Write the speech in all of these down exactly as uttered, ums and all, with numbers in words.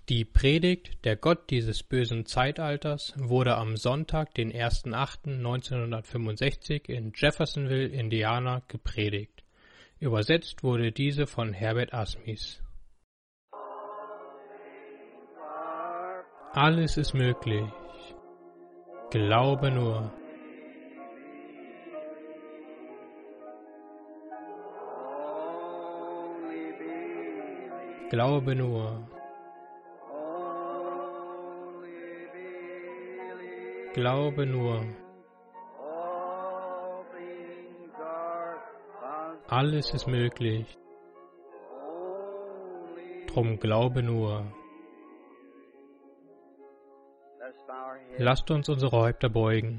Die Predigt „Der Gott dieses bösen Zeitalters“ wurde am Sonntag, den ersten achten neunzehnhundertfünfundsechzig in Jeffersonville, Indiana, gepredigt. Übersetzt wurde diese von Herbert Asmis. Alles ist möglich. Glaube nur. Glaube nur. Glaube nur. Alles ist möglich. Drum glaube nur. Lasst uns unsere Häupter beugen.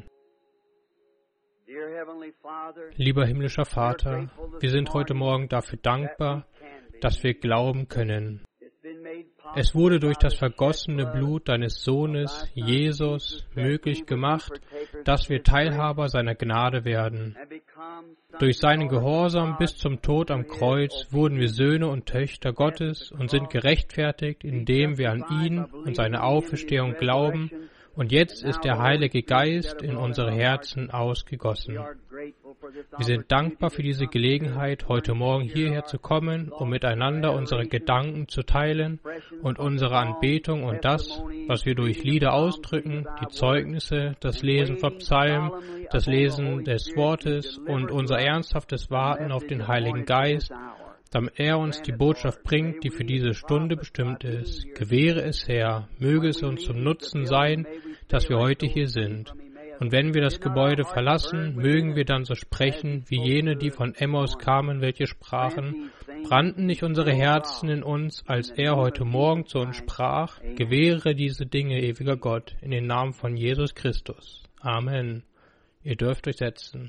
Lieber himmlischer Vater, wir sind heute Morgen dafür dankbar, dass wir glauben können. Es wurde durch das vergossene Blut deines Sohnes, Jesus, möglich gemacht, dass wir Teilhaber seiner Gnade werden. Durch seinen Gehorsam bis zum Tod am Kreuz wurden wir Söhne und Töchter Gottes und sind gerechtfertigt, indem wir an ihn und seine Auferstehung glauben, und jetzt ist der Heilige Geist in unsere Herzen ausgegossen. Wir sind dankbar für diese Gelegenheit, heute Morgen hierher zu kommen, um miteinander unsere Gedanken zu teilen und unsere Anbetung und das, was wir durch Lieder ausdrücken, die Zeugnisse, das Lesen von Psalmen, das Lesen des Wortes und unser ernsthaftes Warten auf den Heiligen Geist, damit er uns die Botschaft bringt, die für diese Stunde bestimmt ist. Gewähre es, Herr, möge es uns zum Nutzen sein, dass wir heute hier sind. Und wenn wir das Gebäude verlassen, mögen wir dann so sprechen, wie jene, die von Emmaus kamen, welche sprachen, brannten nicht unsere Herzen in uns, als er heute Morgen zu uns sprach, gewähre diese Dinge, ewiger Gott, in den Namen von Jesus Christus. Amen. Ihr dürft euch setzen.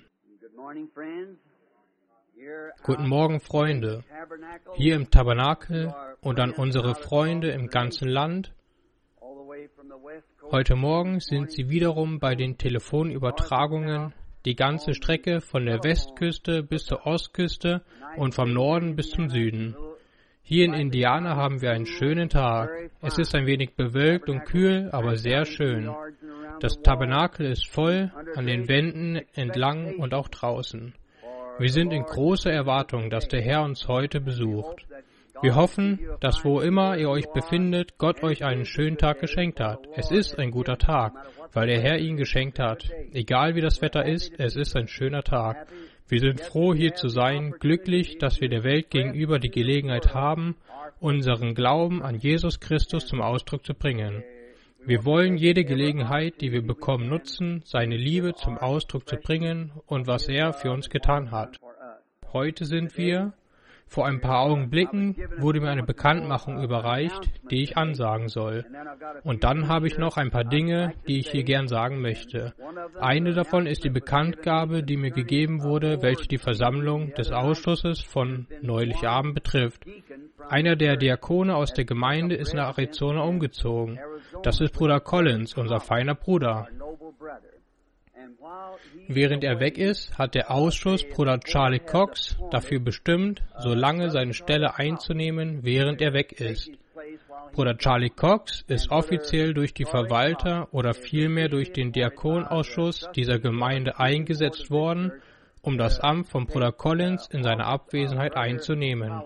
Guten Morgen, Freunde, hier im Tabernakel und an unsere Freunde im ganzen Land. Heute Morgen sind Sie wiederum bei den Telefonübertragungen, die ganze Strecke von der Westküste bis zur Ostküste und vom Norden bis zum Süden. Hier in Indiana haben wir einen schönen Tag. Es ist ein wenig bewölkt und kühl, aber sehr schön. Das Tabernakel ist voll, an den Wänden entlang und auch draußen. Wir sind in großer Erwartung, dass der Herr uns heute besucht. Wir hoffen, dass wo immer ihr euch befindet, Gott euch einen schönen Tag geschenkt hat. Es ist ein guter Tag, weil der Herr ihn geschenkt hat. Egal wie das Wetter ist, es ist ein schöner Tag. Wir sind froh, hier zu sein, glücklich, dass wir der Welt gegenüber die Gelegenheit haben, unseren Glauben an Jesus Christus zum Ausdruck zu bringen. Wir wollen jede Gelegenheit, die wir bekommen, nutzen, seine Liebe zum Ausdruck zu bringen und was er für uns getan hat. Heute sind wir, vor ein paar Augenblicken wurde mir eine Bekanntmachung überreicht, die ich ansagen soll. Und dann habe ich noch ein paar Dinge, die ich hier gern sagen möchte. Eine davon ist die Bekanntgabe, die mir gegeben wurde, welche die Versammlung des Ausschusses von neulich Abend betrifft. Einer der Diakone aus der Gemeinde ist nach Arizona umgezogen. Das ist Bruder Collins, unser feiner Bruder. Während er weg ist, hat der Ausschuss Bruder Charlie Cox dafür bestimmt, so lange seine Stelle einzunehmen, während er weg ist. Bruder Charlie Cox ist offiziell durch die Verwalter oder vielmehr durch den Diakonausschuss dieser Gemeinde eingesetzt worden, um das Amt von Bruder Collins in seiner Abwesenheit einzunehmen.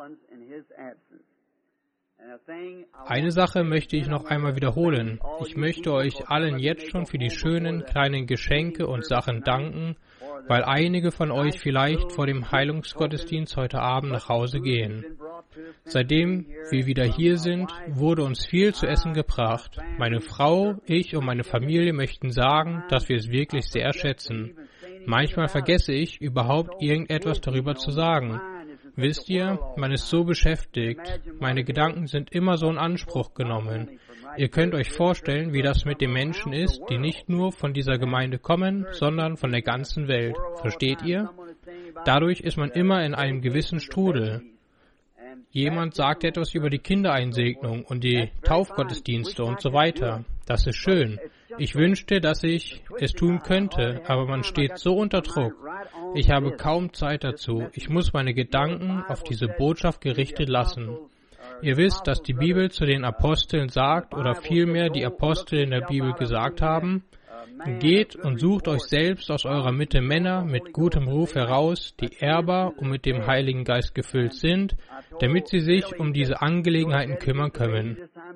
Eine Sache möchte ich noch einmal wiederholen. Ich möchte euch allen jetzt schon für die schönen kleinen Geschenke und Sachen danken, weil einige von euch vielleicht vor dem Heilungsgottesdienst heute Abend nach Hause gehen. Seitdem wir wieder hier sind, wurde uns viel zu essen gebracht. Meine Frau, ich und meine Familie möchten sagen, dass wir es wirklich sehr schätzen. Manchmal vergesse ich, überhaupt irgendetwas darüber zu sagen. Wisst ihr, man ist so beschäftigt. Meine Gedanken sind immer so in Anspruch genommen. Ihr könnt euch vorstellen, wie das mit den Menschen ist, die nicht nur von dieser Gemeinde kommen, sondern von der ganzen Welt. Versteht ihr? Dadurch ist man immer in einem gewissen Strudel. Jemand sagt etwas über die Kindereinsegnung und die Taufgottesdienste und so weiter. Das ist schön. Ich wünschte, dass ich es tun könnte, aber man steht so unter Druck. Ich habe kaum Zeit dazu. Ich muss meine Gedanken auf diese Botschaft gerichtet lassen. Ihr wisst, dass die Bibel zu den Aposteln sagt, oder vielmehr die Apostel in der Bibel gesagt haben, geht und sucht euch selbst aus eurer Mitte Männer mit gutem Ruf heraus, die ehrbar und mit dem Heiligen Geist gefüllt sind, damit sie sich um diese Angelegenheiten kümmern können.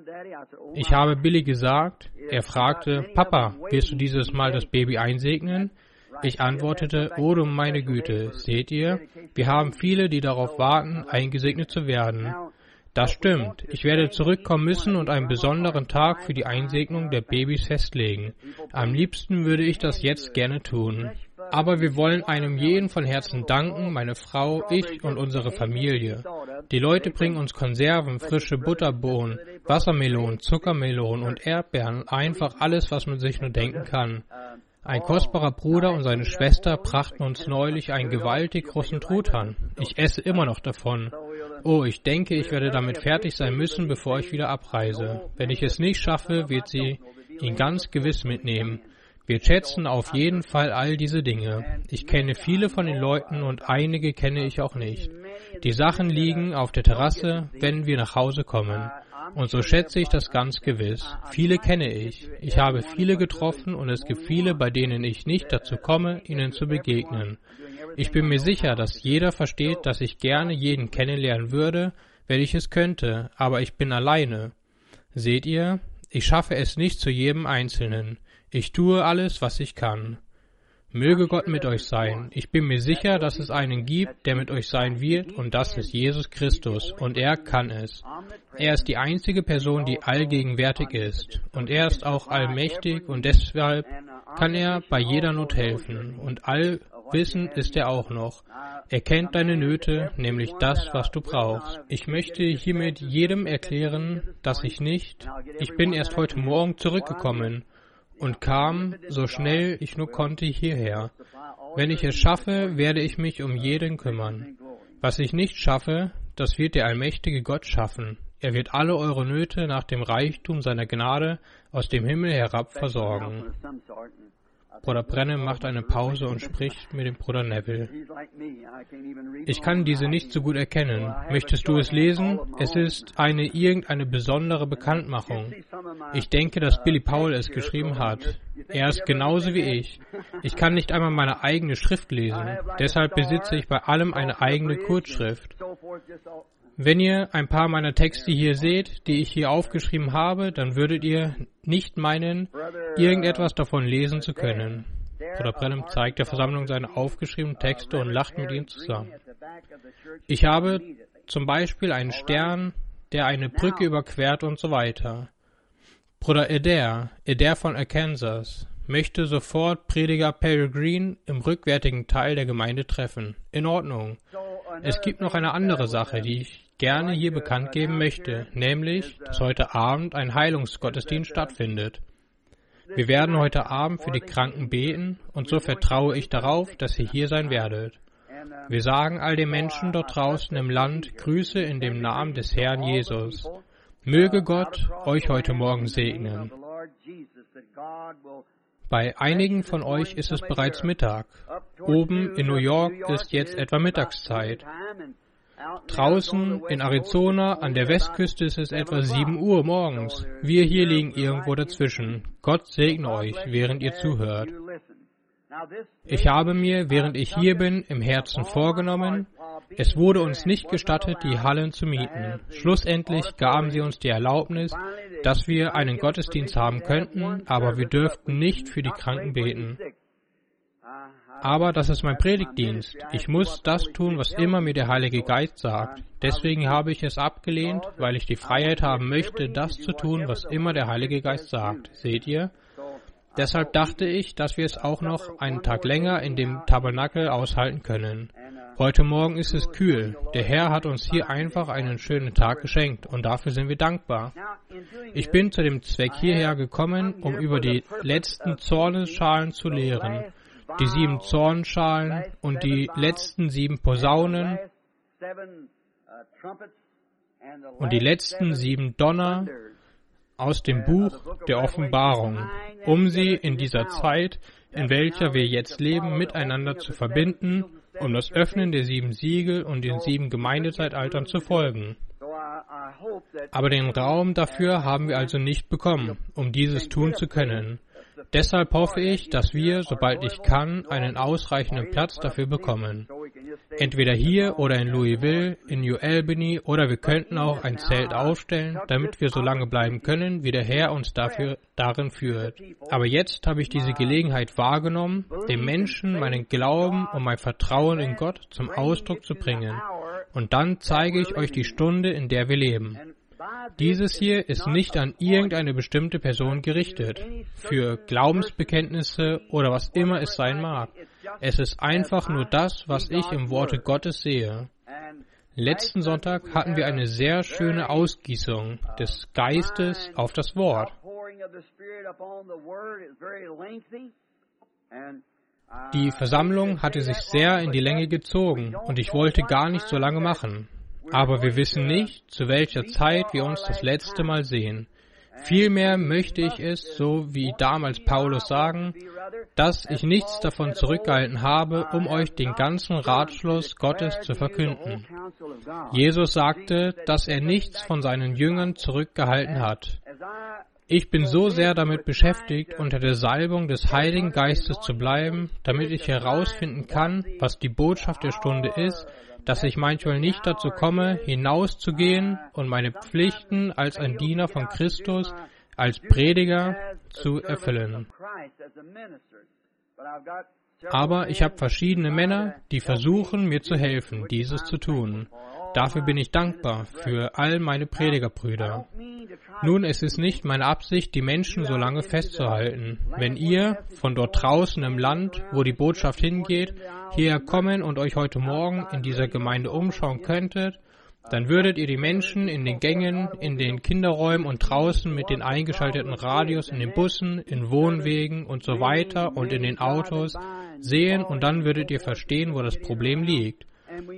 Ich habe Billy gesagt, er fragte, Papa, wirst du dieses Mal das Baby einsegnen? Ich antwortete, oh du meine Güte, seht ihr, wir haben viele, die darauf warten, eingesegnet zu werden. Das stimmt. Ich werde zurückkommen müssen und einen besonderen Tag für die Einsegnung der Babys festlegen. Am liebsten würde ich das jetzt gerne tun. Aber wir wollen einem jeden von Herzen danken, meine Frau, ich und unsere Familie. Die Leute bringen uns Konserven, frische Butterbohnen, Wassermelonen, Zuckermelonen und Erdbeeren, einfach alles, was man sich nur denken kann. Ein kostbarer Bruder und seine Schwester brachten uns neulich einen gewaltig großen Truthahn. Ich esse immer noch davon. Oh, ich denke, ich werde damit fertig sein müssen, bevor ich wieder abreise. Wenn ich es nicht schaffe, wird sie ihn ganz gewiss mitnehmen. Wir schätzen auf jeden Fall all diese Dinge. Ich kenne viele von den Leuten und einige kenne ich auch nicht. Die Sachen liegen auf der Terrasse, wenn wir nach Hause kommen. Und so schätze ich das ganz gewiss. Viele kenne ich. Ich habe viele getroffen und es gibt viele, bei denen ich nicht dazu komme, ihnen zu begegnen. Ich bin mir sicher, dass jeder versteht, dass ich gerne jeden kennenlernen würde, wenn ich es könnte, aber ich bin alleine. Seht ihr, ich schaffe es nicht zu jedem Einzelnen. Ich tue alles, was ich kann. Möge Gott mit euch sein. Ich bin mir sicher, dass es einen gibt, der mit euch sein wird, und das ist Jesus Christus, und er kann es. Er ist die einzige Person, die allgegenwärtig ist, und er ist auch allmächtig, und deshalb kann er bei jeder Not helfen, und allwissend ist er auch noch. Er kennt deine Nöte, nämlich das, was du brauchst. Ich möchte hiermit jedem erklären, dass ich nicht, ich bin erst heute Morgen zurückgekommen, und kam, so schnell ich nur konnte, hierher. Wenn ich es schaffe, werde ich mich um jeden kümmern. Was ich nicht schaffe, das wird der allmächtige Gott schaffen. Er wird alle eure Nöte nach dem Reichtum seiner Gnade aus dem Himmel herab versorgen. Bruder Brennan macht eine Pause und spricht mit dem Bruder Neville. Ich kann diese nicht so gut erkennen. Möchtest du es lesen? Es ist eine irgendeine besondere Bekanntmachung. Ich denke, dass Billy Powell es geschrieben hat. Er ist genauso wie ich. Ich kann nicht einmal meine eigene Schrift lesen. Deshalb besitze ich bei allem eine eigene Kurzschrift. Wenn ihr ein paar meiner Texte hier seht, die ich hier aufgeschrieben habe, dann würdet ihr nicht meinen, irgendetwas davon lesen zu können. Bruder Brennan zeigt der Versammlung seine aufgeschriebenen Texte und lacht mit ihnen zusammen. Ich habe zum Beispiel einen Stern, der eine Brücke überquert und so weiter. Bruder Adair, Adair von Arkansas, möchte sofort Prediger Perry Green im rückwärtigen Teil der Gemeinde treffen. In Ordnung. Es gibt noch eine andere Sache, die ich gerne hier bekannt geben möchte, nämlich, dass heute Abend ein Heilungsgottesdienst stattfindet. Wir werden heute Abend für die Kranken beten, und so vertraue ich darauf, dass ihr hier sein werdet. Wir sagen all den Menschen dort draußen im Land Grüße in dem Namen des Herrn Jesus. Möge Gott euch heute Morgen segnen. Bei einigen von euch ist es bereits Mittag. Oben in New York ist jetzt etwa Mittagszeit. Draußen in Arizona an der Westküste ist es etwa sieben Uhr morgens. Wir hier liegen irgendwo dazwischen. Gott segne euch, während ihr zuhört. Ich habe mir, während ich hier bin, im Herzen vorgenommen, es wurde uns nicht gestattet, die Hallen zu mieten. Schlussendlich gaben sie uns die Erlaubnis, dass wir einen Gottesdienst haben könnten, aber wir dürften nicht für die Kranken beten. Aber das ist mein Predigtdienst. Ich muss das tun, was immer mir der Heilige Geist sagt. Deswegen habe ich es abgelehnt, weil ich die Freiheit haben möchte, das zu tun, was immer der Heilige Geist sagt. Seht ihr? Deshalb dachte ich, dass wir es auch noch einen Tag länger in dem Tabernakel aushalten können. Heute Morgen ist es kühl. Der Herr hat uns hier einfach einen schönen Tag geschenkt und dafür sind wir dankbar. Ich bin zu dem Zweck hierher gekommen, um über die letzten Zornesschalen zu lehren. Die sieben Zornschalen und die letzten sieben Posaunen und die letzten sieben Donner aus dem Buch der Offenbarung, um sie in dieser Zeit, in welcher wir jetzt leben, miteinander zu verbinden, um das Öffnen der sieben Siegel und den sieben Gemeindezeitaltern zu folgen. Aber den Raum dafür haben wir also nicht bekommen, um dieses tun zu können. Deshalb hoffe ich, dass wir, sobald ich kann, einen ausreichenden Platz dafür bekommen. Entweder hier oder in Louisville, in New Albany, oder wir könnten auch ein Zelt aufstellen, damit wir so lange bleiben können, wie der Herr uns dafür darin führt. Aber jetzt habe ich diese Gelegenheit wahrgenommen, den Menschen meinen Glauben und mein Vertrauen in Gott zum Ausdruck zu bringen. Und dann zeige ich euch die Stunde, in der wir leben. Dieses hier ist nicht an irgendeine bestimmte Person gerichtet, für Glaubensbekenntnisse oder was immer es sein mag. Es ist einfach nur das, was ich im Worte Gottes sehe. Letzten Sonntag hatten wir eine sehr schöne Ausgießung des Geistes auf das Wort. Die Versammlung hatte sich sehr in die Länge gezogen und ich wollte gar nicht so lange machen. Aber wir wissen nicht, zu welcher Zeit wir uns das letzte Mal sehen. Vielmehr möchte ich es, so wie damals Paulus sagen, dass ich nichts davon zurückgehalten habe, um euch den ganzen Ratschluss Gottes zu verkünden. Jesus sagte, dass er nichts von seinen Jüngern zurückgehalten hat. Ich bin so sehr damit beschäftigt, unter der Salbung des Heiligen Geistes zu bleiben, damit ich herausfinden kann, was die Botschaft der Stunde ist, dass ich manchmal nicht dazu komme, hinauszugehen und meine Pflichten als ein Diener von Christus, als Prediger zu erfüllen. Aber ich habe verschiedene Männer, die versuchen, mir zu helfen, dieses zu tun. Dafür bin ich dankbar für all meine Predigerbrüder. Nun, es ist nicht meine Absicht, die Menschen so lange festzuhalten. Wenn ihr von dort draußen im Land, wo die Botschaft hingeht, hierher kommen und euch heute Morgen in dieser Gemeinde umschauen könntet, dann würdet ihr die Menschen in den Gängen, in den Kinderräumen und draußen mit den eingeschalteten Radios in den Bussen, in Wohnwegen und so weiter und in den Autos sehen und dann würdet ihr verstehen, wo das Problem liegt.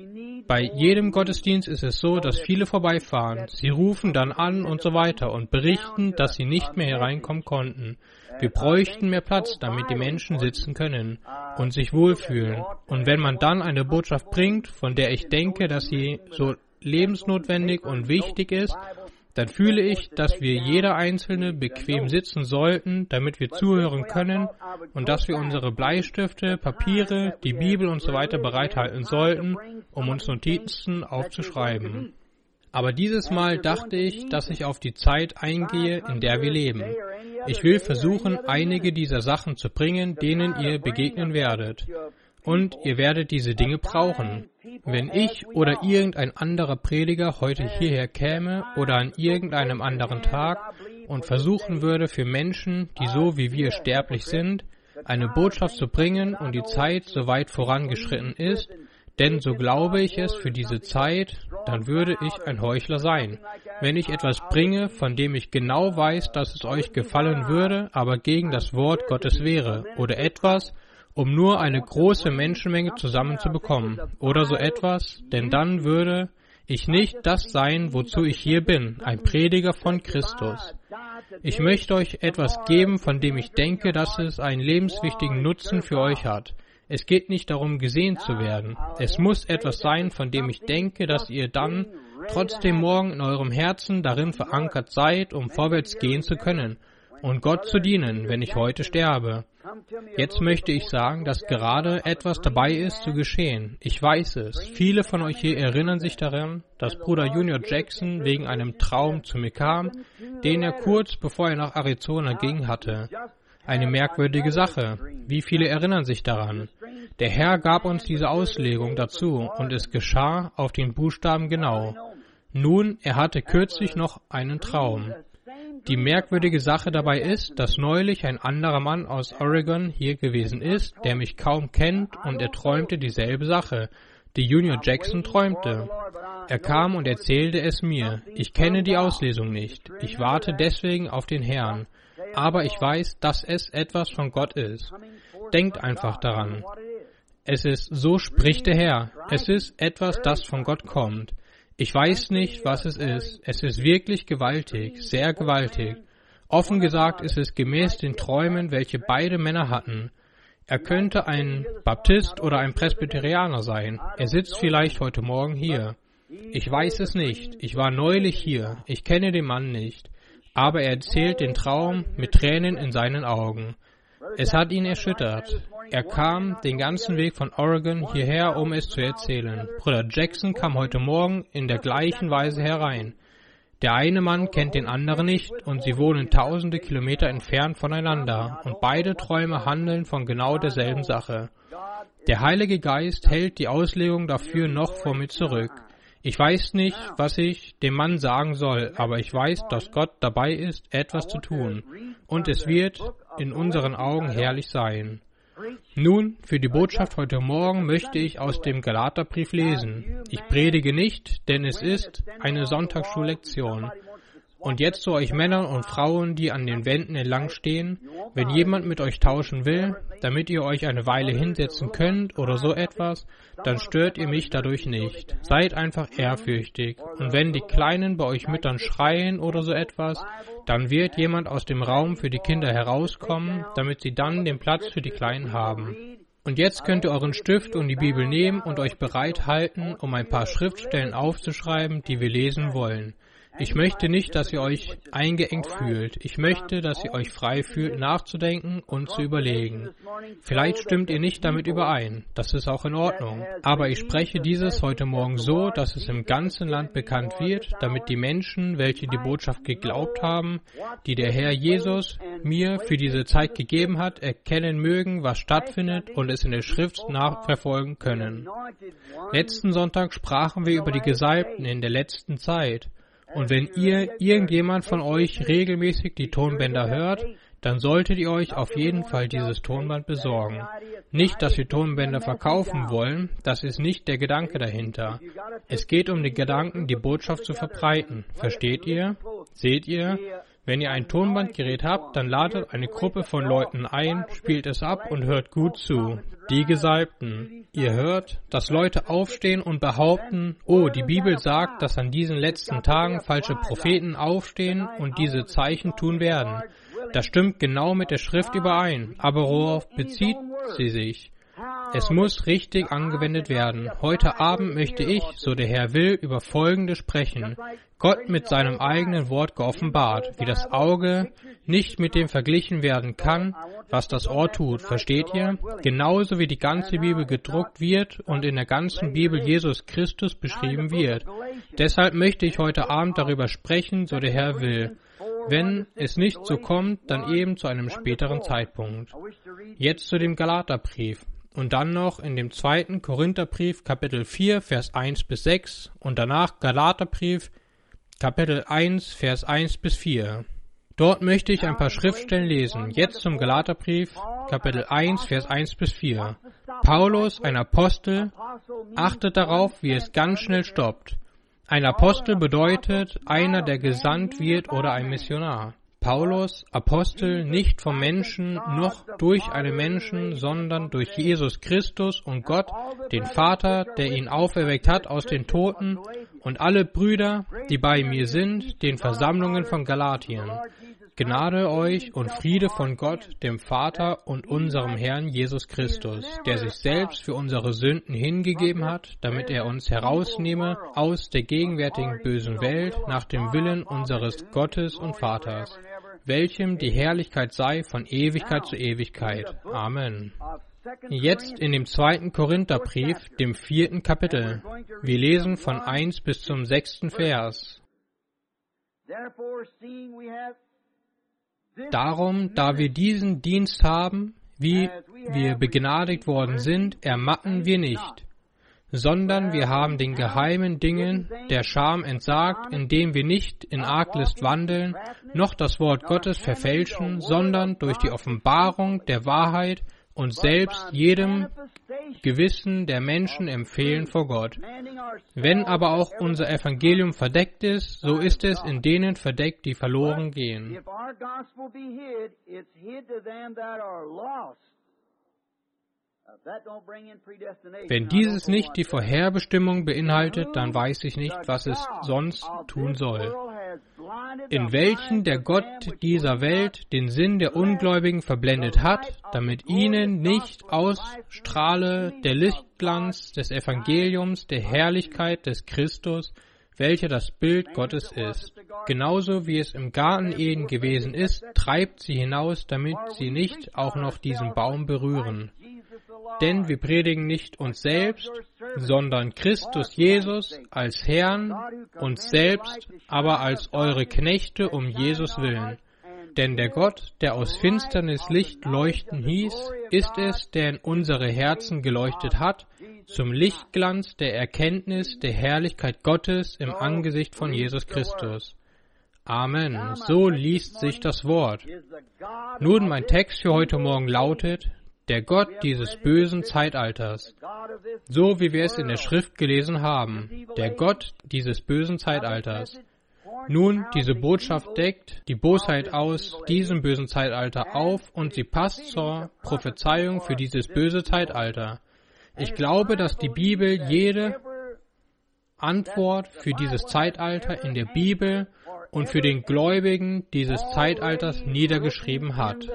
Bei jedem Gottesdienst ist es so, dass viele vorbeifahren. Sie rufen dann an und so weiter und berichten, dass sie nicht mehr hereinkommen konnten. Wir bräuchten mehr Platz, damit die Menschen sitzen können und sich wohlfühlen. Und wenn man dann eine Botschaft bringt, von der ich denke, dass sie so lebensnotwendig und wichtig ist, dann fühle ich, dass wir jeder Einzelne bequem sitzen sollten, damit wir zuhören können und dass wir unsere Bleistifte, Papiere, die Bibel und so weiter bereithalten sollten, um uns Notizen aufzuschreiben. Aber dieses Mal dachte ich, dass ich auf die Zeit eingehe, in der wir leben. Ich will versuchen, einige dieser Sachen zu bringen, denen ihr begegnen werdet. Und ihr werdet diese Dinge brauchen. Wenn ich oder irgendein anderer Prediger heute hierher käme oder an irgendeinem anderen Tag und versuchen würde, für Menschen, die so wie wir sterblich sind, eine Botschaft zu bringen und die Zeit so weit vorangeschritten ist, denn so glaube ich es für diese Zeit, dann würde ich ein Heuchler sein. Wenn ich etwas bringe, von dem ich genau weiß, dass es euch gefallen würde, aber gegen das Wort Gottes wäre, oder etwas, um nur eine große Menschenmenge zusammenzubekommen oder so etwas, denn dann würde ich nicht das sein, wozu ich hier bin, ein Prediger von Christus. Ich möchte euch etwas geben, von dem ich denke, dass es einen lebenswichtigen Nutzen für euch hat. Es geht nicht darum, gesehen zu werden. Es muss etwas sein, von dem ich denke, dass ihr dann trotzdem morgen in eurem Herzen darin verankert seid, um vorwärts gehen zu können und Gott zu dienen, wenn ich heute sterbe. Jetzt möchte ich sagen, dass gerade etwas dabei ist zu geschehen. Ich weiß es. Viele von euch hier erinnern sich daran, dass Bruder Junior Jackson wegen einem Traum zu mir kam, den er kurz bevor er nach Arizona ging hatte. Eine merkwürdige Sache. Wie viele erinnern sich daran? Der Herr gab uns diese Auslegung dazu und es geschah auf den Buchstaben genau. Nun, er hatte kürzlich noch einen Traum. Die merkwürdige Sache dabei ist, dass neulich ein anderer Mann aus Oregon hier gewesen ist, der mich kaum kennt, und er träumte dieselbe Sache, die Junior Jackson träumte. Er kam und erzählte es mir. Ich kenne die Auslesung nicht. Ich warte deswegen auf den Herrn. Aber ich weiß, dass es etwas von Gott ist. Denkt einfach daran. Es ist, so spricht der Herr. Es ist etwas, das von Gott kommt. Ich weiß nicht, was es ist. Es ist wirklich gewaltig, sehr gewaltig. Offen gesagt ist es gemäß den Träumen, welche beide Männer hatten. Er könnte ein Baptist oder ein Presbyterianer sein. Er sitzt vielleicht heute Morgen hier. Ich weiß es nicht. Ich war neulich hier. Ich kenne den Mann nicht. Aber er erzählt den Traum mit Tränen in seinen Augen. Es hat ihn erschüttert. Er kam den ganzen Weg von Oregon hierher, um es zu erzählen. Bruder Jackson kam heute Morgen in der gleichen Weise herein. Der eine Mann kennt den anderen nicht und sie wohnen tausende Kilometer entfernt voneinander und beide Träume handeln von genau derselben Sache. Der Heilige Geist hält die Auslegung dafür noch vor mir zurück. Ich weiß nicht, was ich dem Mann sagen soll, aber ich weiß, dass Gott dabei ist, etwas zu tun. Und es wird in unseren Augen herrlich sein. Nun, für die Botschaft heute Morgen möchte ich aus dem Galaterbrief lesen. Ich predige nicht, denn es ist eine Sonntagsschullektion. Und jetzt zu euch Männern und Frauen, die an den Wänden entlang stehen, wenn jemand mit euch tauschen will, damit ihr euch eine Weile hinsetzen könnt oder so etwas, dann stört ihr mich dadurch nicht. Seid einfach ehrfürchtig. Und wenn die Kleinen bei euch Müttern schreien oder so etwas, dann wird jemand aus dem Raum für die Kinder herauskommen, damit sie dann den Platz für die Kleinen haben. Und jetzt könnt ihr euren Stift und die Bibel nehmen und euch bereit halten, um ein paar Schriftstellen aufzuschreiben, die wir lesen wollen. Ich möchte nicht, dass ihr euch eingeengt fühlt. Ich möchte, dass ihr euch frei fühlt, nachzudenken und zu überlegen. Vielleicht stimmt ihr nicht damit überein. Das ist auch in Ordnung. Aber ich spreche dieses heute Morgen so, dass es im ganzen Land bekannt wird, damit die Menschen, welche die Botschaft geglaubt haben, die der Herr Jesus mir für diese Zeit gegeben hat, erkennen mögen, was stattfindet und es in der Schrift nachverfolgen können. Letzten Sonntag sprachen wir über die Gesalbten in der letzten Zeit. Und wenn ihr, irgendjemand von euch, regelmäßig die Tonbänder hört, dann solltet ihr euch auf jeden Fall dieses Tonband besorgen. Nicht, dass wir Tonbänder verkaufen wollen, das ist nicht der Gedanke dahinter. Es geht um den Gedanken, die Botschaft zu verbreiten. Versteht ihr? Seht ihr? Wenn ihr ein Tonbandgerät habt, dann ladet eine Gruppe von Leuten ein, spielt es ab und hört gut zu. Die Gesalbten. Ihr hört, dass Leute aufstehen und behaupten, oh, die Bibel sagt, dass an diesen letzten Tagen falsche Propheten aufstehen und diese Zeichen tun werden. Das stimmt genau mit der Schrift überein, aber worauf bezieht sie sich? Es muss richtig angewendet werden. Heute Abend möchte ich, so der Herr will, über Folgendes sprechen. Gott mit seinem eigenen Wort geoffenbart, wie das Auge nicht mit dem verglichen werden kann, was das Ohr tut. Versteht ihr? Genauso wie die ganze Bibel gedruckt wird und in der ganzen Bibel Jesus Christus beschrieben wird. Deshalb möchte ich heute Abend darüber sprechen, so der Herr will. Wenn es nicht so kommt, dann eben zu einem späteren Zeitpunkt. Jetzt zu dem Galaterbrief. Und dann noch in dem zweiten Korintherbrief, Kapitel vier, Vers eins bis sechs und danach Galaterbrief, Kapitel eins, Vers eins bis vier. Dort möchte ich ein paar Schriftstellen lesen. Jetzt zum Galaterbrief, Kapitel eins, Vers eins bis vier. Paulus, ein Apostel, achtet darauf, wie es ganz schnell stoppt. Ein Apostel bedeutet einer, der gesandt wird oder ein Missionar. Paulus, Apostel, nicht vom Menschen noch durch einen Menschen, sondern durch Jesus Christus und Gott, den Vater, der ihn auferweckt hat aus den Toten, und alle Brüder, die bei mir sind, den Versammlungen von Galatien. Gnade euch und Friede von Gott, dem Vater und unserem Herrn Jesus Christus, der sich selbst für unsere Sünden hingegeben hat, damit er uns herausnehme aus der gegenwärtigen bösen Welt nach dem Willen unseres Gottes und Vaters, welchem die Herrlichkeit sei von Ewigkeit zu Ewigkeit. Amen. Jetzt in dem zweiten Korintherbrief, dem vierten Kapitel. Wir lesen von eins bis zum sechsten Vers. Darum, da wir diesen Dienst haben, wie wir begnadigt worden sind, ermatten wir nicht, sondern wir haben den geheimen Dingen der Scham entsagt, indem wir nicht in Arglist wandeln, noch das Wort Gottes verfälschen, sondern durch die Offenbarung der Wahrheit und selbst jedem Gewissen der Menschen empfehlen vor Gott. Wenn aber auch unser Evangelium verdeckt ist, so ist es in denen verdeckt, die verloren gehen. Wenn dieses nicht die Vorherbestimmung beinhaltet, dann weiß ich nicht, was es sonst tun soll. In welchen der Gott dieser Welt den Sinn der Ungläubigen verblendet hat, damit ihnen nicht ausstrahle der Lichtglanz des Evangeliums, der Herrlichkeit des Christus, welcher das Bild Gottes ist. Genauso wie es im Garten Eden gewesen ist, treibt sie hinaus, damit sie nicht auch noch diesen Baum berühren. Denn wir predigen nicht uns selbst, sondern Christus Jesus als Herrn, uns selbst, aber als eure Knechte um Jesus willen. Denn der Gott, der aus Finsternis Licht leuchten hieß, ist es, der in unsere Herzen geleuchtet hat, zum Lichtglanz der Erkenntnis der Herrlichkeit Gottes im Angesicht von Jesus Christus. Amen. So liest sich das Wort. Nun, mein Text für heute Morgen lautet: Der Gott dieses bösen Zeitalters. So wie wir es in der Schrift gelesen haben. Der Gott dieses bösen Zeitalters. Nun, diese Botschaft deckt die Bosheit aus diesem bösen Zeitalter auf und sie passt zur Prophezeiung für dieses böse Zeitalter. Ich glaube, dass die Bibel jede Antwort für dieses Zeitalter in der Bibel und für den Gläubigen dieses Zeitalters niedergeschrieben hat.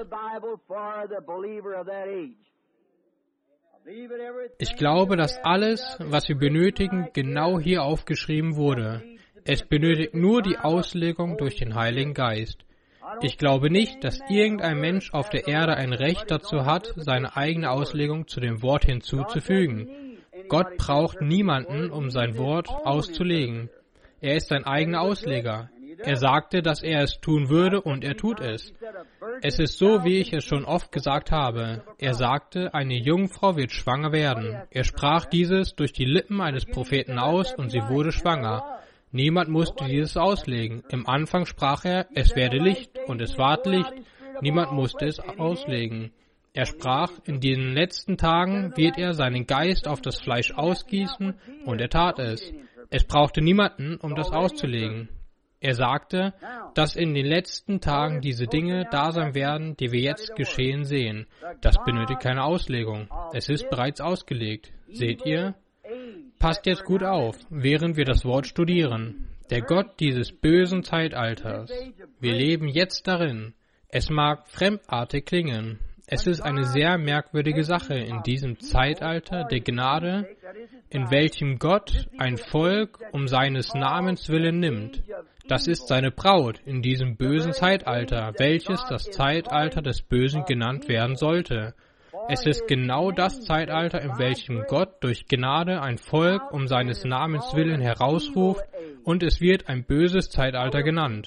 Ich glaube, dass alles, was wir benötigen, genau hier aufgeschrieben wurde. Es benötigt nur die Auslegung durch den Heiligen Geist. Ich glaube nicht, dass irgendein Mensch auf der Erde ein Recht dazu hat, seine eigene Auslegung zu dem Wort hinzuzufügen. Gott braucht niemanden, um sein Wort auszulegen. Er ist sein eigener Ausleger. Er sagte, dass er es tun würde, und er tut es. Es ist so, wie ich es schon oft gesagt habe. Er sagte, eine Jungfrau wird schwanger werden. Er sprach dieses durch die Lippen eines Propheten aus, und sie wurde schwanger. Niemand musste dieses auslegen. Im Anfang sprach er, es werde Licht, und es ward Licht. Niemand musste es auslegen. Er sprach, in den letzten Tagen wird er seinen Geist auf das Fleisch ausgießen, und er tat es. Es brauchte niemanden, um das auszulegen. Er sagte, dass in den letzten Tagen diese Dinge da sein werden, die wir jetzt geschehen sehen. Das benötigt keine Auslegung. Es ist bereits ausgelegt. Seht ihr? Passt jetzt gut auf, während wir das Wort studieren. Der Gott dieses bösen Zeitalters. Wir leben jetzt darin. Es mag fremdartig klingen. Es ist eine sehr merkwürdige Sache in diesem Zeitalter der Gnade, in welchem Gott ein Volk um seines Namens willen nimmt. Das ist seine Braut in diesem bösen Zeitalter, welches das Zeitalter des Bösen genannt werden sollte. Es ist genau das Zeitalter, in welchem Gott durch Gnade ein Volk um seines Namens willen herausruft, und es wird ein böses Zeitalter genannt.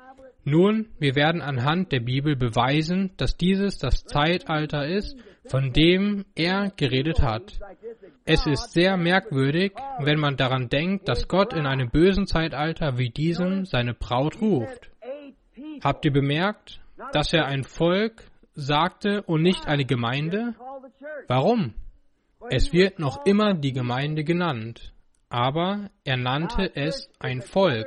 Nun, wir werden anhand der Bibel beweisen, dass dieses das Zeitalter ist, von dem er geredet hat. Es ist sehr merkwürdig, wenn man daran denkt, dass Gott in einem bösen Zeitalter wie diesem seine Braut ruft. Habt ihr bemerkt, dass er ein Volk sagte und nicht eine Gemeinde? Warum? Es wird noch immer die Gemeinde genannt, aber er nannte es ein Volk.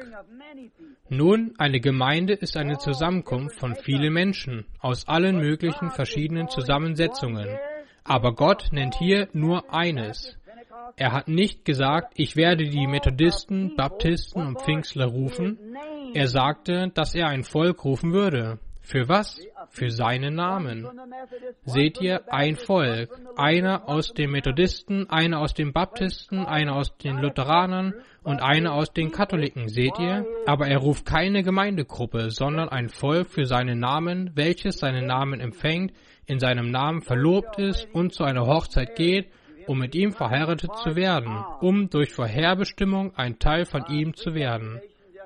Nun, eine Gemeinde ist eine Zusammenkunft von vielen Menschen aus allen möglichen verschiedenen Zusammensetzungen. Aber Gott nennt hier nur eines. Er hat nicht gesagt, ich werde die Methodisten, Baptisten und Pfingstler rufen. Er sagte, dass er ein Volk rufen würde. Für was? Für seinen Namen. Seht ihr, ein Volk. Einer aus den Methodisten, einer aus den Baptisten, einer aus den Lutheranern und einer aus den Katholiken. Seht ihr? Aber er ruft keine Gemeindegruppe, sondern ein Volk für seinen Namen, welches seinen Namen empfängt, in seinem Namen verlobt ist und zu einer Hochzeit geht, um mit ihm verheiratet zu werden, um durch Vorherbestimmung ein Teil von ihm zu werden.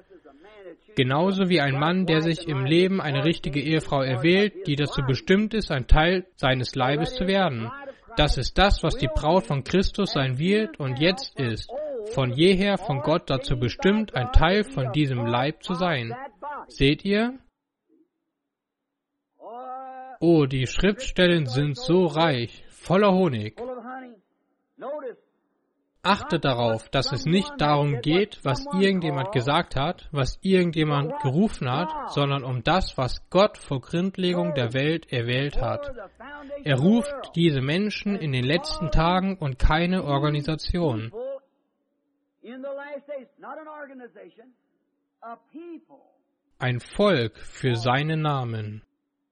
Genauso wie ein Mann, der sich im Leben eine richtige Ehefrau erwählt, die dazu bestimmt ist, ein Teil seines Leibes zu werden. Das ist das, was die Braut von Christus sein wird und jetzt ist. Von jeher von Gott dazu bestimmt, ein Teil von diesem Leib zu sein. Seht ihr? Oh, die Schriftstellen sind so reich, voller Honig. Achtet darauf, dass es nicht darum geht, was irgendjemand gesagt hat, was irgendjemand gerufen hat, sondern um das, was Gott vor Grundlegung der Welt erwählt hat. Er ruft diese Menschen in den letzten Tagen und keine Organisation. Ein Volk für seinen Namen.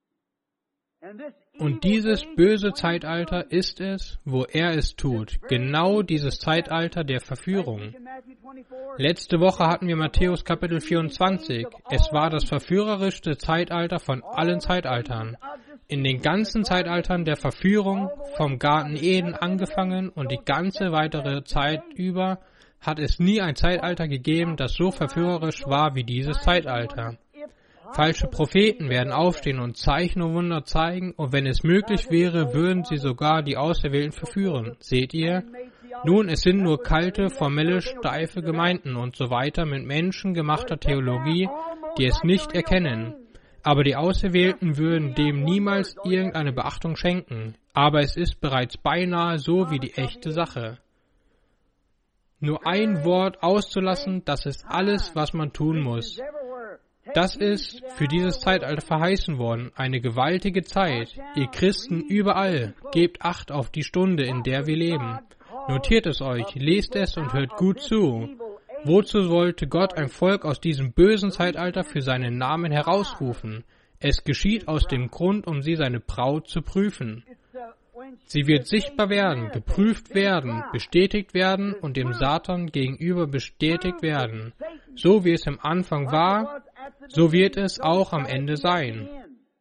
Und dieses böse Zeitalter ist es, wo er es tut. Genau dieses Zeitalter der Verführung. Letzte Woche hatten wir Matthäus Kapitel vierundzwanzig. Es war das verführerischste Zeitalter von allen Zeitaltern. In den ganzen Zeitaltern der Verführung, vom Garten Eden angefangen und die ganze weitere Zeit über, hat es nie ein Zeitalter gegeben, das so verführerisch war wie dieses Zeitalter. Falsche Propheten werden aufstehen und Zeichen und Wunder zeigen, und wenn es möglich wäre, würden sie sogar die Auserwählten verführen. Seht ihr? Nun, es sind nur kalte, formelle, steife Gemeinden und so weiter mit menschengemachter Theologie, die es nicht erkennen. Aber die Auserwählten würden dem niemals irgendeine Beachtung schenken. Aber es ist bereits beinahe so wie die echte Sache. Nur ein Wort auszulassen, das ist alles, was man tun muss. Das ist für dieses Zeitalter verheißen worden, eine gewaltige Zeit. Ihr Christen überall, gebt Acht auf die Stunde, in der wir leben. Notiert es euch, lest es und hört gut zu. Wozu wollte Gott ein Volk aus diesem bösen Zeitalter für seinen Namen herausrufen? Es geschieht aus dem Grund, um sie seine Braut zu prüfen. Sie wird sichtbar werden, geprüft werden, bestätigt werden und dem Satan gegenüber bestätigt werden. So wie es am Anfang war, so wird es auch am Ende sein.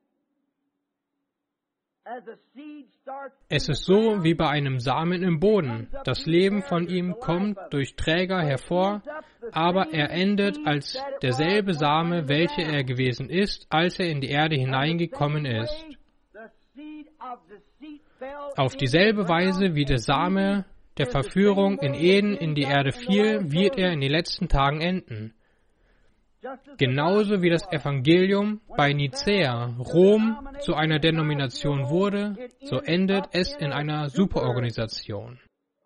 Es ist so wie bei einem Samen im Boden. Das Leben von ihm kommt durch Träger hervor, aber er endet als derselbe Same, welcher er gewesen ist, als er in die Erde hineingekommen ist. Auf dieselbe Weise wie der Same der Verführung in Eden in die Erde fiel, wird er in den letzten Tagen enden. Genauso wie das Evangelium bei Nicäa, Rom, zu einer Denomination wurde, so endet es in einer Superorganisation.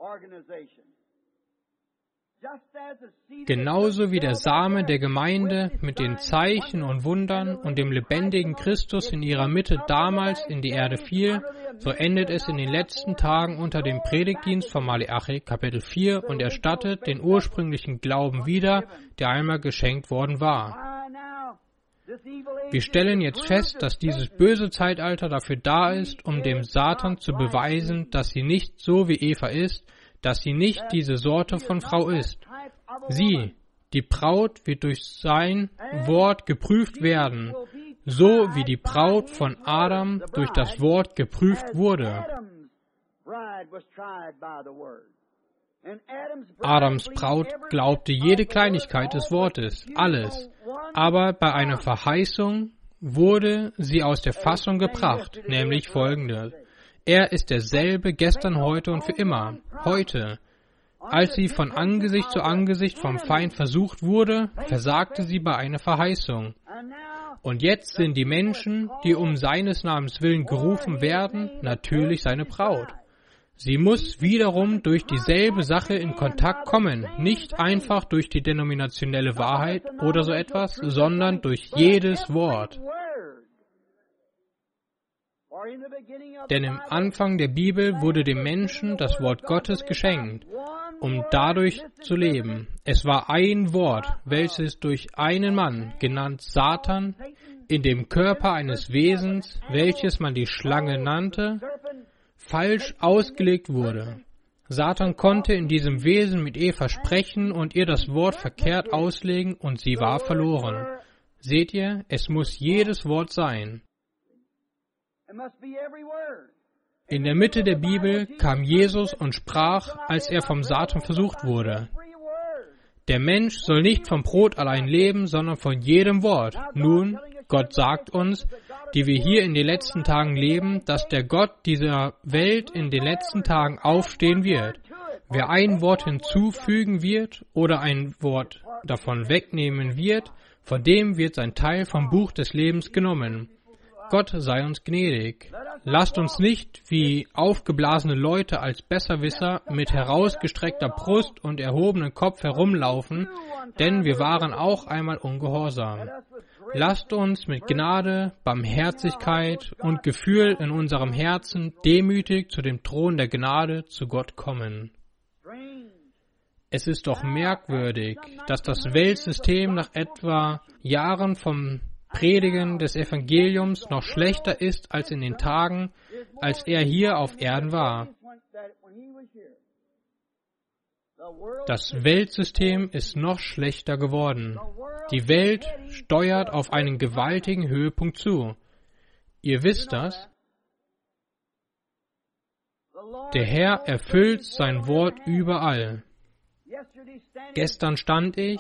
Genauso wie der Same der Gemeinde mit den Zeichen und Wundern und dem lebendigen Christus in ihrer Mitte damals in die Erde fiel, so endet es in den letzten Tagen unter dem Predigtdienst von Malachi Kapitel vier und erstattet den ursprünglichen Glauben wieder, der einmal geschenkt worden war. Wir stellen jetzt fest, dass dieses böse Zeitalter dafür da ist, um dem Satan zu beweisen, dass sie nicht so wie Eva ist, dass sie nicht diese Sorte von Frau ist. Sie, die Braut, wird durch sein Wort geprüft werden, so wie die Braut von Adam durch das Wort geprüft wurde. Adams Braut glaubte jede Kleinigkeit des Wortes, alles, aber bei einer Verheißung wurde sie aus der Fassung gebracht, nämlich folgende: Er ist derselbe gestern, heute und für immer. Heute. Als sie von Angesicht zu Angesicht vom Feind versucht wurde, versagte sie bei einer Verheißung. Und jetzt sind die Menschen, die um seines Namens willen gerufen werden, natürlich seine Braut. Sie muss wiederum durch dieselbe Sache in Kontakt kommen, nicht einfach durch die denominationelle Wahrheit oder so etwas, sondern durch jedes Wort. Denn im Anfang der Bibel wurde dem Menschen das Wort Gottes geschenkt, um dadurch zu leben. Es war ein Wort, welches durch einen Mann, genannt Satan, in dem Körper eines Wesens, welches man die Schlange nannte, falsch ausgelegt wurde. Satan konnte in diesem Wesen mit Eva sprechen und ihr das Wort verkehrt auslegen, und sie war verloren. Seht ihr, es muss jedes Wort sein. In der Mitte der Bibel kam Jesus und sprach, als er vom Satan versucht wurde: Der Mensch soll nicht vom Brot allein leben, sondern von jedem Wort. Nun, Gott sagt uns, die wir hier in den letzten Tagen leben, dass der Gott dieser Welt in den letzten Tagen aufstehen wird. Wer ein Wort hinzufügen wird oder ein Wort davon wegnehmen wird, von dem wird sein Teil vom Buch des Lebens genommen. Gott sei uns gnädig. Lasst uns nicht wie aufgeblasene Leute als Besserwisser mit herausgestreckter Brust und erhobenem Kopf herumlaufen, denn wir waren auch einmal ungehorsam. Lasst uns mit Gnade, Barmherzigkeit und Gefühl in unserem Herzen demütig zu dem Thron der Gnade zu Gott kommen. Es ist doch merkwürdig, dass das Weltsystem nach etwa Jahren vom Predigen des Evangeliums noch schlechter ist als in den Tagen, als er hier auf Erden war. Das Weltsystem ist noch schlechter geworden. Die Welt steuert auf einen gewaltigen Höhepunkt zu. Ihr wisst das? Der Herr erfüllt sein Wort überall. Gestern stand ich,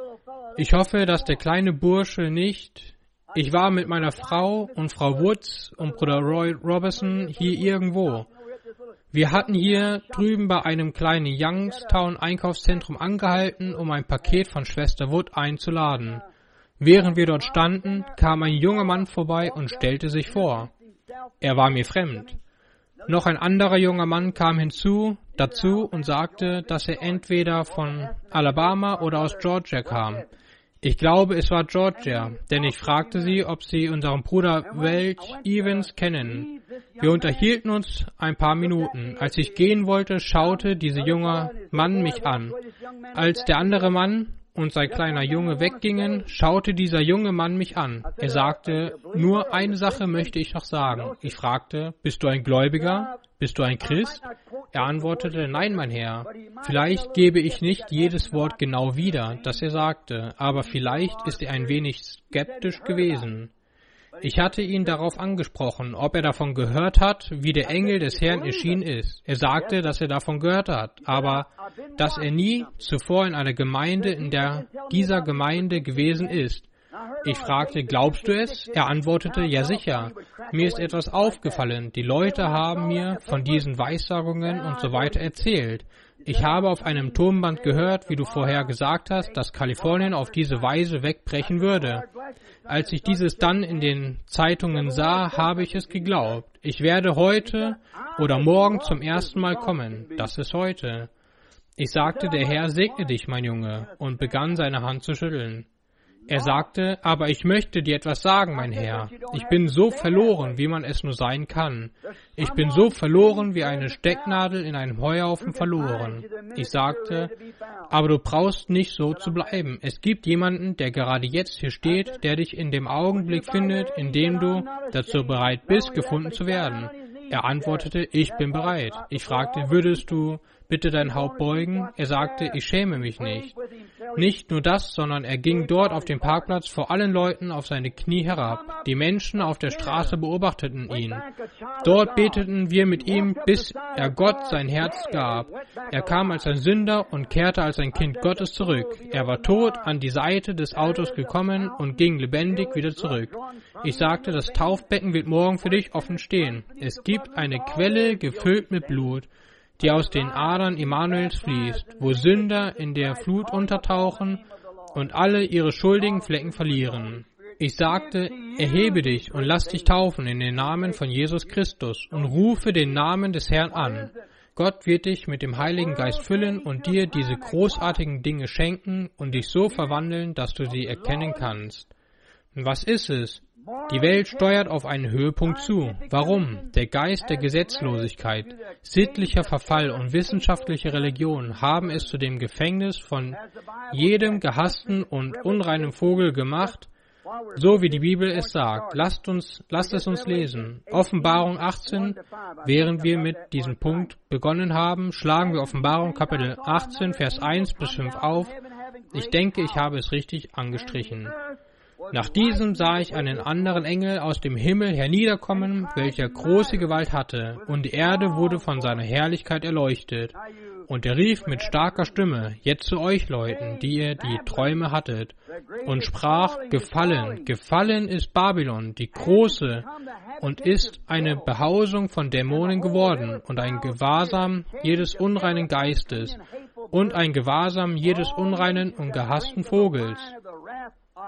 ich hoffe, dass der kleine Bursche nicht, ich war mit meiner Frau und Frau Woods und Bruder Roy Robertson hier irgendwo. Wir hatten hier drüben bei einem kleinen Youngstown Einkaufszentrum angehalten, um ein Paket von Schwester Wood einzuladen. Während wir dort standen, kam ein junger Mann vorbei und stellte sich vor. Er war mir fremd. Noch ein anderer junger Mann kam hinzu, dazu und sagte, dass er entweder von Alabama oder aus Georgia kam. Ich glaube, es war Georgia, denn ich fragte sie, ob sie unseren Bruder Welch Evans kennen. Wir unterhielten uns ein paar Minuten. Als ich gehen wollte, schaute dieser junge Mann mich an. Als der andere Mann und sein kleiner Junge weggingen, schaute dieser junge Mann mich an. Er sagte, nur eine Sache möchte ich noch sagen. Ich fragte, bist du ein Gläubiger? Bist du ein Christ? Er antwortete, nein, mein Herr. Vielleicht gebe ich nicht jedes Wort genau wieder, das er sagte, aber vielleicht ist er ein wenig skeptisch gewesen. Ich hatte ihn darauf angesprochen, ob er davon gehört hat, wie der Engel des Herrn erschienen ist. Er sagte, dass er davon gehört hat, aber dass er nie zuvor in einer Gemeinde, in der dieser Gemeinde gewesen ist. Ich fragte, glaubst du es? Er antwortete, ja sicher. Mir ist etwas aufgefallen. Die Leute haben mir von diesen Weissagungen und so weiter erzählt. Ich habe auf einem Tonband gehört, wie du vorher gesagt hast, dass Kalifornien auf diese Weise wegbrechen würde. Als ich dieses dann in den Zeitungen sah, habe ich es geglaubt. Ich werde heute oder morgen zum ersten Mal kommen. Das ist heute. Ich sagte, der Herr segne dich, mein Junge, und begann seine Hand zu schütteln. Er sagte, aber ich möchte dir etwas sagen, mein Herr. Ich bin so verloren, wie man es nur sein kann. Ich bin so verloren wie eine Stecknadel in einem Heuhaufen verloren. Ich sagte, aber du brauchst nicht so zu bleiben. Es gibt jemanden, der gerade jetzt hier steht, der dich in dem Augenblick findet, in dem du dazu bereit bist, gefunden zu werden. Er antwortete, ich bin bereit. Ich fragte, würdest du bitte dein Haupt beugen? Er sagte, ich schäme mich nicht. Nicht nur das, sondern er ging dort auf dem Parkplatz vor allen Leuten auf seine Knie herab. Die Menschen auf der Straße beobachteten ihn. Dort beteten wir mit ihm, bis er Gott sein Herz gab. Er kam als ein Sünder und kehrte als ein Kind Gottes zurück. Er war tot an die Seite des Autos gekommen und ging lebendig wieder zurück. Ich sagte, das Taufbecken wird morgen für dich offen stehen. Es gibt eine Quelle gefüllt mit Blut, die aus den Adern Immanuels fließt, wo Sünder in der Flut untertauchen und alle ihre schuldigen Flecken verlieren. Ich sagte, erhebe dich und lass dich taufen in den Namen von Jesus Christus und rufe den Namen des Herrn an. Gott wird dich mit dem Heiligen Geist füllen und dir diese großartigen Dinge schenken und dich so verwandeln, dass du sie erkennen kannst. Und was ist es? Die Welt steuert auf einen Höhepunkt zu. Warum? Der Geist der Gesetzlosigkeit, sittlicher Verfall und wissenschaftliche Religion haben es zu dem Gefängnis von jedem gehassten und unreinen Vogel gemacht, so wie die Bibel es sagt. Lasst uns, lasst es uns lesen. Offenbarung achtzehn, während wir mit diesem Punkt begonnen haben, schlagen wir Offenbarung Kapitel achtzehn, Vers eins bis fünf auf. Ich denke, ich habe es richtig angestrichen. Nach diesem sah ich einen anderen Engel aus dem Himmel herniederkommen, welcher große Gewalt hatte, und die Erde wurde von seiner Herrlichkeit erleuchtet. Und er rief mit starker Stimme, jetzt zu euch Leuten, die ihr die Träume hattet, und sprach, gefallen, gefallen ist Babylon, die große, und ist eine Behausung von Dämonen geworden, und ein Gewahrsam jedes unreinen Geistes, und ein Gewahrsam jedes unreinen und gehassten Vogels.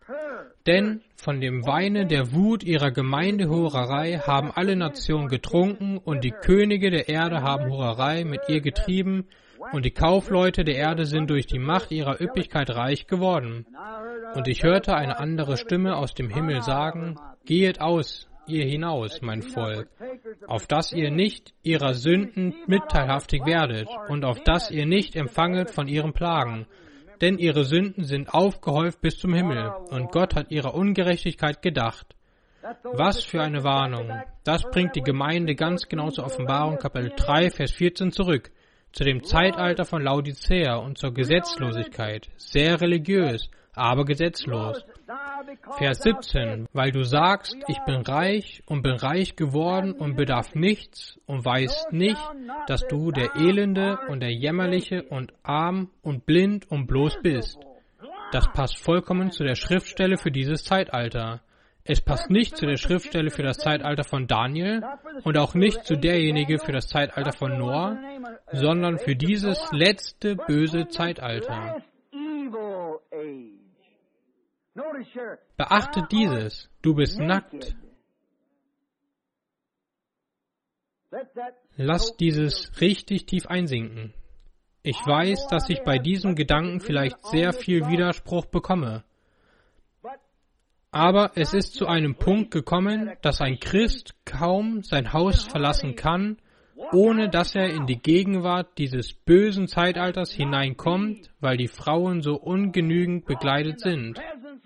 Denn von dem Weine der Wut ihrer Gemeindehurerei haben alle Nationen getrunken, und die Könige der Erde haben Hurerei mit ihr getrieben, und die Kaufleute der Erde sind durch die Macht ihrer Üppigkeit reich geworden. Und ich hörte eine andere Stimme aus dem Himmel sagen: Gehet aus, ihr hinaus, mein Volk, auf dass ihr nicht ihrer Sünden mitteilhaftig werdet, und auf dass ihr nicht empfanget von ihren Plagen. Denn ihre Sünden sind aufgehäuft bis zum Himmel, und Gott hat ihrer Ungerechtigkeit gedacht. Was für eine Warnung! Das bringt die Gemeinde ganz genau zur Offenbarung Kapitel drei, Vers vierzehn zurück, zu dem Zeitalter von Laodicea und zur Gesetzlosigkeit. Sehr religiös, aber gesetzlos. Vers siebzehn, weil du sagst, ich bin reich und bin reich geworden und bedarf nichts und weißt nicht, dass du der Elende und der Jämmerliche und arm und blind und bloß bist. Das passt vollkommen zu der Schriftstelle für dieses Zeitalter. Es passt nicht zu der Schriftstelle für das Zeitalter von Daniel und auch nicht zu derjenige für das Zeitalter von Noah, sondern für dieses letzte böse Zeitalter. Beachte dieses, du bist nackt. Lass dieses richtig tief einsinken. Ich weiß, dass ich bei diesem Gedanken vielleicht sehr viel Widerspruch bekomme. Aber es ist zu einem Punkt gekommen, dass ein Christ kaum sein Haus verlassen kann, ohne dass er in die Gegenwart dieses bösen Zeitalters hineinkommt, weil die Frauen so ungenügend bekleidet sind.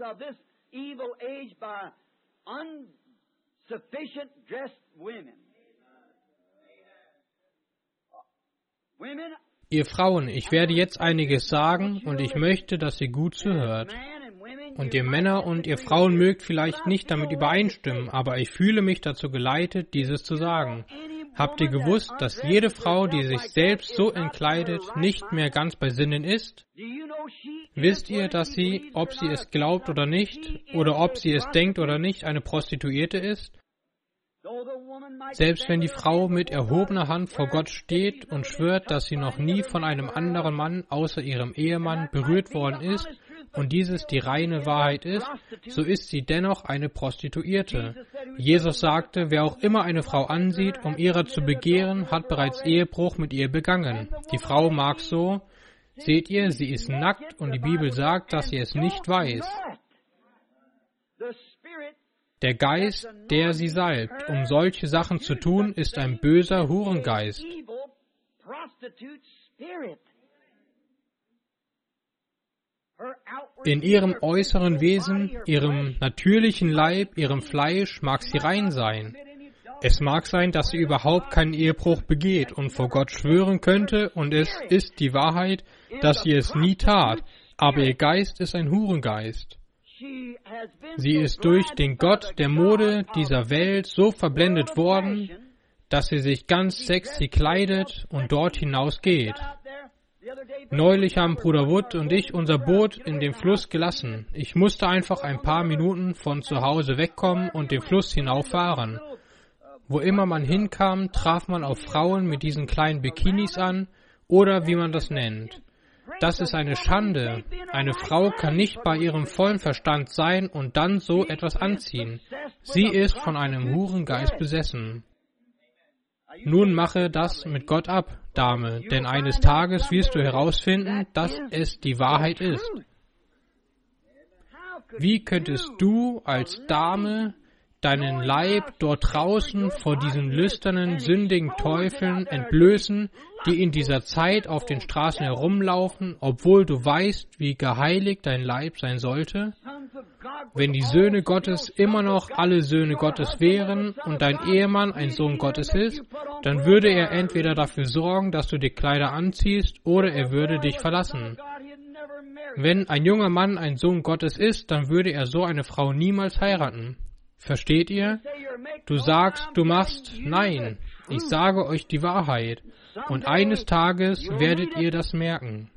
Ihr Frauen, ich werde jetzt einiges sagen und ich möchte, dass ihr gut zuhört. Und ihr Männer und ihr Frauen mögt vielleicht nicht damit übereinstimmen, aber ich fühle mich dazu geleitet, dieses zu sagen. Habt ihr gewusst, dass jede Frau, die sich selbst so entkleidet, nicht mehr ganz bei Sinnen ist? Wisst ihr, dass sie, ob sie es glaubt oder nicht, oder ob sie es denkt oder nicht, eine Prostituierte ist? Selbst wenn die Frau mit erhobener Hand vor Gott steht und schwört, dass sie noch nie von einem anderen Mann außer ihrem Ehemann berührt worden ist, und dieses die reine Wahrheit ist, so ist sie dennoch eine Prostituierte. Jesus sagte, wer auch immer eine Frau ansieht, um ihrer zu begehren, hat bereits Ehebruch mit ihr begangen. Die Frau mag so, seht ihr, sie ist nackt und die Bibel sagt, dass sie es nicht weiß. Der Geist, der sie salbt, um solche Sachen zu tun, ist ein böser Hurengeist. In ihrem äußeren Wesen, ihrem natürlichen Leib, ihrem Fleisch mag sie rein sein. Es mag sein, dass sie überhaupt keinen Ehebruch begeht und vor Gott schwören könnte, und es ist die Wahrheit, dass sie es nie tat, aber ihr Geist ist ein Hurengeist. Sie ist durch den Gott der Mode dieser Welt so verblendet worden, dass sie sich ganz sexy kleidet und dort hinausgeht. Neulich haben Bruder Wood und ich unser Boot in dem Fluss gelassen. Ich musste einfach ein paar Minuten von zu Hause wegkommen und den Fluss hinauffahren. Wo immer man hinkam, traf man auf Frauen mit diesen kleinen Bikinis an oder wie man das nennt. Das ist eine Schande. Eine Frau kann nicht bei ihrem vollen Verstand sein und dann so etwas anziehen. Sie ist von einem Hurengeist besessen. Nun mache das mit Gott ab, Dame, denn eines Tages wirst du herausfinden, dass es die Wahrheit ist. Wie könntest du als Dame deinen Leib dort draußen vor diesen lüsternen, sündigen Teufeln entblößen, die in dieser Zeit auf den Straßen herumlaufen, obwohl du weißt, wie geheiligt dein Leib sein sollte? Wenn die Söhne Gottes immer noch alle Söhne Gottes wären und dein Ehemann ein Sohn Gottes ist, dann würde er entweder dafür sorgen, dass du dir Kleider anziehst, oder er würde dich verlassen. Wenn ein junger Mann ein Sohn Gottes ist, dann würde er so eine Frau niemals heiraten. Versteht ihr? Du sagst, du machst, nein, ich sage euch die Wahrheit, und eines Tages werdet ihr das merken.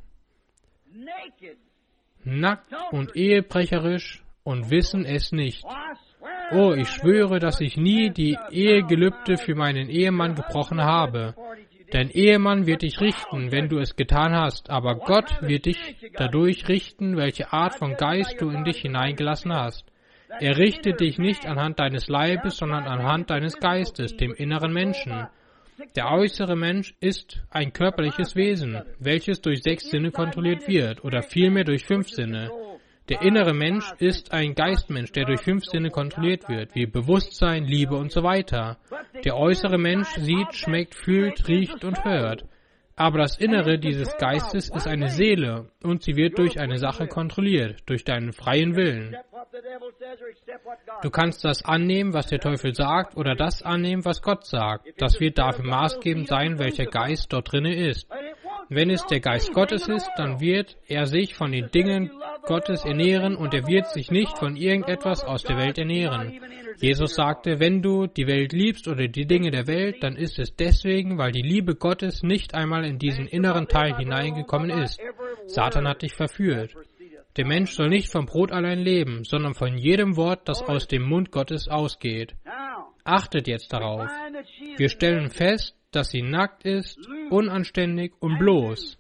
Nackt und ehebrecherisch und wissen es nicht. Oh, ich schwöre, dass ich nie die Ehegelübde für meinen Ehemann gebrochen habe. Dein Ehemann wird dich richten, wenn du es getan hast, aber Gott wird dich dadurch richten, welche Art von Geist du in dich hineingelassen hast. Er richtet dich nicht anhand deines Leibes, sondern anhand deines Geistes, dem inneren Menschen. Der äußere Mensch ist ein körperliches Wesen, welches durch sechs Sinne kontrolliert wird, oder vielmehr durch fünf Sinne. Der innere Mensch ist ein Geistmensch, der durch fünf Sinne kontrolliert wird, wie Bewusstsein, Liebe und so weiter. Der äußere Mensch sieht, schmeckt, fühlt, riecht und hört. Aber das Innere dieses Geistes ist eine Seele und sie wird durch eine Sache kontrolliert, durch deinen freien Willen. Du kannst das annehmen, was der Teufel sagt, oder das annehmen, was Gott sagt. Das wird dafür maßgebend sein, welcher Geist dort drinne ist. Wenn es der Geist Gottes ist, dann wird er sich von den Dingen Gottes ernähren und er wird sich nicht von irgendetwas aus der Welt ernähren. Jesus sagte, wenn du die Welt liebst oder die Dinge der Welt, dann ist es deswegen, weil die Liebe Gottes nicht einmal in diesen inneren Teil hineingekommen ist. Satan hat dich verführt. Der Mensch soll nicht vom Brot allein leben, sondern von jedem Wort, das aus dem Mund Gottes ausgeht. Achtet jetzt darauf. Wir stellen fest, dass sie nackt ist, unanständig und bloß.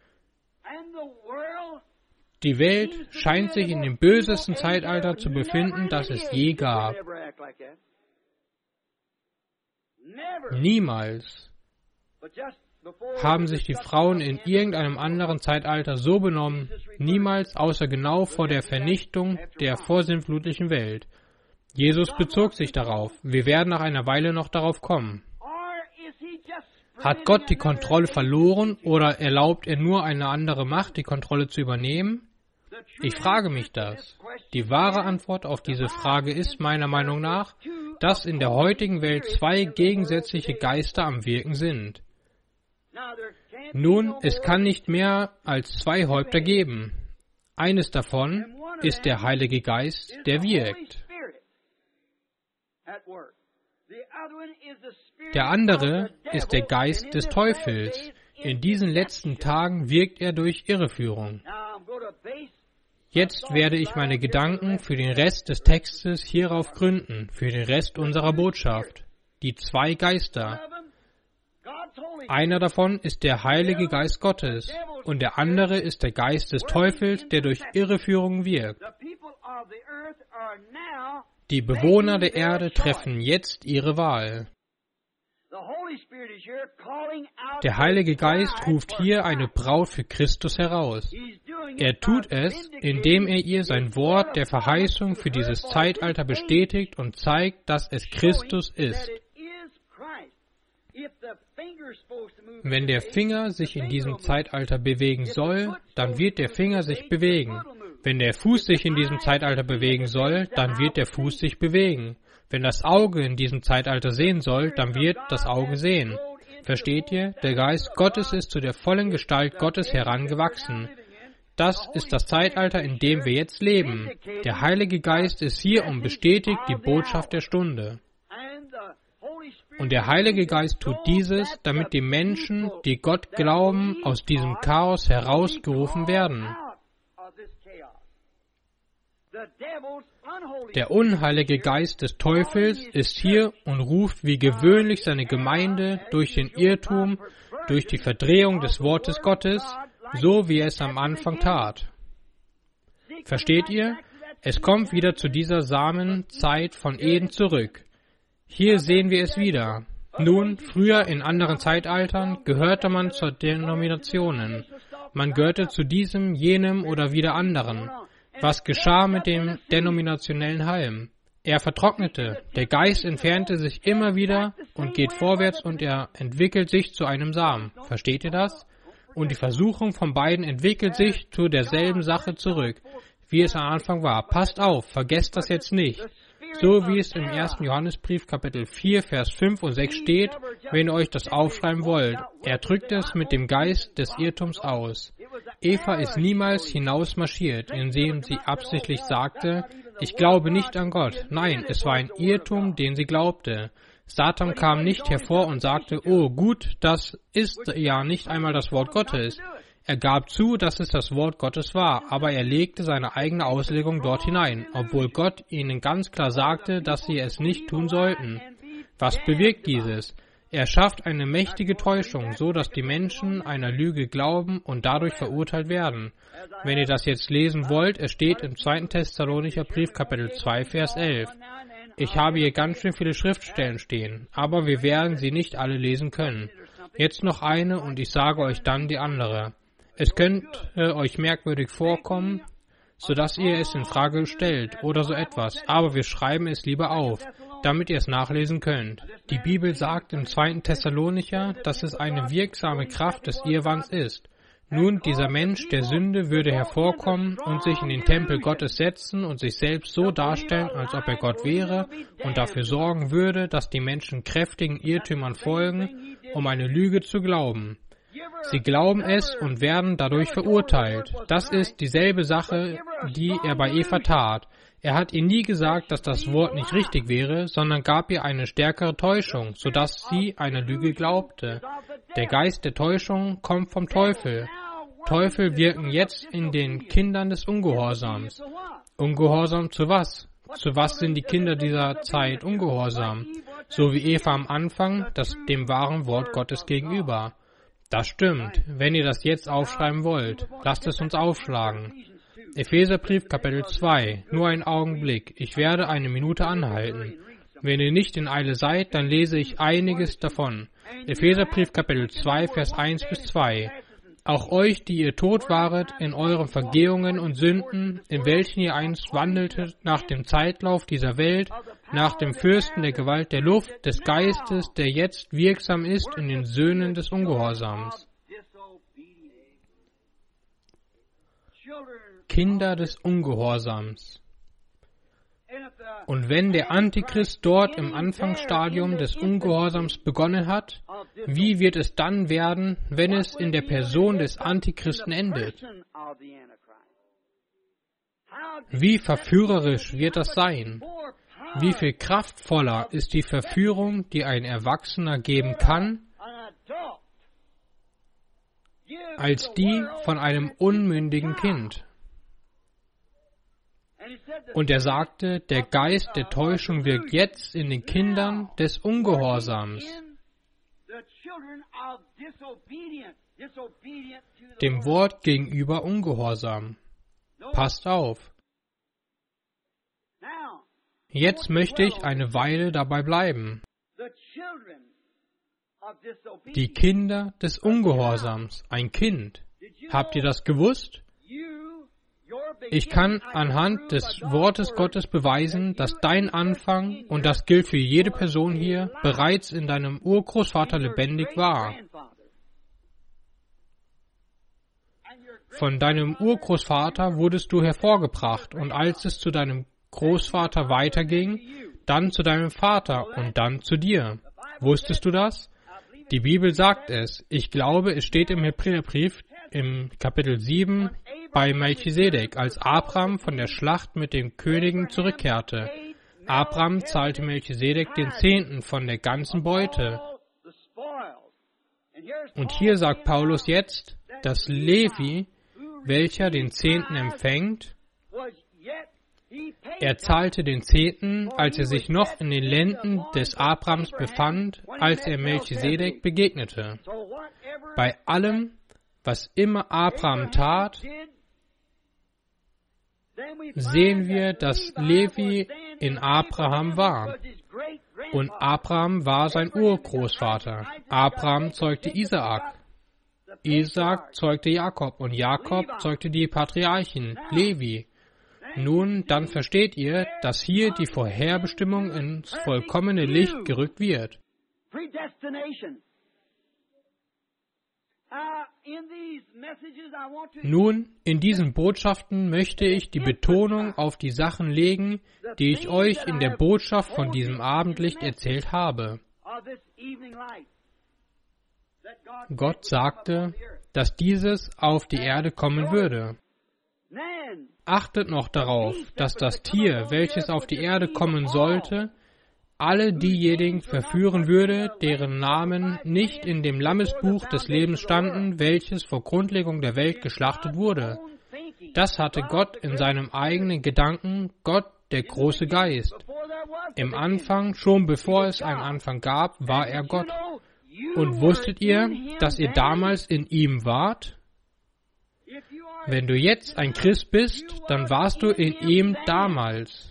Die Welt scheint sich in dem bösesten Zeitalter zu befinden, das es je gab. Niemals haben sich die Frauen in irgendeinem anderen Zeitalter so benommen, niemals außer genau vor der Vernichtung der vorsintflutlichen Welt. Jesus bezog sich darauf. Wir werden nach einer Weile noch darauf kommen. Hat Gott die Kontrolle verloren oder erlaubt er nur eine andere Macht, die Kontrolle zu übernehmen? Ich frage mich das. Die wahre Antwort auf diese Frage ist meiner Meinung nach, dass in der heutigen Welt zwei gegensätzliche Geister am Wirken sind. Nun, es kann nicht mehr als zwei Häupter geben. Eines davon ist der Heilige Geist, der wirkt. Der andere ist der Geist des Teufels. In diesen letzten Tagen wirkt er durch Irreführung. Jetzt werde ich meine Gedanken für den Rest des Textes hierauf gründen, für den Rest unserer Botschaft. Die zwei Geister. Einer davon ist der Heilige Geist Gottes und der andere ist der Geist des Teufels, der durch Irreführung wirkt. Die Bewohner der Erde treffen jetzt ihre Wahl. Der Heilige Geist ruft hier eine Braut für Christus heraus. Er tut es, indem er ihr sein Wort der Verheißung für dieses Zeitalter bestätigt und zeigt, dass es Christus ist. Wenn der Finger sich in diesem Zeitalter bewegen soll, dann wird der Finger sich bewegen. Wenn der Fuß sich in diesem Zeitalter bewegen soll, dann wird der Fuß sich bewegen. Wenn das Auge in diesem Zeitalter sehen soll, dann wird das Auge sehen. Versteht ihr? Der Geist Gottes ist zu der vollen Gestalt Gottes herangewachsen. Das ist das Zeitalter, in dem wir jetzt leben. Der Heilige Geist ist hier und bestätigt die Botschaft der Stunde. Und der Heilige Geist tut dieses, damit die Menschen, die Gott glauben, aus diesem Chaos herausgerufen werden. Der unheilige Geist des Teufels ist hier und ruft wie gewöhnlich seine Gemeinde durch den Irrtum, durch die Verdrehung des Wortes Gottes, so wie er es am Anfang tat. Versteht ihr? Es kommt wieder zu dieser Samenzeit von Eden zurück. Hier sehen wir es wieder. Nun, früher in anderen Zeitaltern gehörte man zu Denominationen. Man gehörte zu diesem, jenem oder wieder anderen. Was geschah mit dem denominationellen Halm? Er vertrocknete. Der Geist entfernte sich immer wieder und geht vorwärts und er entwickelt sich zu einem Samen. Versteht ihr das? Und die Versuchung von beiden entwickelt sich zu derselben Sache zurück, wie es am Anfang war. Passt auf, vergesst das jetzt nicht. So wie es im ersten Johannesbrief Kapitel vier, Vers fünf und sechs steht, wenn ihr euch das aufschreiben wollt. Er drückt es mit dem Geist des Irrtums aus. Eva ist niemals hinausmarschiert, indem sie absichtlich sagte, ich glaube nicht an Gott. Nein, es war ein Irrtum, den sie glaubte. Satan kam nicht hervor und sagte, oh gut, das ist ja nicht einmal das Wort Gottes. Er gab zu, dass es das Wort Gottes war, aber er legte seine eigene Auslegung dort hinein, obwohl Gott ihnen ganz klar sagte, dass sie es nicht tun sollten. Was bewirkt dieses? Er schafft eine mächtige Täuschung, so dass die Menschen einer Lüge glauben und dadurch verurteilt werden. Wenn ihr das jetzt lesen wollt, es steht im zweiten Thessalonicher Brief, Kapitel zwei, Vers elf. Ich habe hier ganz schön viele Schriftstellen stehen, aber wir werden sie nicht alle lesen können. Jetzt noch eine und ich sage euch dann die andere. Es könnte euch merkwürdig vorkommen, sodass ihr es in Frage stellt oder so etwas, aber wir schreiben es lieber auf, damit ihr es nachlesen könnt. Die Bibel sagt im zweiten Thessalonicher, dass es eine wirksame Kraft des Irrwands ist. Nun, dieser Mensch der Sünde würde hervorkommen und sich in den Tempel Gottes setzen und sich selbst so darstellen, als ob er Gott wäre und dafür sorgen würde, dass die Menschen kräftigen Irrtümern folgen, um eine Lüge zu glauben. Sie glauben es und werden dadurch verurteilt. Das ist dieselbe Sache, die er bei Eva tat. Er hat ihr nie gesagt, dass das Wort nicht richtig wäre, sondern gab ihr eine stärkere Täuschung, sodass sie einer Lüge glaubte. Der Geist der Täuschung kommt vom Teufel. Teufel wirken jetzt in den Kindern des Ungehorsams. Ungehorsam zu was? Zu was sind die Kinder dieser Zeit ungehorsam? So wie Eva am Anfang, das dem wahren Wort Gottes gegenüber. Das stimmt, wenn ihr das jetzt aufschreiben wollt. Lasst es uns aufschlagen. Epheserbrief Kapitel zwei. Nur einen Augenblick. Ich werde eine Minute anhalten. Wenn ihr nicht in Eile seid, dann lese ich einiges davon. Epheserbrief Kapitel zwei, Vers eins bis zwei. Auch euch, die ihr tot waret in euren Vergehungen und Sünden, in welchen ihr einst wandeltet nach dem Zeitlauf dieser Welt, nach dem Fürsten der Gewalt der Luft, des Geistes, der jetzt wirksam ist in den Söhnen des Ungehorsams. Kinder des Ungehorsams. Und wenn der Antichrist dort im Anfangsstadium des Ungehorsams begonnen hat, wie wird es dann werden, wenn es in der Person des Antichristen endet? Wie verführerisch wird das sein? Wie viel kraftvoller ist die Verführung, die ein Erwachsener geben kann, als die von einem unmündigen Kind? Und er sagte, der Geist der Täuschung wirkt jetzt in den Kindern des Ungehorsams, dem Wort gegenüber ungehorsam. Passt auf. Jetzt möchte ich eine Weile dabei bleiben. Die Kinder des Ungehorsams, ein Kind. Habt ihr das gewusst? Ich kann anhand des Wortes Gottes beweisen, dass dein Anfang, und das gilt für jede Person hier, bereits in deinem Urgroßvater lebendig war. Von deinem Urgroßvater wurdest du hervorgebracht, und als es zu deinem Großvater weiterging, dann zu deinem Vater und dann zu dir. Wusstest du das? Die Bibel sagt es. Ich glaube, es steht im Hebräerbrief im Kapitel sieben bei Melchisedek, als Abraham von der Schlacht mit den Königen zurückkehrte. Abraham zahlte Melchisedek den Zehnten von der ganzen Beute. Und hier sagt Paulus jetzt, dass Levi, welcher den Zehnten empfängt, er zahlte den Zehnten, als er sich noch in den Lenden des Abrahams befand, als er Melchisedek begegnete. Bei allem, was immer Abraham tat, sehen wir, dass Levi in Abraham war. Und Abraham war sein Urgroßvater. Abraham zeugte Isaak. Isaak zeugte Jakob und Jakob zeugte die Patriarchen, Levi. Nun, dann versteht ihr, dass hier die Vorherbestimmung ins vollkommene Licht gerückt wird. Nun, in diesen Botschaften möchte ich die Betonung auf die Sachen legen, die ich euch in der Botschaft von diesem Abendlicht erzählt habe. Gott sagte, dass dieses auf die Erde kommen würde. Achtet noch darauf, dass das Tier, welches auf die Erde kommen sollte, alle diejenigen verführen würde, deren Namen nicht in dem Lammesbuch des Lebens standen, welches vor Grundlegung der Welt geschlachtet wurde. Das hatte Gott in seinem eigenen Gedanken, Gott, der große Geist. Im Anfang, schon bevor es einen Anfang gab, war er Gott. Und wusstet ihr, dass ihr damals in ihm wart? Wenn du jetzt ein Christ bist, dann warst du in ihm damals.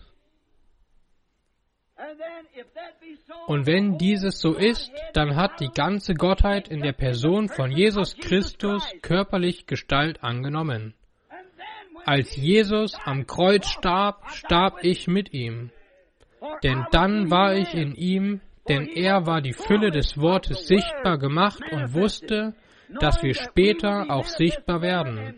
Und wenn dieses so ist, dann hat die ganze Gottheit in der Person von Jesus Christus körperlich Gestalt angenommen. Als Jesus am Kreuz starb, starb ich mit ihm. Denn dann war ich in ihm, denn er war die Fülle des Wortes sichtbar gemacht und wusste, dass wir später auch sichtbar werden.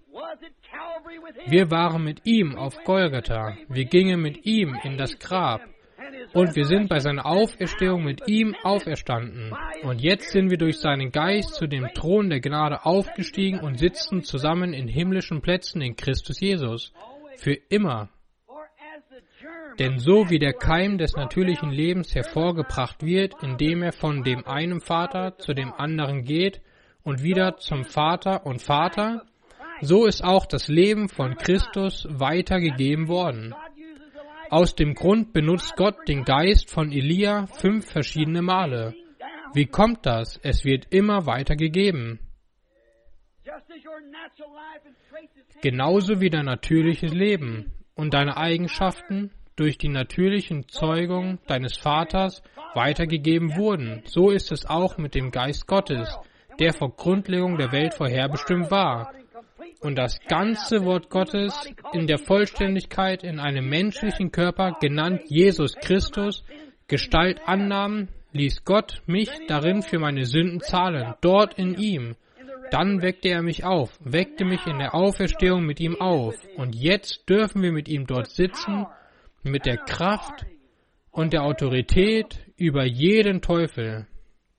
Wir waren mit ihm auf Golgatha, wir gingen mit ihm in das Grab und wir sind bei seiner Auferstehung mit ihm auferstanden. Und jetzt sind wir durch seinen Geist zu dem Thron der Gnade aufgestiegen und sitzen zusammen in himmlischen Plätzen in Christus Jesus. Für immer. Denn so wie der Keim des natürlichen Lebens hervorgebracht wird, indem er von dem einen Vater zu dem anderen geht und wieder zum Vater und Vater, so ist auch das Leben von Christus weitergegeben worden. Aus dem Grund benutzt Gott den Geist von Elia fünf verschiedene Male. Wie kommt das? Es wird immer weitergegeben. Genauso wie dein natürliches Leben und deine Eigenschaften durch die natürlichen Zeugungen deines Vaters weitergegeben wurden. So ist es auch mit dem Geist Gottes, der vor Grundlegung der Welt vorherbestimmt war. Und das ganze Wort Gottes in der Vollständigkeit in einem menschlichen Körper, genannt Jesus Christus, Gestalt annahm, ließ Gott mich darin für meine Sünden zahlen, dort in ihm. Dann weckte er mich auf, weckte mich in der Auferstehung mit ihm auf. Und jetzt dürfen wir mit ihm dort sitzen, mit der Kraft und der Autorität über jeden Teufel.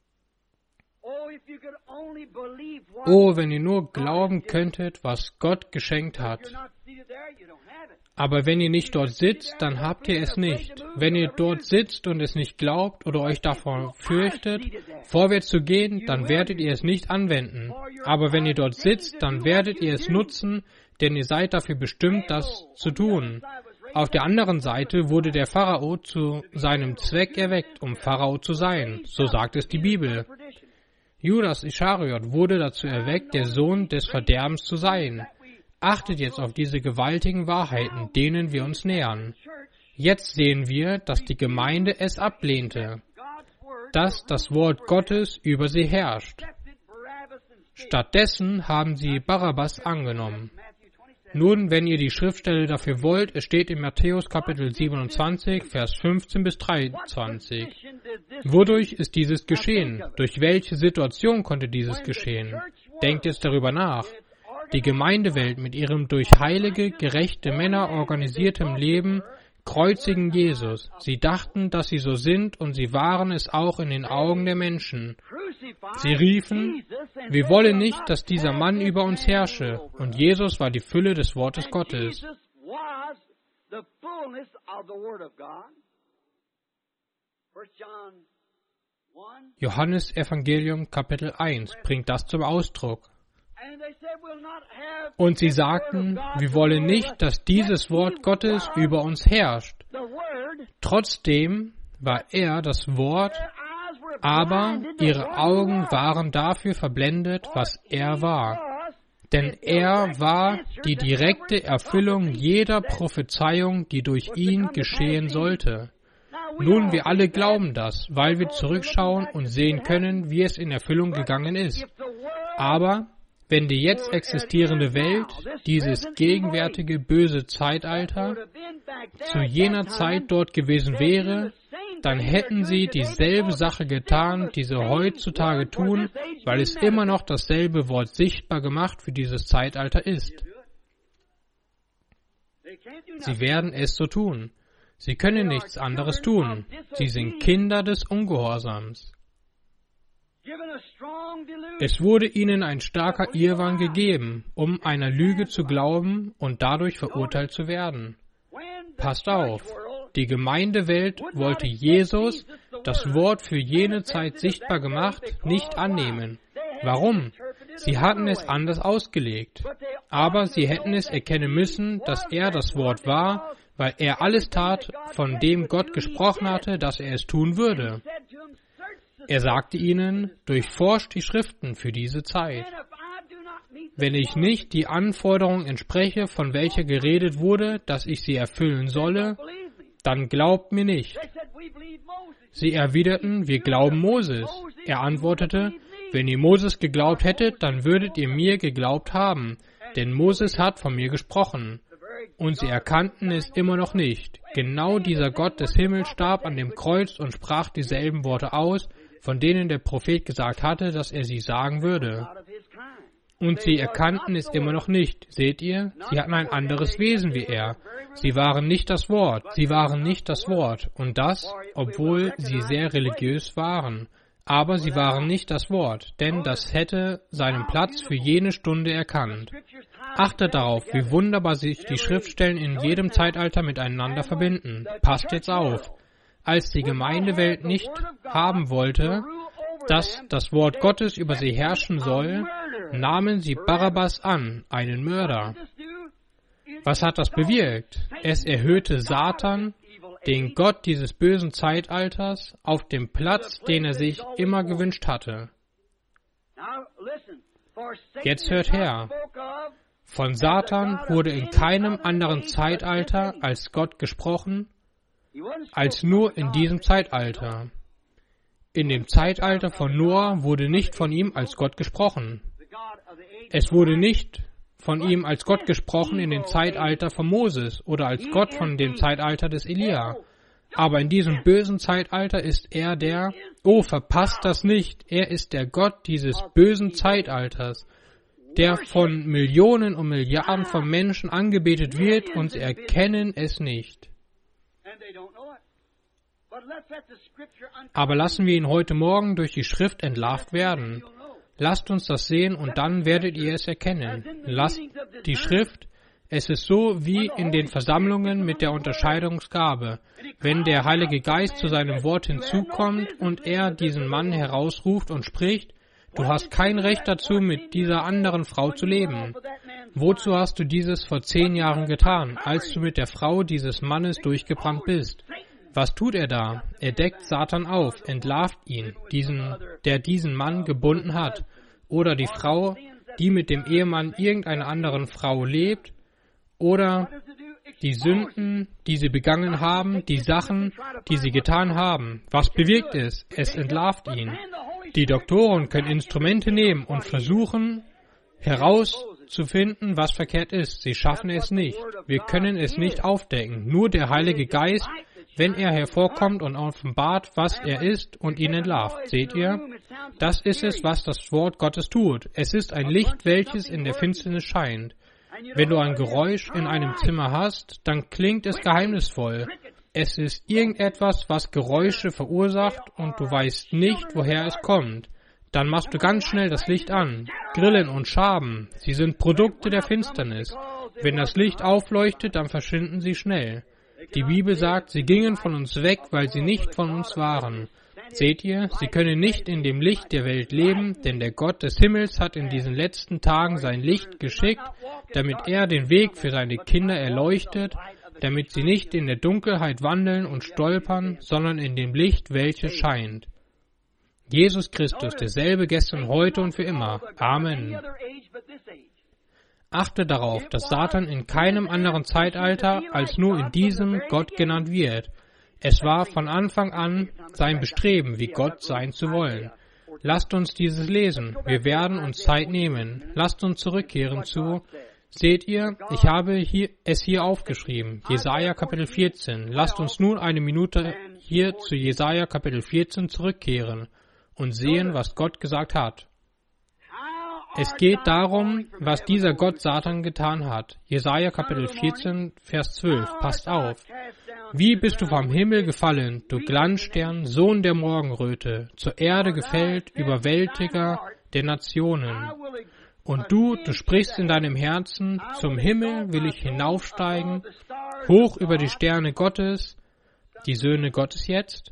Oh, wenn ihr nur glauben könntet, was Gott geschenkt hat. Aber wenn ihr nicht dort sitzt, dann habt ihr es nicht. Wenn ihr dort sitzt und es nicht glaubt oder euch davor fürchtet, vorwärts zu gehen, dann werdet ihr es nicht anwenden. Aber wenn ihr dort sitzt, dann werdet ihr es nutzen, denn ihr seid dafür bestimmt, das zu tun. Auf der anderen Seite wurde der Pharao zu seinem Zweck erweckt, um Pharao zu sein. So sagt es die Bibel. Judas Ischariot wurde dazu erweckt, der Sohn des Verderbens zu sein. Achtet jetzt auf diese gewaltigen Wahrheiten, denen wir uns nähern. Jetzt sehen wir, dass die Gemeinde es ablehnte, dass das Wort Gottes über sie herrscht. Stattdessen haben sie Barabbas angenommen. Nun, wenn ihr die Schriftstelle dafür wollt, es steht in Matthäus Kapitel siebenundzwanzig, Vers fünfzehn bis dreiundzwanzig. Wodurch ist dieses geschehen? Durch welche Situation konnte dieses geschehen? Denkt jetzt darüber nach. Die Gemeindewelt mit ihrem durch heilige, gerechte Männer organisiertem Leben kreuzigen Jesus. Sie dachten, dass sie so sind, und sie waren es auch in den Augen der Menschen. Sie riefen, wir wollen nicht, dass dieser Mann über uns herrsche. Und Jesus war die Fülle des Wortes Gottes. Johannes Evangelium Kapitel eins bringt das zum Ausdruck. Und sie sagten, wir wollen nicht, dass dieses Wort Gottes über uns herrscht. Trotzdem war er das Wort, aber ihre Augen waren dafür verblendet, was er war. Denn er war die direkte Erfüllung jeder Prophezeiung, die durch ihn geschehen sollte. Nun, wir alle glauben das, weil wir zurückschauen und sehen können, wie es in Erfüllung gegangen ist. Aber wenn die jetzt existierende Welt, dieses gegenwärtige böse Zeitalter, zu jener Zeit dort gewesen wäre, dann hätten sie dieselbe Sache getan, die sie heutzutage tun, weil es immer noch dasselbe Wort sichtbar gemacht für dieses Zeitalter ist. Sie werden es so tun. Sie können nichts anderes tun. Sie sind Kinder des Ungehorsams. Es wurde ihnen ein starker Irrwahn gegeben, um einer Lüge zu glauben und dadurch verurteilt zu werden. Passt auf, die Gemeindewelt wollte Jesus, das Wort für jene Zeit sichtbar gemacht, nicht annehmen. Warum? Sie hatten es anders ausgelegt. Aber sie hätten es erkennen müssen, dass er das Wort war, weil er alles tat, von dem Gott gesprochen hatte, dass er es tun würde. Er sagte ihnen, durchforscht die Schriften für diese Zeit. Wenn ich nicht die Anforderung entspreche, von welcher geredet wurde, dass ich sie erfüllen solle, dann glaubt mir nicht. Sie erwiderten, wir glauben Moses. Er antwortete, wenn ihr Moses geglaubt hättet, dann würdet ihr mir geglaubt haben, denn Moses hat von mir gesprochen. Und sie erkannten es immer noch nicht. Genau dieser Gott des Himmels starb an dem Kreuz und sprach dieselben Worte aus, von denen der Prophet gesagt hatte, dass er sie sagen würde. Und sie erkannten es immer noch nicht. Seht ihr? Sie hatten ein anderes Wesen wie er. Sie waren nicht das Wort. Sie waren nicht das Wort. Und das, obwohl sie sehr religiös waren. Aber sie waren nicht das Wort, denn das hätte seinen Platz für jene Stunde erkannt. Achtet darauf, wie wunderbar sich die Schriftstellen in jedem Zeitalter miteinander verbinden. Passt jetzt auf. Als die Gemeindewelt nicht haben wollte, dass das Wort Gottes über sie herrschen soll, nahmen sie Barabbas an, einen Mörder. Was hat das bewirkt? Es erhöhte Satan, den Gott dieses bösen Zeitalters, auf den Platz, den er sich immer gewünscht hatte. Jetzt hört her. Von Satan wurde in keinem anderen Zeitalter als Gott gesprochen, als nur in diesem Zeitalter. In dem Zeitalter von Noah wurde nicht von ihm als Gott gesprochen. Es wurde nicht von ihm als Gott gesprochen in dem Zeitalter von Moses oder als Gott von dem Zeitalter des Elia. Aber in diesem bösen Zeitalter ist er der, oh, verpasst das nicht, er ist der Gott dieses bösen Zeitalters, der von Millionen und Milliarden von Menschen angebetet wird und sie erkennen es nicht. Aber lassen wir ihn heute Morgen durch die Schrift entlarvt werden. Lasst uns das sehen und dann werdet ihr es erkennen. Lasst die Schrift, es ist so wie in den Versammlungen mit der Unterscheidungsgabe. Wenn der Heilige Geist zu seinem Wort hinzukommt und er diesen Mann herausruft und spricht, du hast kein Recht dazu, mit dieser anderen Frau zu leben. Wozu hast du dieses vor zehn Jahren getan, als du mit der Frau dieses Mannes durchgebrannt bist? Was tut er da? Er deckt Satan auf, entlarvt ihn, diesen, der diesen Mann gebunden hat, oder die Frau, die mit dem Ehemann irgendeiner anderen Frau lebt, oder die Sünden, die sie begangen haben, die Sachen, die sie getan haben. Was bewirkt es? Es entlarvt ihn. Die Doktoren können Instrumente nehmen und versuchen herauszufinden, was verkehrt ist. Sie schaffen es nicht. Wir können es nicht aufdecken. Nur der Heilige Geist, wenn er hervorkommt und offenbart, was er ist und ihn entlarvt. Seht ihr? Das ist es, was das Wort Gottes tut. Es ist ein Licht, welches in der Finsternis scheint. Wenn du ein Geräusch in einem Zimmer hast, dann klingt es geheimnisvoll. Es ist irgendetwas, was Geräusche verursacht und du weißt nicht, woher es kommt. Dann machst du ganz schnell das Licht an. Grillen und Schaben, sie sind Produkte der Finsternis. Wenn das Licht aufleuchtet, dann verschwinden sie schnell. Die Bibel sagt, sie gingen von uns weg, weil sie nicht von uns waren. Seht ihr, sie können nicht in dem Licht der Welt leben, denn der Gott des Himmels hat in diesen letzten Tagen sein Licht geschickt, damit er den Weg für seine Kinder erleuchtet, damit sie nicht in der Dunkelheit wandeln und stolpern, sondern in dem Licht, welches scheint. Jesus Christus, derselbe gestern, heute und für immer. Amen. Achte darauf, dass Satan in keinem anderen Zeitalter als nur in diesem Gott genannt wird. Es war von Anfang an sein Bestreben, wie Gott sein zu wollen. Lasst uns dieses lesen. Wir werden uns Zeit nehmen. Lasst uns zurückkehren zu, seht ihr, ich habe hier, es hier aufgeschrieben, Jesaja Kapitel vierzehn. Lasst uns nun eine Minute hier zu Jesaja Kapitel vierzehn zurückkehren und sehen, was Gott gesagt hat. Es geht darum, was dieser Gott Satan getan hat. Jesaja Kapitel vierzehn, Vers zwölf. Passt auf. Wie bist du vom Himmel gefallen, du Glanzstern, Sohn der Morgenröte, zur Erde gefällt, Überwältiger der Nationen. Und du, du sprichst in deinem Herzen, zum Himmel will ich hinaufsteigen, hoch über die Sterne Gottes, die Söhne Gottes jetzt,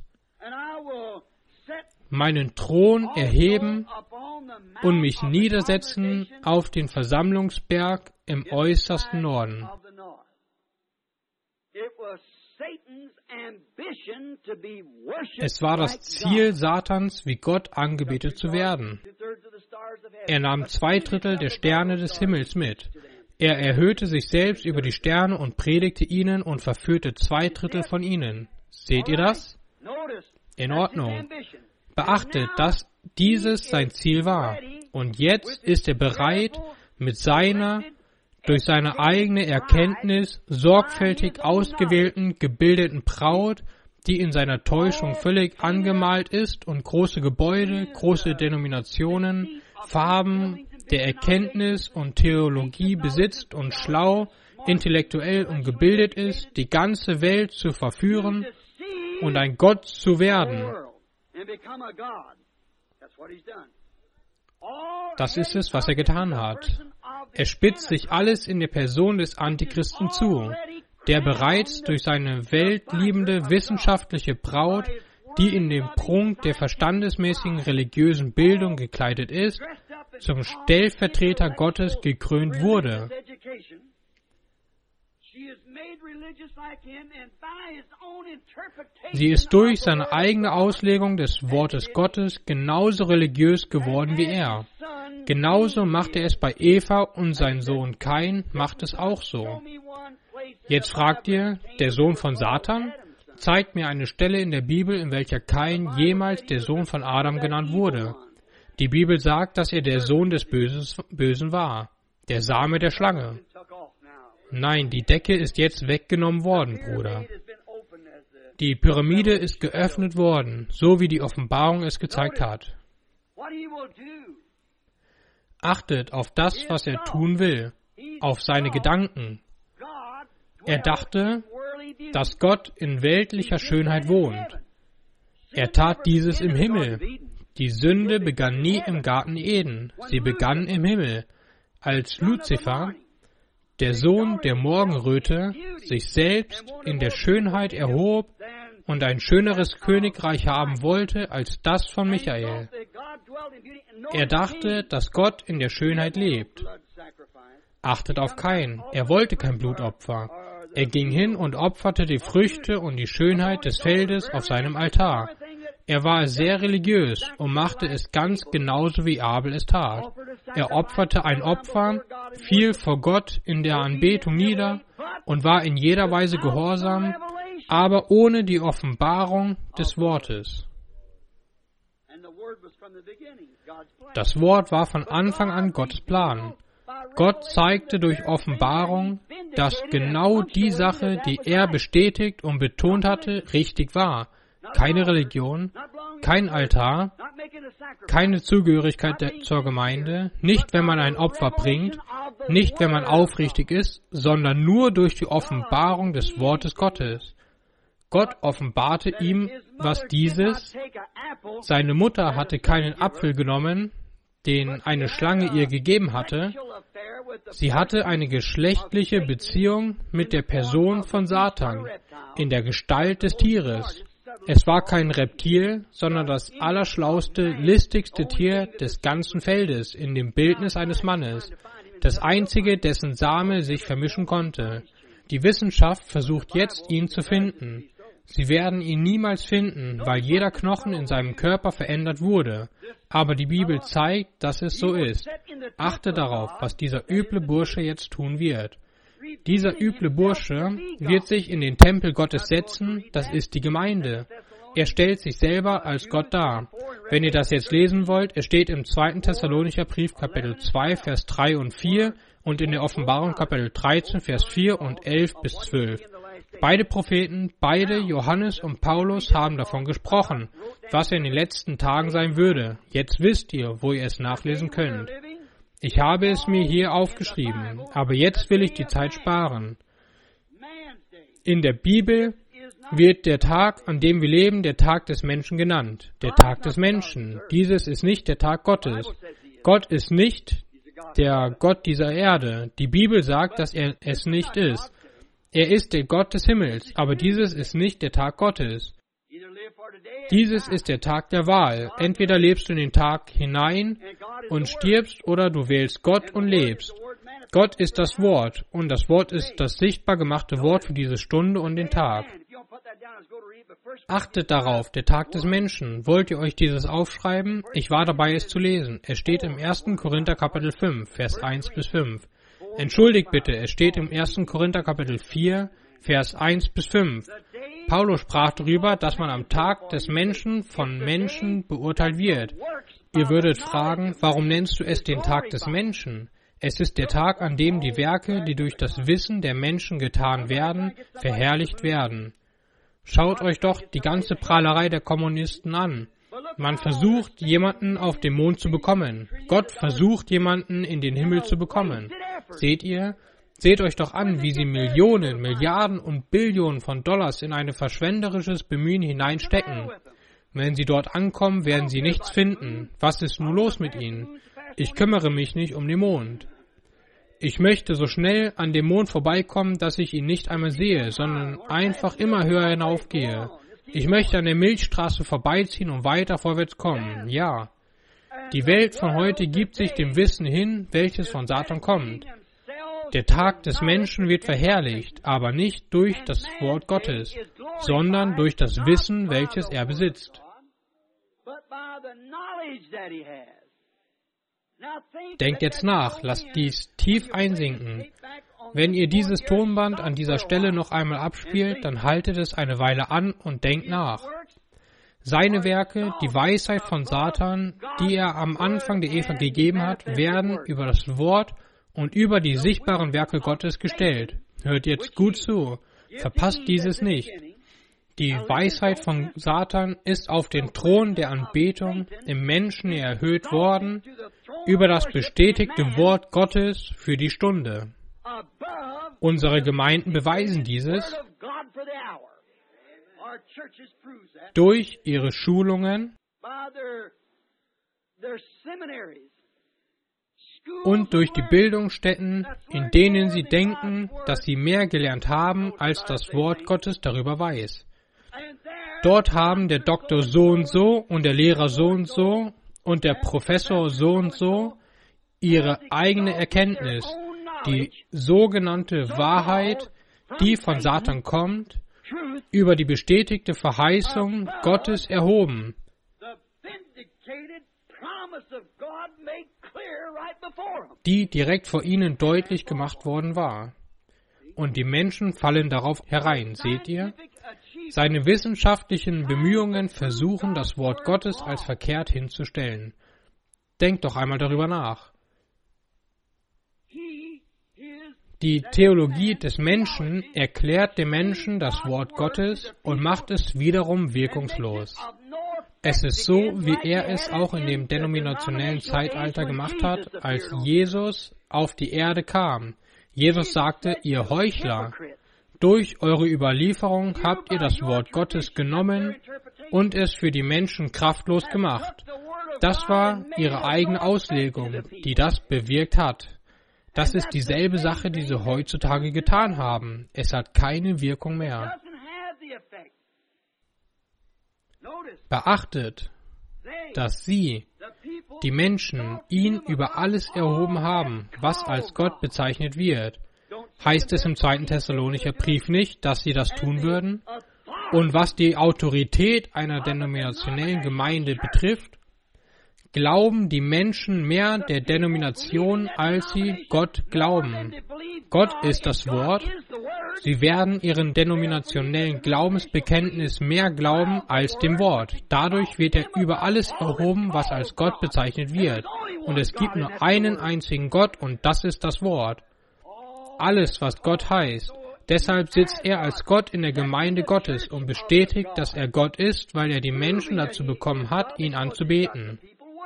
meinen Thron erheben und mich niedersetzen auf den Versammlungsberg im äußersten Norden. Es war das Ziel Satans, wie Gott angebetet zu werden. Er nahm zwei Drittel der Sterne des Himmels mit. Er erhöhte sich selbst über die Sterne und predigte ihnen und verführte zwei Drittel von ihnen. Seht ihr das? In Ordnung. Beachtet, dass dieses sein Ziel war. Und jetzt ist er bereit, mit seiner, durch seine eigene Erkenntnis, sorgfältig ausgewählten, gebildeten Braut, die in seiner Täuschung völlig angemalt ist und große Gebäude, große Denominationen, Farben der Erkenntnis und Theologie besitzt und schlau, intellektuell und gebildet ist, die ganze Welt zu verführen und ein Gott zu werden. Das ist es, was er getan hat. Er spitzt sich alles in der Person des Antichristen zu, der bereits durch seine weltliebende wissenschaftliche Braut, die in den Prunk der verstandesmäßigen religiösen Bildung gekleidet ist, zum Stellvertreter Gottes gekrönt wurde. Sie ist durch seine eigene Auslegung des Wortes Gottes genauso religiös geworden wie er. Genauso macht er es bei Eva und sein Sohn Kain macht es auch so. Jetzt fragt ihr, der Sohn von Satan? Zeigt mir eine Stelle in der Bibel, in welcher Kain jemals der Sohn von Adam genannt wurde. Die Bibel sagt, dass er der Sohn des Bösen war, der Same der Schlange. Nein, die Decke ist jetzt weggenommen worden, Bruder. Die Pyramide ist geöffnet worden, so wie die Offenbarung es gezeigt hat. Achtet auf das, was er tun will, auf seine Gedanken. Er dachte, dass Gott in weltlicher Schönheit wohnt. Er tat dieses im Himmel. Die Sünde begann nie im Garten Eden, sie begann im Himmel, als Luzifer, der Sohn der Morgenröte, sich selbst in der Schönheit erhob und ein schöneres Königreich haben wollte als das von Michael. Er dachte, dass Gott in der Schönheit lebt. Achtet auf Kain, er wollte kein Blutopfer. Er ging hin und opferte die Früchte und die Schönheit des Feldes auf seinem Altar. Er war sehr religiös und machte es ganz genauso, wie Abel es tat. Er opferte ein Opfer, fiel vor Gott in der Anbetung nieder und war in jeder Weise gehorsam, aber ohne die Offenbarung des Wortes. Das Wort war von Anfang an Gottes Plan. Gott zeigte durch Offenbarung, dass genau die Sache, die er bestätigt und betont hatte, richtig war. Keine Religion, kein Altar, keine Zugehörigkeit der, zur Gemeinde, nicht wenn man ein Opfer bringt, nicht wenn man aufrichtig ist, sondern nur durch die Offenbarung des Wortes Gottes. Gott offenbarte ihm, was dieses, seine Mutter hatte keinen Apfel genommen, den eine Schlange ihr gegeben hatte. Sie hatte eine geschlechtliche Beziehung mit der Person von Satan in der Gestalt des Tieres. Es war kein Reptil, sondern das allerschlauste, listigste Tier des ganzen Feldes in dem Bildnis eines Mannes, das einzige, dessen Same sich vermischen konnte. Die Wissenschaft versucht jetzt, ihn zu finden. Sie werden ihn niemals finden, weil jeder Knochen in seinem Körper verändert wurde. Aber die Bibel zeigt, dass es so ist. Achte darauf, was dieser üble Bursche jetzt tun wird. Dieser üble Bursche wird sich in den Tempel Gottes setzen, das ist die Gemeinde. Er stellt sich selber als Gott dar. Wenn ihr das jetzt lesen wollt, es steht im zweiten Thessalonicher Brief, Kapitel zwei, Vers drei und vier und in der Offenbarung, Kapitel dreizehn, Vers vier und elf bis zwölf. Beide Propheten, beide Johannes und Paulus haben davon gesprochen, was in den letzten Tagen sein würde. Jetzt wisst ihr, wo ihr es nachlesen könnt. Ich habe es mir hier aufgeschrieben, aber jetzt will ich die Zeit sparen. In der Bibel wird der Tag, an dem wir leben, der Tag des Menschen genannt. Der Tag des Menschen. Dieses ist nicht der Tag Gottes. Gott ist nicht der Gott dieser Erde. Die Bibel sagt, dass er es nicht ist. Er ist der Gott des Himmels, aber dieses ist nicht der Tag Gottes. Dieses ist der Tag der Wahl. Entweder lebst du in den Tag hinein und stirbst, oder du wählst Gott und lebst. Gott ist das Wort, und das Wort ist das sichtbar gemachte Wort für diese Stunde und den Tag. Achtet darauf, der Tag des Menschen. Wollt ihr euch dieses aufschreiben? Ich war dabei, es zu lesen. Es steht im ersten Korinther Kapitel fünf, Vers eins bis fünf. Entschuldigt bitte, es steht im ersten Korinther Kapitel vier, Vers eins bis fünf. Paulus sprach darüber, dass man am Tag des Menschen von Menschen beurteilt wird. Ihr würdet fragen, warum nennst du es den Tag des Menschen? Es ist der Tag, an dem die Werke, die durch das Wissen der Menschen getan werden, verherrlicht werden. Schaut euch doch die ganze Prahlerei der Kommunisten an. Man versucht, jemanden auf den Mond zu bekommen. Gott versucht, jemanden in den Himmel zu bekommen. Seht ihr? Seht euch doch an, wie sie Millionen, Milliarden und Billionen von Dollars in ein verschwenderisches Bemühen hineinstecken. Wenn sie dort ankommen, werden sie nichts finden. Was ist nun los mit ihnen? Ich kümmere mich nicht um den Mond. Ich möchte so schnell an dem Mond vorbeikommen, dass ich ihn nicht einmal sehe, sondern einfach immer höher hinaufgehe. Ich möchte an der Milchstraße vorbeiziehen und weiter vorwärts kommen. Ja. Die Welt von heute gibt sich dem Wissen hin, welches von Satan kommt. Der Tag des Menschen wird verherrlicht, aber nicht durch das Wort Gottes, sondern durch das Wissen, welches er besitzt. Denkt jetzt nach, lasst dies tief einsinken. Wenn ihr dieses Tonband an dieser Stelle noch einmal abspielt, dann haltet es eine Weile an und denkt nach. Seine Werke, die Weisheit von Satan, die er am Anfang der Eva gegeben hat, werden über das Wort und über die sichtbaren Werke Gottes gestellt. Hört jetzt gut zu, verpasst dieses nicht. Die Weisheit von Satan ist auf den Thron der Anbetung im Menschen erhöht worden, über das bestätigte Wort Gottes für die Stunde. Unsere Gemeinden beweisen dieses durch ihre Schulungen und durch die Bildungsstätten, in denen sie denken, dass sie mehr gelernt haben, als das Wort Gottes darüber weiß. Dort haben der Doktor so und so und der Lehrer so und so und der Professor so und so ihre eigene Erkenntnis, die sogenannte Wahrheit, die von Satan kommt, über die bestätigte Verheißung Gottes erhoben, die direkt vor ihnen deutlich gemacht worden war. Und die Menschen fallen darauf herein, seht ihr? Seine wissenschaftlichen Bemühungen versuchen, das Wort Gottes als verkehrt hinzustellen. Denkt doch einmal darüber nach. Die Theologie des Menschen erklärt dem Menschen das Wort Gottes und macht es wiederum wirkungslos. Es ist so, wie er es auch in dem denominationellen Zeitalter gemacht hat, als Jesus auf die Erde kam. Jesus sagte, ihr Heuchler, durch eure Überlieferung habt ihr das Wort Gottes genommen und es für die Menschen kraftlos gemacht. Das war ihre eigene Auslegung, die das bewirkt hat. Das ist dieselbe Sache, die sie heutzutage getan haben. Es hat keine Wirkung mehr. Beachtet, dass sie, die Menschen, ihn über alles erhoben haben, was als Gott bezeichnet wird. Heißt es im zweiten Thessalonicher Brief nicht, dass sie das tun würden? Und was die Autorität einer denominationellen Gemeinde betrifft, glauben die Menschen mehr der Denomination, als sie Gott glauben. Gott ist das Wort. Sie werden ihren denominationellen Glaubensbekenntnis mehr glauben als dem Wort. Dadurch wird er über alles erhoben, was als Gott bezeichnet wird. Und es gibt nur einen einzigen Gott und das ist das Wort. Alles, was Gott heißt. Deshalb sitzt er als Gott in der Gemeinde Gottes und bestätigt, dass er Gott ist, weil er die Menschen dazu bekommen hat, ihn anzubeten.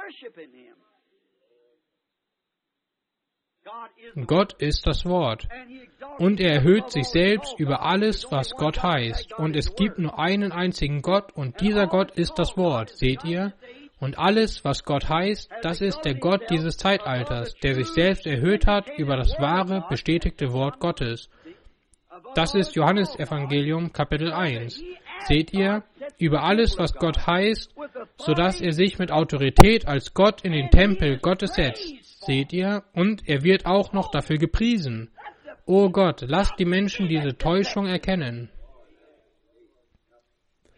Gott ist das Wort. Und er erhöht sich selbst über alles, was Gott heißt. Und es gibt nur einen einzigen Gott und dieser Gott ist das Wort. Seht ihr? Und alles, was Gott heißt, das ist der Gott dieses Zeitalters, der sich selbst erhöht hat über das wahre, bestätigte Wort Gottes. Das ist Johannes Evangelium Kapitel eins. Seht ihr? Über alles, was Gott heißt, sodass er sich mit Autorität als Gott in den Tempel Gottes setzt. Seht ihr? Und er wird auch noch dafür gepriesen. O Gott, lasst die Menschen diese Täuschung erkennen.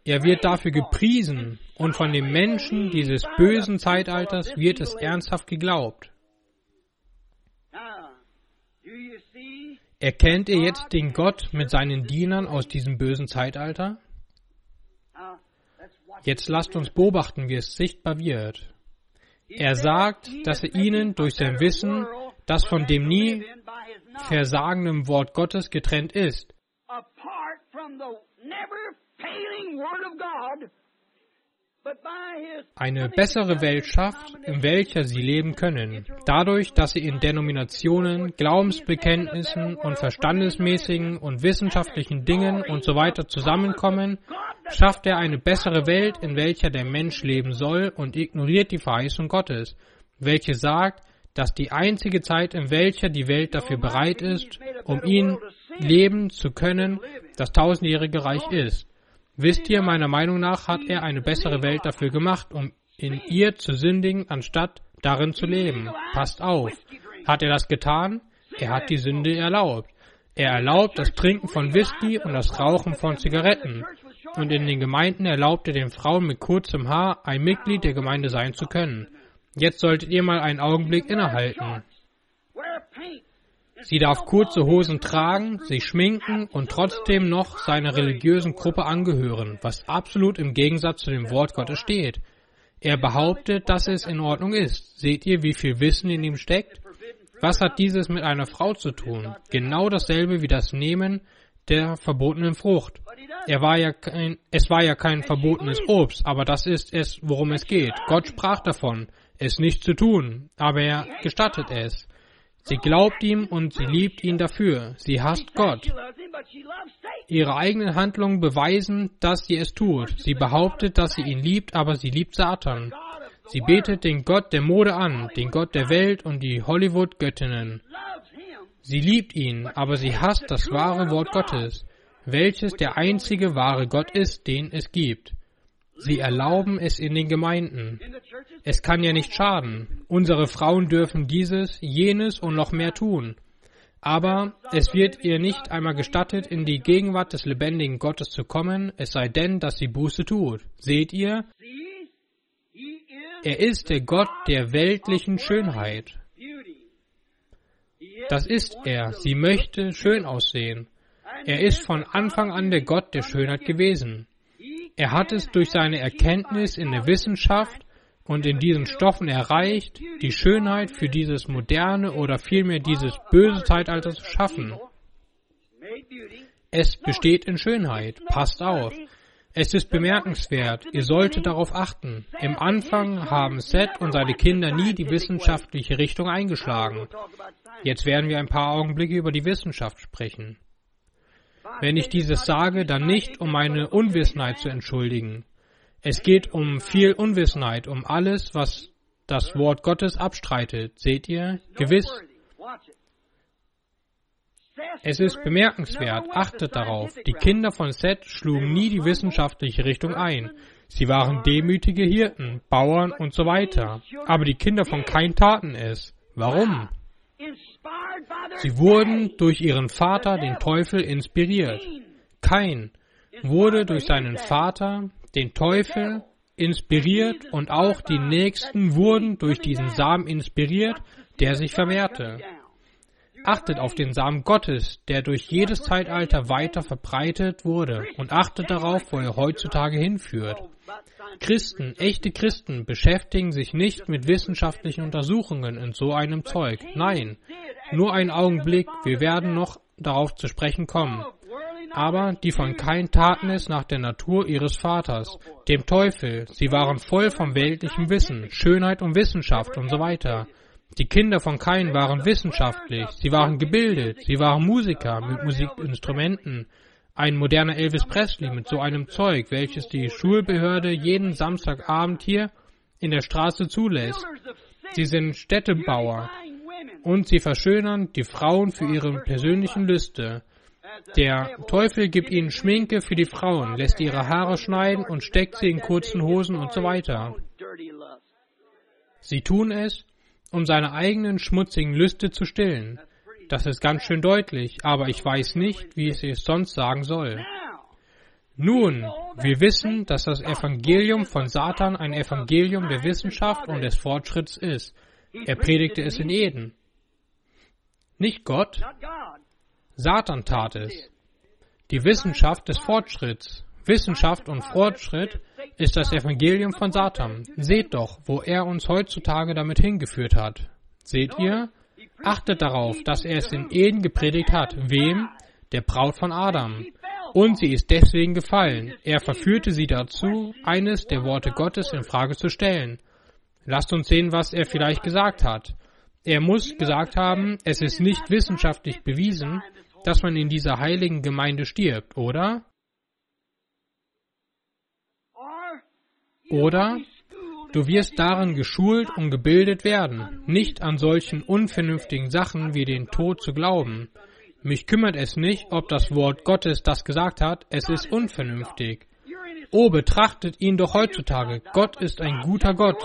Er wird dafür gepriesen und von den Menschen dieses bösen Zeitalters wird es ernsthaft geglaubt. Erkennt ihr jetzt den Gott mit seinen Dienern aus diesem bösen Zeitalter? Jetzt lasst uns beobachten, wie es sichtbar wird. Er sagt, dass er ihnen durch sein Wissen, das von dem nie versagenden Wort Gottes getrennt ist, eine bessere Welt schafft, in welcher sie leben können. Dadurch, dass sie in Denominationen, Glaubensbekenntnissen und verstandesmäßigen und wissenschaftlichen Dingen und so weiter zusammenkommen, schafft er eine bessere Welt, in welcher der Mensch leben soll und ignoriert die Verheißung Gottes, welche sagt, dass die einzige Zeit, in welcher die Welt dafür bereit ist, um ihn leben zu können, das tausendjährige Reich ist. Wisst ihr, meiner Meinung nach hat er eine bessere Welt dafür gemacht, um in ihr zu sündigen, anstatt darin zu leben. Passt auf. Hat er das getan? Er hat die Sünde erlaubt. Er erlaubt das Trinken von Whisky und das Rauchen von Zigaretten. Und in den Gemeinden erlaubt er den Frauen mit kurzem Haar, ein Mitglied der Gemeinde sein zu können. Jetzt solltet ihr mal einen Augenblick innehalten. Sie darf kurze Hosen tragen, sich schminken und trotzdem noch seiner religiösen Gruppe angehören, was absolut im Gegensatz zu dem Wort Gottes steht. Er behauptet, dass es in Ordnung ist. Seht ihr, wie viel Wissen in ihm steckt? Was hat dieses mit einer Frau zu tun? Genau dasselbe wie das Nehmen der verbotenen Frucht. Er war ja kein, es war ja kein verbotenes Obst, aber das ist es, worum es geht. Gott sprach davon, es nicht zu tun, aber er gestattet es. Sie glaubt ihm und sie liebt ihn dafür. Sie hasst Gott. Ihre eigenen Handlungen beweisen, dass sie es tut. Sie behauptet, dass sie ihn liebt, aber sie liebt Satan. Sie betet den Gott der Mode an, den Gott der Welt und die Hollywood-Göttinnen. Sie liebt ihn, aber sie hasst das wahre Wort Gottes, welches der einzige wahre Gott ist, den es gibt. Sie erlauben es in den Gemeinden. Es kann ja nicht schaden. Unsere Frauen dürfen dieses, jenes und noch mehr tun. Aber es wird ihr nicht einmal gestattet, in die Gegenwart des lebendigen Gottes zu kommen, es sei denn, dass sie Buße tut. Seht ihr? Er ist der Gott der weltlichen Schönheit. Das ist er. Sie möchte schön aussehen. Er ist von Anfang an der Gott der Schönheit gewesen. Er hat es durch seine Erkenntnis in der Wissenschaft und in diesen Stoffen erreicht, die Schönheit für dieses moderne oder vielmehr dieses böse Zeitalter zu schaffen. Es besteht in Schönheit. Passt auf. Es ist bemerkenswert. Ihr solltet darauf achten. Im Anfang haben Seth und seine Kinder nie die wissenschaftliche Richtung eingeschlagen. Jetzt werden wir ein paar Augenblicke über die Wissenschaft sprechen. Wenn ich dieses sage, dann nicht, um meine Unwissenheit zu entschuldigen. Es geht um viel Unwissenheit, um alles, was das Wort Gottes abstreitet. Seht ihr? Gewiss. Es ist bemerkenswert. Achtet darauf. Die Kinder von Seth schlugen nie die wissenschaftliche Richtung ein. Sie waren demütige Hirten, Bauern und so weiter. Aber die Kinder von Kain taten es. Warum? Sie wurden durch ihren Vater, den Teufel, inspiriert. Kain wurde durch seinen Vater, den Teufel, inspiriert und auch die Nächsten wurden durch diesen Samen inspiriert, der sich vermehrte. Achtet auf den Samen Gottes, der durch jedes Zeitalter weiter verbreitet wurde, und achtet darauf, wo er heutzutage hinführt. Christen, echte Christen, beschäftigen sich nicht mit wissenschaftlichen Untersuchungen in so einem Zeug. Nein, nur einen Augenblick, wir werden noch darauf zu sprechen kommen. Aber die von Kain taten es nach der Natur ihres Vaters, dem Teufel. Sie waren voll vom weltlichen Wissen, Schönheit und Wissenschaft und so weiter. Die Kinder von Kain waren wissenschaftlich, sie waren gebildet, sie waren Musiker mit Musikinstrumenten. Ein moderner Elvis Presley mit so einem Zeug, welches die Schulbehörde jeden Samstagabend hier in der Straße zulässt. Sie sind Städtebauer und sie verschönern die Frauen für ihre persönlichen Lüste. Der Teufel gibt ihnen Schminke für die Frauen, lässt ihre Haare schneiden und steckt sie in kurzen Hosen und so weiter. Sie tun es, um seine eigenen schmutzigen Lüste zu stillen. Das ist ganz schön deutlich, aber ich weiß nicht, wie ich es sonst sagen soll. Nun, wir wissen, dass das Evangelium von Satan ein Evangelium der Wissenschaft und des Fortschritts ist. Er predigte es in Eden. Nicht Gott, Satan tat es. Die Wissenschaft des Fortschritts. Wissenschaft und Fortschritt ist das Evangelium von Satan. Seht doch, wo er uns heutzutage damit hingeführt hat. Seht ihr? Achtet darauf, dass er es in Eden gepredigt hat. Wem? Der Braut von Adam. Und sie ist deswegen gefallen. Er verführte sie dazu, eines der Worte Gottes in Frage zu stellen. Lasst uns sehen, was er vielleicht gesagt hat. Er muss gesagt haben, es ist nicht wissenschaftlich bewiesen, dass man in dieser heiligen Gemeinde stirbt, oder? Oder du wirst darin geschult und gebildet werden, nicht an solchen unvernünftigen Sachen wie den Tod zu glauben. Mich kümmert es nicht, ob das Wort Gottes das gesagt hat, es ist unvernünftig. Oh, betrachtet ihn doch heutzutage, Gott ist ein guter Gott.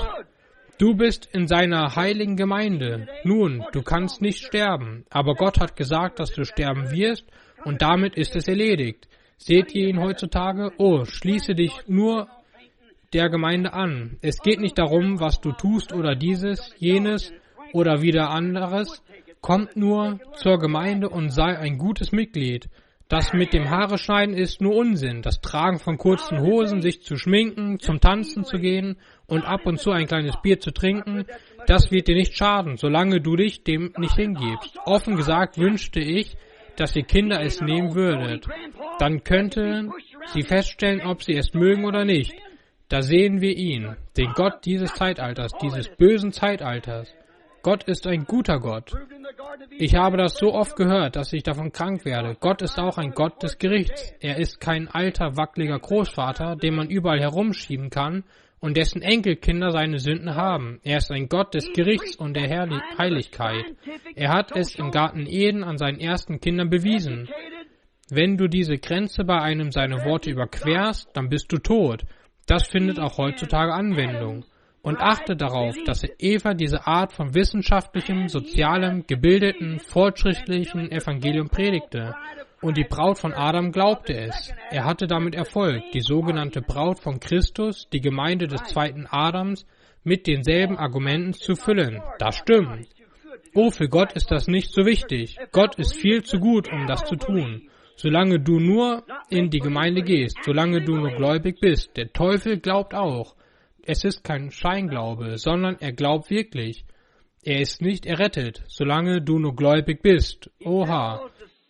Du bist in seiner heiligen Gemeinde. Nun, du kannst nicht sterben, aber Gott hat gesagt, dass du sterben wirst, und damit ist es erledigt. Seht ihr ihn heutzutage? Oh, schließe dich nur der Gemeinde an. Es geht nicht darum, was du tust oder dieses, jenes oder wieder anderes. Kommt nur zur Gemeinde und sei ein gutes Mitglied. Das mit dem Haare schneiden ist nur Unsinn. Das Tragen von kurzen Hosen, sich zu schminken, zum Tanzen zu gehen und ab und zu ein kleines Bier zu trinken, das wird dir nicht schaden, solange du dich dem nicht hingibst. Offen gesagt wünschte ich, dass ihr Kinder es nehmen würdet. Dann könnten sie feststellen, ob sie es mögen oder nicht. Da sehen wir ihn, den Gott dieses Zeitalters, dieses bösen Zeitalters. Gott ist ein guter Gott. Ich habe das so oft gehört, dass ich davon krank werde. Gott ist auch ein Gott des Gerichts. Er ist kein alter, wackeliger Großvater, den man überall herumschieben kann und dessen Enkelkinder seine Sünden haben. Er ist ein Gott des Gerichts und der Herrlich- Heiligkeit. Er hat es im Garten Eden an seinen ersten Kindern bewiesen. Wenn du diese Grenze bei einem seiner Worte überquerst, dann bist du tot. Das findet auch heutzutage Anwendung. Und achte darauf, dass er Eva diese Art von wissenschaftlichem, sozialem, gebildeten, fortschrittlichen Evangelium predigte. Und die Braut von Adam glaubte es. Er hatte damit Erfolg, die sogenannte Braut von Christus, die Gemeinde des zweiten Adams, mit denselben Argumenten zu füllen. Das stimmt. Oh, für Gott ist das nicht so wichtig. Gott ist viel zu gut, um das zu tun. Solange du nur in die Gemeinde gehst, solange du nur gläubig bist. Der Teufel glaubt auch. Es ist kein Scheinglaube, sondern er glaubt wirklich. Er ist nicht errettet, solange du nur gläubig bist. Oha.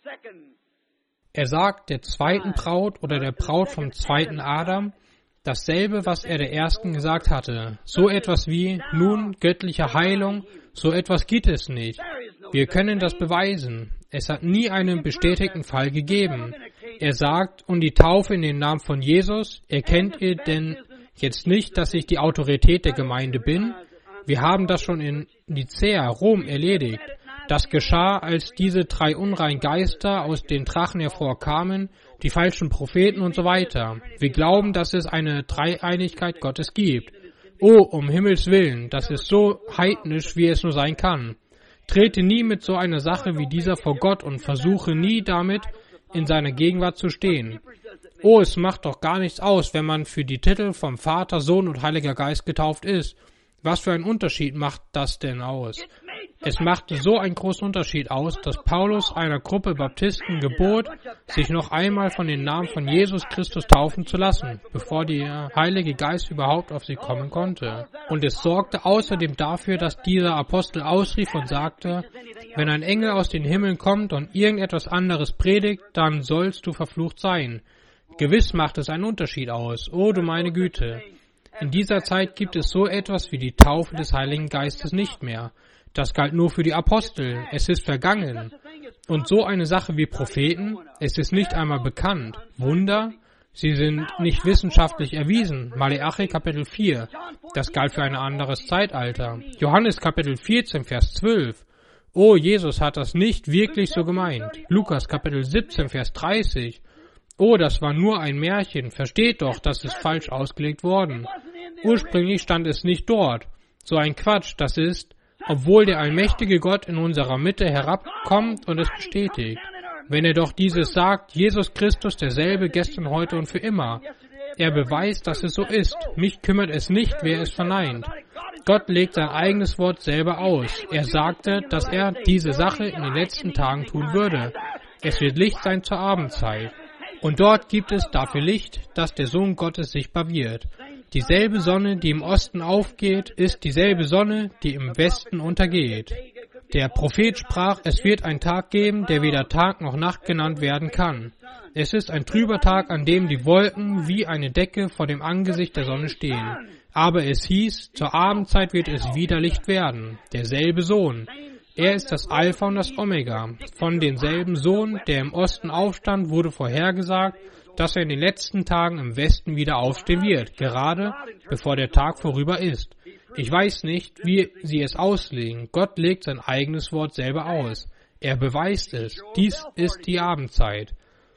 Er sagt der zweiten Braut oder der Braut vom zweiten Adam dasselbe, was er der ersten gesagt hatte. So etwas wie, nun, göttliche Heilung, so etwas gibt es nicht. Wir können das beweisen. Es hat nie einen bestätigten Fall gegeben. Er sagt, und die Taufe in den Namen von Jesus, erkennt ihr denn jetzt nicht, dass ich die Autorität der Gemeinde bin? Wir haben das schon in Nicäa, Rom, erledigt. Das geschah, als diese drei unreinen Geister aus den Drachen hervorkamen, die falschen Propheten und so weiter. Wir glauben, dass es eine Dreieinigkeit Gottes gibt. Oh, um Himmels Willen, das ist so heidnisch, wie es nur sein kann. Trete nie mit so einer Sache wie dieser vor Gott und versuche nie damit, in seiner Gegenwart zu stehen. Oh, es macht doch gar nichts aus, wenn man für die Titel vom Vater, Sohn und Heiliger Geist getauft ist. Was für einen Unterschied macht das denn aus? Es machte so einen großen Unterschied aus, dass Paulus einer Gruppe Baptisten gebot, sich noch einmal von den Namen von Jesus Christus taufen zu lassen, bevor der Heilige Geist überhaupt auf sie kommen konnte. Und es sorgte außerdem dafür, dass dieser Apostel ausrief und sagte, wenn ein Engel aus den Himmeln kommt und irgendetwas anderes predigt, dann sollst du verflucht sein. Gewiss macht es einen Unterschied aus. Oh, du meine Güte. In dieser Zeit gibt es so etwas wie die Taufe des Heiligen Geistes nicht mehr. Das galt nur für die Apostel. Es ist vergangen. Und so eine Sache wie Propheten, es ist nicht einmal bekannt. Wunder, sie sind nicht wissenschaftlich erwiesen. Maleachi Kapitel vier, das galt für ein anderes Zeitalter. Johannes Kapitel vierzehn, Vers zwölf. Oh, Jesus hat das nicht wirklich so gemeint. Lukas Kapitel siebzehn, Vers dreißig. Oh, das war nur ein Märchen. Versteht doch, das ist falsch ausgelegt worden. Ursprünglich stand es nicht dort. So ein Quatsch, das ist, obwohl der allmächtige Gott in unserer Mitte herabkommt und es bestätigt. Wenn er doch dieses sagt, Jesus Christus derselbe gestern, heute und für immer. Er beweist, dass es so ist. Mich kümmert es nicht, wer es verneint. Gott legt sein eigenes Wort selber aus. Er sagte, dass er diese Sache in den letzten Tagen tun würde. Es wird Licht sein zur Abendzeit. Und dort gibt es dafür Licht, dass der Sohn Gottes sichtbar wird. Dieselbe Sonne, die im Osten aufgeht, ist dieselbe Sonne, die im Westen untergeht. Der Prophet sprach, es wird ein Tag geben, der weder Tag noch Nacht genannt werden kann. Es ist ein trüber Tag, an dem die Wolken wie eine Decke vor dem Angesicht der Sonne stehen. Aber es hieß, zur Abendzeit wird es wieder Licht werden. Derselbe Sohn. Er ist das Alpha und das Omega. Von demselben Sohn, der im Osten aufstand, wurde vorhergesagt, dass er in den letzten Tagen im Westen wieder aufstehen wird, gerade bevor der Tag vorüber ist. Ich weiß nicht, wie Sie es auslegen. Gott legt sein eigenes Wort selber aus. Er beweist es. Dies ist die Abendzeit.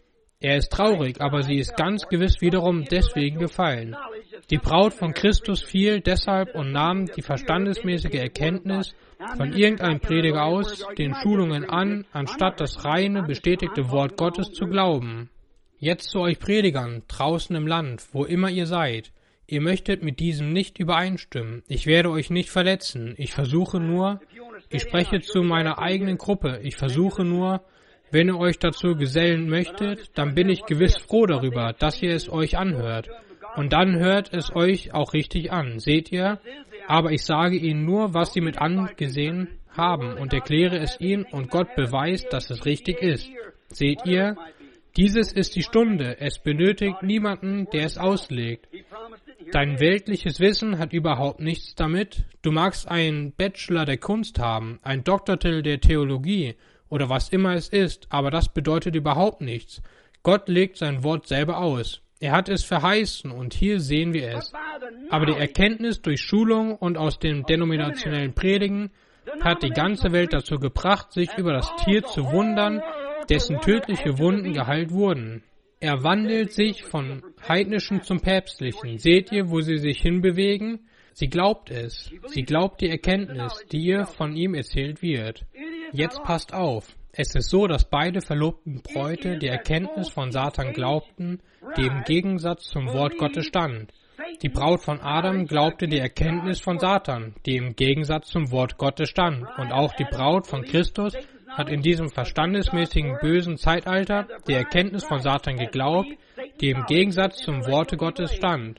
Er ist traurig, aber sie ist ganz gewiss wiederum deswegen gefallen. Die Braut von Christus fiel deshalb und nahm die verstandesmäßige Erkenntnis von irgendeinem Prediger aus, den Schulungen an, anstatt das reine, bestätigte Wort Gottes zu glauben. Jetzt zu euch Predigern, draußen im Land, wo immer ihr seid. Ihr möchtet mit diesem nicht übereinstimmen. Ich werde euch nicht verletzen. Ich versuche nur, ich spreche zu meiner eigenen Gruppe. Ich versuche nur, wenn ihr euch dazu gesellen möchtet, dann bin ich gewiss froh darüber, dass ihr es euch anhört. Und dann hört es euch auch richtig an, seht ihr? Aber ich sage ihnen nur, was sie mit angesehen haben und erkläre es ihnen und Gott beweist, dass es richtig ist. Seht ihr? Dieses ist die Stunde. Es benötigt niemanden, der es auslegt. Dein weltliches Wissen hat überhaupt nichts damit. Du magst einen Bachelor der Kunst haben, einen Doktortitel der Theologie oder was immer es ist, aber das bedeutet überhaupt nichts. Gott legt sein Wort selber aus. Er hat es verheißen und hier sehen wir es. Aber die Erkenntnis durch Schulung und aus dem denominationellen Predigen hat die ganze Welt dazu gebracht, sich über das Tier zu wundern, dessen tödliche Wunden geheilt wurden. Er wandelt sich von Heidnischen zum Päpstlichen. Seht ihr, wo sie sich hinbewegen? Sie glaubt es. Sie glaubt die Erkenntnis, die ihr von ihm erzählt wird. Jetzt passt auf. Es ist so, dass beide verlobten Bräute die Erkenntnis von Satan glaubten, die im Gegensatz zum Wort Gottes stand. Die Braut von Adam glaubte die Erkenntnis von Satan, die im Gegensatz zum Wort Gottes stand. Und auch die Braut von Christus hat in diesem verstandesmäßigen bösen Zeitalter die Erkenntnis von Satan geglaubt, die im Gegensatz zum Worte Gottes stand.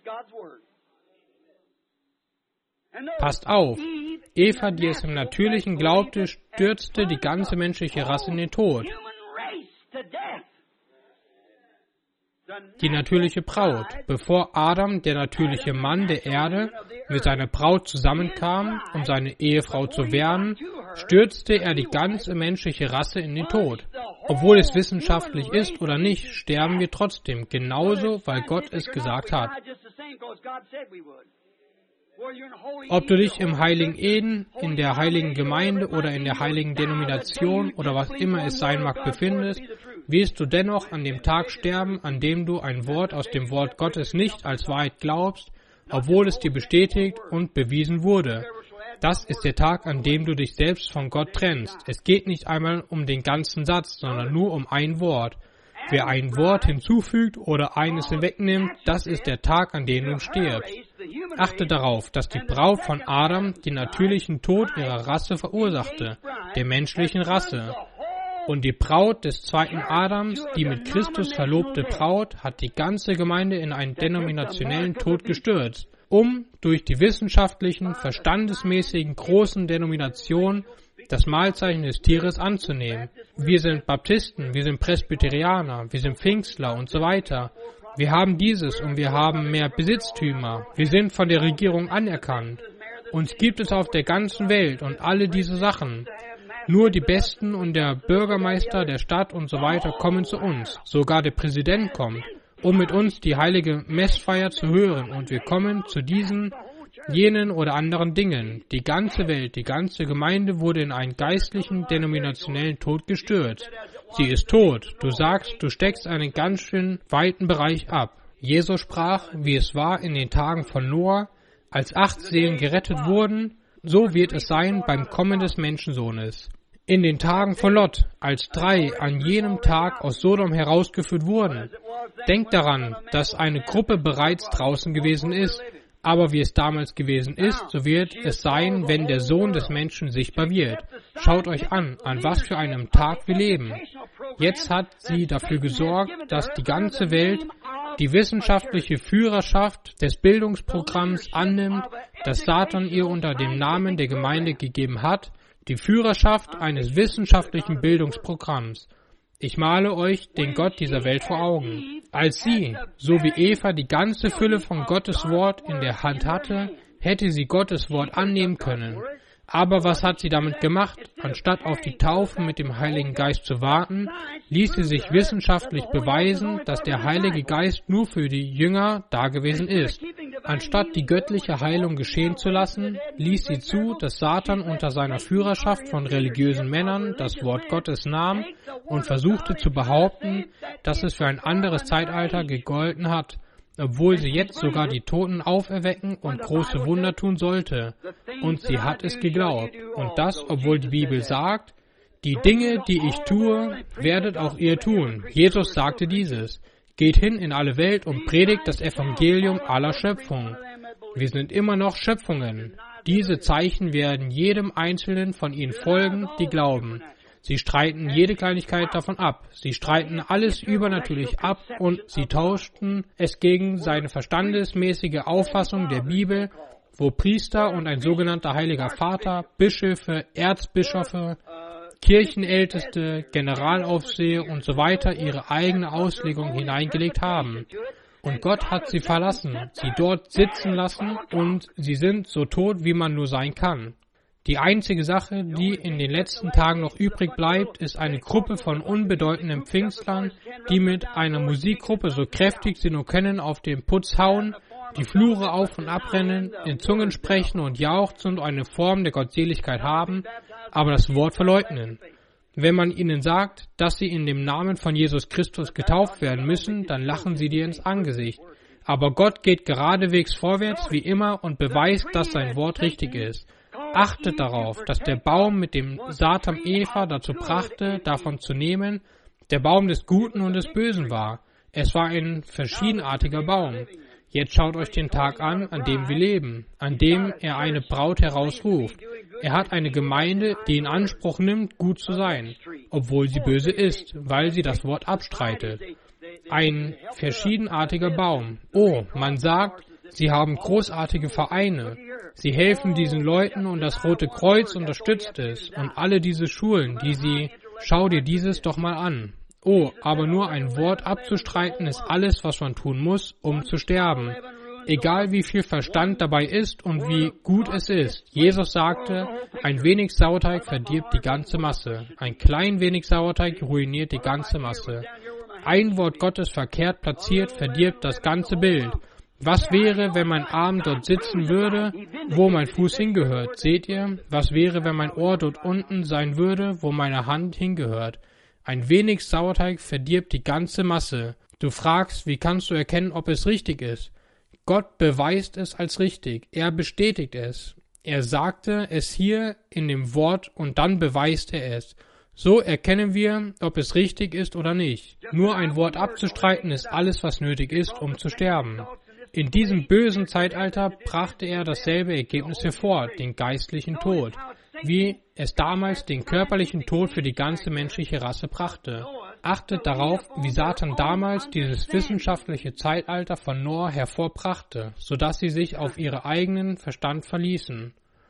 Passt auf! Eva, die es im Natürlichen glaubte, stürzte die ganze menschliche Rasse in den Tod. Die natürliche Braut. Bevor Adam, der natürliche Mann der Erde, mit seiner Braut zusammenkam, um seine Ehefrau zu werden, stürzte er die ganze menschliche Rasse in den Tod. Obwohl es wissenschaftlich ist oder nicht, sterben wir trotzdem, genauso, weil Gott es gesagt hat. Ob du dich im heiligen Eden, in der heiligen Gemeinde oder in der heiligen Denomination oder was immer es sein mag befindest, wirst du dennoch an dem Tag sterben, an dem du ein Wort aus dem Wort Gottes nicht als Wahrheit glaubst, obwohl es dir bestätigt und bewiesen wurde. Das ist der Tag, an dem du dich selbst von Gott trennst. Es geht nicht einmal um den ganzen Satz, sondern nur um ein Wort. Wer ein Wort hinzufügt oder eines hinwegnimmt, das ist der Tag, an dem du stirbst. Achte darauf, dass die Braut von Adam den natürlichen Tod ihrer Rasse verursachte, der menschlichen Rasse. Und die Braut des zweiten Adams, die mit Christus verlobte Braut, hat die ganze Gemeinde in einen denominationellen Tod gestürzt, um durch die wissenschaftlichen, verstandesmäßigen großen Denominationen das Mahlzeichen des Tieres anzunehmen. Wir sind Baptisten, wir sind Presbyterianer, wir sind Pfingstler und so weiter. Wir haben dieses und wir haben mehr Besitztümer. Wir sind von der Regierung anerkannt. Uns gibt es auf der ganzen Welt und alle diese Sachen. Nur die Besten und der Bürgermeister der Stadt und so weiter kommen zu uns. Sogar der Präsident kommt, um mit uns die heilige Messfeier zu hören. Und wir kommen zu diesen, jenen oder anderen Dingen. Die ganze Welt, die ganze Gemeinde wurde in einen geistlichen, denominationellen Tod gestürzt. Sie ist tot. Du sagst, du steckst einen ganz schön weiten Bereich ab. Jesus sprach, wie es war in den Tagen von Noah, als acht Seelen gerettet wurden, so wird es sein beim Kommen des Menschensohnes. In den Tagen von Lot, als drei an jenem Tag aus Sodom herausgeführt wurden. Denkt daran, dass eine Gruppe bereits draußen gewesen ist. Aber wie es damals gewesen ist, so wird es sein, wenn der Sohn des Menschen sichtbar wird. Schaut euch an, an was für einem Tag wir leben. Jetzt hat sie dafür gesorgt, dass die ganze Welt die wissenschaftliche Führerschaft des Bildungsprogramms annimmt, das Satan ihr unter dem Namen der Gemeinde gegeben hat, die Führerschaft eines wissenschaftlichen Bildungsprogramms. Ich male euch den Gott dieser Welt vor Augen. Als sie, so wie Eva, die ganze Fülle von Gottes Wort in der Hand hatte, hätte sie Gottes Wort annehmen können. Aber was hat sie damit gemacht? Anstatt auf die Taufe mit dem Heiligen Geist zu warten, ließ sie sich wissenschaftlich beweisen, dass der Heilige Geist nur für die Jünger da gewesen ist. Anstatt die göttliche Heilung geschehen zu lassen, ließ sie zu, dass Satan unter seiner Führerschaft von religiösen Männern das Wort Gottes nahm und versuchte zu behaupten, dass es für ein anderes Zeitalter gegolten hat, obwohl sie jetzt sogar die Toten auferwecken und große Wunder tun sollte. Und sie hat es geglaubt. Und das, obwohl die Bibel sagt, die Dinge, die ich tue, werdet auch ihr tun. Jesus sagte dieses. Geht hin in alle Welt und predigt das Evangelium aller Schöpfung. Wir sind immer noch Schöpfungen. Diese Zeichen werden jedem Einzelnen von ihnen folgen, die glauben. Sie streiten jede Kleinigkeit davon ab. Sie streiten alles übernatürlich ab und sie tauschten es gegen seine verstandesmäßige Auffassung der Bibel, wo Priester und ein sogenannter Heiliger Vater, Bischöfe, Erzbischöfe, Kirchenälteste, Generalaufseher und so weiter ihre eigene Auslegung hineingelegt haben. Und Gott hat sie verlassen, sie dort sitzen lassen und sie sind so tot, wie man nur sein kann. Die einzige Sache, die in den letzten Tagen noch übrig bleibt, ist eine Gruppe von unbedeutenden Pfingstlern, die mit einer Musikgruppe so kräftig sie nur können auf den Putz hauen, die Flure auf und abrennen, in Zungen sprechen und jauchzen und eine Form der Gottseligkeit haben, aber das Wort verleugnen. Wenn man ihnen sagt, dass sie in dem Namen von Jesus Christus getauft werden müssen, dann lachen sie dir ins Angesicht. Aber Gott geht geradewegs vorwärts wie immer und beweist, dass sein Wort richtig ist. Achtet darauf, dass der Baum, mit dem Satan Eva dazu brachte, davon zu nehmen, der Baum des Guten und des Bösen war. Es war ein verschiedenartiger Baum. Jetzt schaut euch den Tag an, an dem wir leben, an dem er eine Braut herausruft. Er hat eine Gemeinde, die in Anspruch nimmt, gut zu sein, obwohl sie böse ist, weil sie das Wort abstreitet. Ein verschiedenartiger Baum. Oh, man sagt, sie haben großartige Vereine. Sie helfen diesen Leuten und das Rote Kreuz unterstützt es. Und alle diese Schulen, die sie... Schau dir dieses doch mal an. Oh, aber nur ein Wort abzustreiten ist alles, was man tun muss, um zu sterben. Egal wie viel Verstand dabei ist und wie gut es ist. Jesus sagte, ein wenig Sauerteig verdirbt die ganze Masse. Ein klein wenig Sauerteig ruiniert die ganze Masse. Ein Wort Gottes verkehrt platziert verdirbt das ganze Bild. Was wäre, wenn mein Arm dort sitzen würde, wo mein Fuß hingehört? Seht ihr? Was wäre, wenn mein Ohr dort unten sein würde, wo meine Hand hingehört? Ein wenig Sauerteig verdirbt die ganze Masse. Du fragst, wie kannst du erkennen, ob es richtig ist? Gott beweist es als richtig. Er bestätigt es. Er sagte es hier in dem Wort und dann beweist er es. So erkennen wir, ob es richtig ist oder nicht. Nur ein Wort abzustreiten ist alles, was nötig ist, um zu sterben. In diesem bösen Zeitalter brachte er dasselbe Ergebnis hervor, den geistlichen Tod, wie es damals den körperlichen Tod für die ganze menschliche Rasse brachte. Achtet darauf, wie Satan damals dieses wissenschaftliche Zeitalter von Noah hervorbrachte, sodass sie sich auf ihren eigenen Verstand verließen.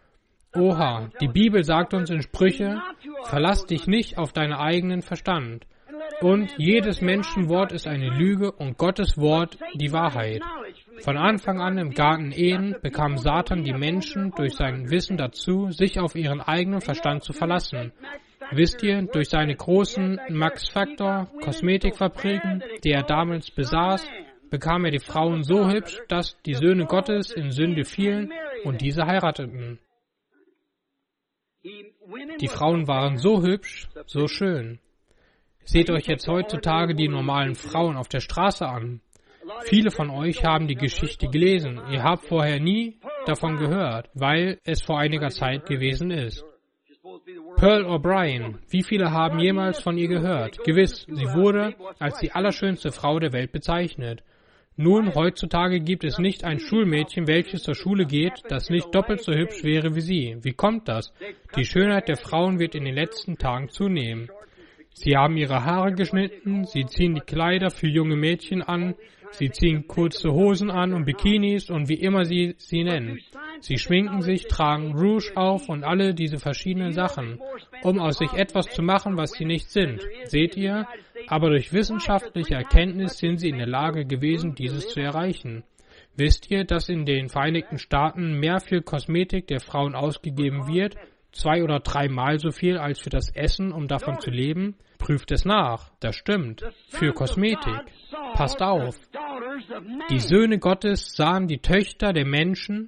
Oha, die Bibel sagt uns in Sprüche, verlass dich nicht auf deinen eigenen Verstand. Und jedes Menschenwort ist eine Lüge und Gottes Wort die Wahrheit. Von Anfang an im Garten Eden bekam Satan die Menschen durch sein Wissen dazu, sich auf ihren eigenen Verstand zu verlassen. Wisst ihr, durch seine großen Max Factor Kosmetikfabriken, die er damals besaß, bekam er die Frauen so hübsch, dass die Söhne Gottes in Sünde fielen und diese heirateten. Die Frauen waren so hübsch, so schön. Seht euch jetzt heutzutage die normalen Frauen auf der Straße an. Viele von euch haben die Geschichte gelesen. Ihr habt vorher nie davon gehört, weil es vor einiger Zeit gewesen ist. Pearl O'Brien, wie viele haben jemals von ihr gehört? Gewiss, sie wurde als die allerschönste Frau der Welt bezeichnet. Nun, heutzutage gibt es nicht ein Schulmädchen, welches zur Schule geht, das nicht doppelt so hübsch wäre wie sie. Wie kommt das? Die Schönheit der Frauen wird in den letzten Tagen zunehmen. Sie haben ihre Haare geschnitten, sie ziehen die Kleider für junge Mädchen an, sie ziehen kurze Hosen an und Bikinis und wie immer sie sie nennen. Sie schminken sich, tragen Rouge auf und alle diese verschiedenen Sachen, um aus sich etwas zu machen, was sie nicht sind. Seht ihr? Aber durch wissenschaftliche Erkenntnis sind sie in der Lage gewesen, dieses zu erreichen. Wisst ihr, dass in den Vereinigten Staaten mehr für Kosmetik der Frauen ausgegeben wird, zwei oder dreimal so viel als für das Essen, um davon zu leben? Prüft es nach. Das stimmt. Für Kosmetik. Passt auf. Die Söhne Gottes sahen die Töchter der Menschen,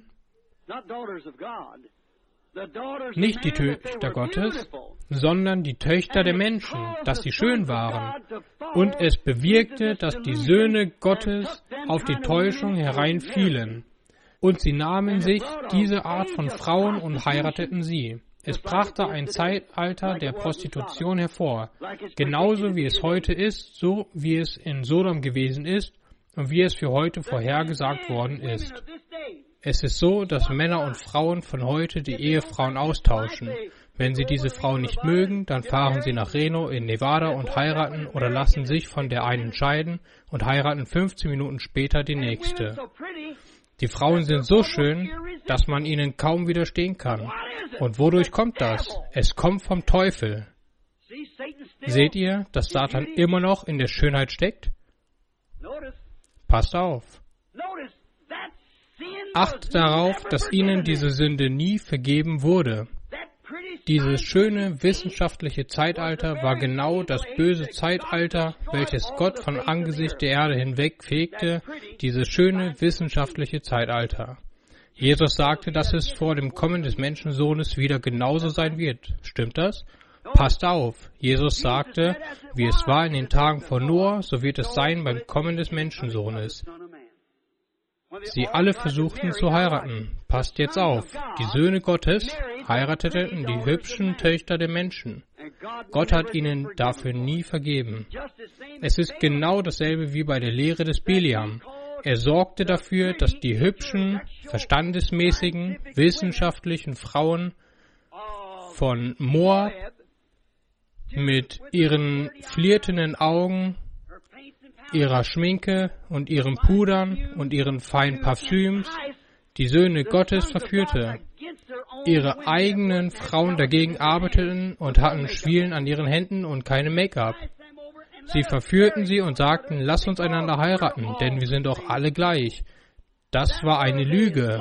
nicht die Töchter Gottes, sondern die Töchter der Menschen, dass sie schön waren. Und es bewirkte, dass die Söhne Gottes auf die Täuschung hereinfielen. Und sie nahmen sich diese Art von Frauen und heirateten sie. Es brachte ein Zeitalter der Prostitution hervor, genauso wie es heute ist, so wie es in Sodom gewesen ist und wie es für heute vorhergesagt worden ist. Es ist so, dass Männer und Frauen von heute die Ehefrauen austauschen. Wenn sie diese Frau nicht mögen, dann fahren sie nach Reno in Nevada und heiraten oder lassen sich von der einen scheiden und heiraten fünfzehn Minuten später die nächste. Die Frauen sind so schön, dass man ihnen kaum widerstehen kann. Und wodurch kommt das? Es kommt vom Teufel. Seht ihr, dass Satan immer noch in der Schönheit steckt? Passt auf. Achtet darauf, dass ihnen diese Sünde nie vergeben wurde. Dieses schöne wissenschaftliche Zeitalter war genau das böse Zeitalter, welches Gott von Angesicht der Erde hinweg fegte, dieses schöne wissenschaftliche Zeitalter. Jesus sagte, dass es vor dem Kommen des Menschensohnes wieder genauso sein wird. Stimmt das? Passt auf. Jesus sagte, wie es war in den Tagen von Noah, so wird es sein beim Kommen des Menschensohnes. Sie alle versuchten zu heiraten. Passt jetzt auf. Die Söhne Gottes heirateten die hübschen Töchter der Menschen. Gott hat ihnen dafür nie vergeben. Es ist genau dasselbe wie bei der Lehre des Biliam. Er sorgte dafür, dass die hübschen, verstandesmäßigen, wissenschaftlichen Frauen von Moab mit ihren flirtenden Augen, ihrer Schminke und ihren Pudern und ihren feinen Parfüms die Söhne Gottes verführte. Ihre eigenen Frauen dagegen arbeiteten und hatten Schwielen an ihren Händen und keine Make-up. Sie verführten sie und sagten, lass uns einander heiraten, denn wir sind doch alle gleich. Das war eine Lüge.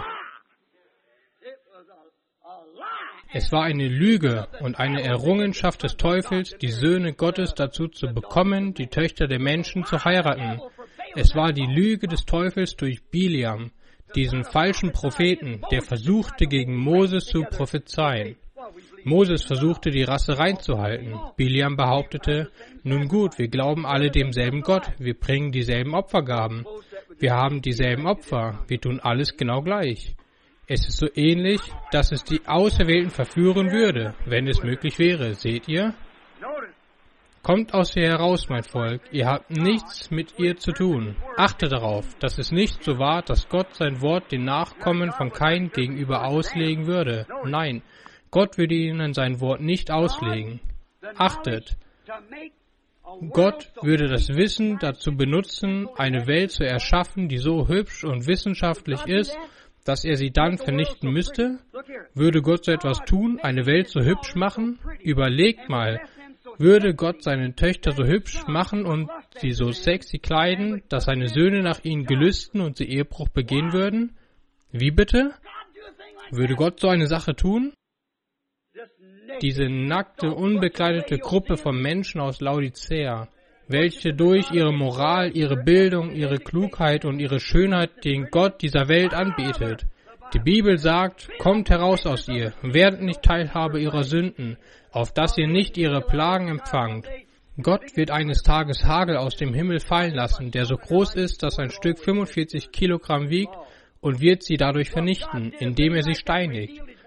Es war eine Lüge und eine Errungenschaft des Teufels, die Söhne Gottes dazu zu bekommen, die Töchter der Menschen zu heiraten. Es war die Lüge des Teufels durch Biliam, diesen falschen Propheten, der versuchte, gegen Moses zu prophezeien. Moses versuchte, die Rasse reinzuhalten. Biliam behauptete, nun gut, wir glauben alle demselben Gott, wir bringen dieselben Opfergaben, wir haben dieselben Opfer, wir tun alles genau gleich. Es ist so ähnlich, dass es die Auserwählten verführen würde, wenn es möglich wäre. Seht ihr? Kommt aus ihr heraus, mein Volk. Ihr habt nichts mit ihr zu tun. Achtet darauf, dass es nicht so war, dass Gott sein Wort den Nachkommen von Kain gegenüber auslegen würde. Nein, Gott würde ihnen sein Wort nicht auslegen. Achtet. Gott würde das Wissen dazu benutzen, eine Welt zu erschaffen, die so hübsch und wissenschaftlich ist, dass er sie dann vernichten müsste? Würde Gott so etwas tun, eine Welt so hübsch machen? Überlegt mal, würde Gott seine Töchter so hübsch machen und sie so sexy kleiden, dass seine Söhne nach ihnen gelüsten und sie Ehebruch begehen würden? Wie bitte? Würde Gott so eine Sache tun? Diese nackte, unbekleidete Gruppe von Menschen aus Laodicea, welche durch ihre Moral, ihre Bildung, ihre Klugheit und ihre Schönheit den Gott dieser Welt anbetet. Die Bibel sagt, kommt heraus aus ihr, werdet nicht Teilhabe ihrer Sünden, auf dass ihr nicht ihre Plagen empfangt. Gott wird eines Tages Hagel aus dem Himmel fallen lassen, der so groß ist, dass ein Stück fünfundvierzig Kilogramm wiegt, und wird sie dadurch vernichten, indem er sie steinigt.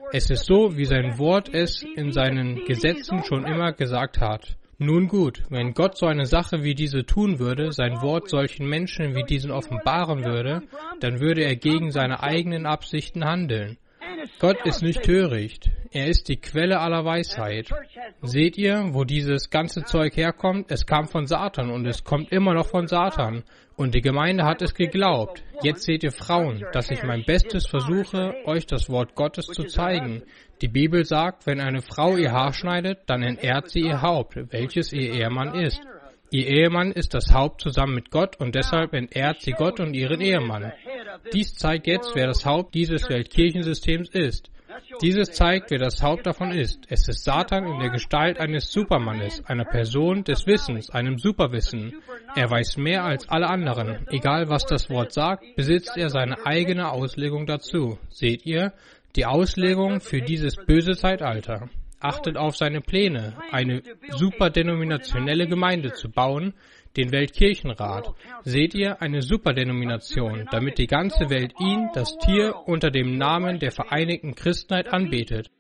Es ist so, wie sein Wort es in seinen Gesetzen schon immer gesagt hat. Nun gut, wenn Gott so eine Sache wie diese tun würde, sein Wort solchen Menschen wie diesen offenbaren würde, dann würde er gegen seine eigenen Absichten handeln. Gott ist nicht töricht. Er ist die Quelle aller Weisheit. Seht ihr, wo dieses ganze Zeug herkommt? Es kam von Satan und es kommt immer noch von Satan. Und die Gemeinde hat es geglaubt. Jetzt seht ihr Frauen, dass ich mein Bestes versuche, euch das Wort Gottes zu zeigen. Die Bibel sagt, wenn eine Frau ihr Haar schneidet, dann entehrt sie ihr Haupt, welches ihr Ehemann ist. Ihr Ehemann ist das Haupt zusammen mit Gott und deshalb entehrt sie Gott und ihren Ehemann. Dies zeigt jetzt, wer das Haupt dieses Weltkirchensystems ist. Dieses zeigt, wer das Haupt davon ist. Es ist Satan in der Gestalt eines Supermannes, einer Person des Wissens, einem Superwissen. Er weiß mehr als alle anderen. Egal was das Wort sagt, besitzt er seine eigene Auslegung dazu. Seht ihr? Die Auslegung für dieses böse Zeitalter. Achtet auf seine Pläne, eine superdenominationelle Gemeinde zu bauen, den Weltkirchenrat. Seht ihr, eine Superdenomination, damit die ganze Welt ihn, das Tier, unter dem Namen der Vereinigten Christenheit anbetet.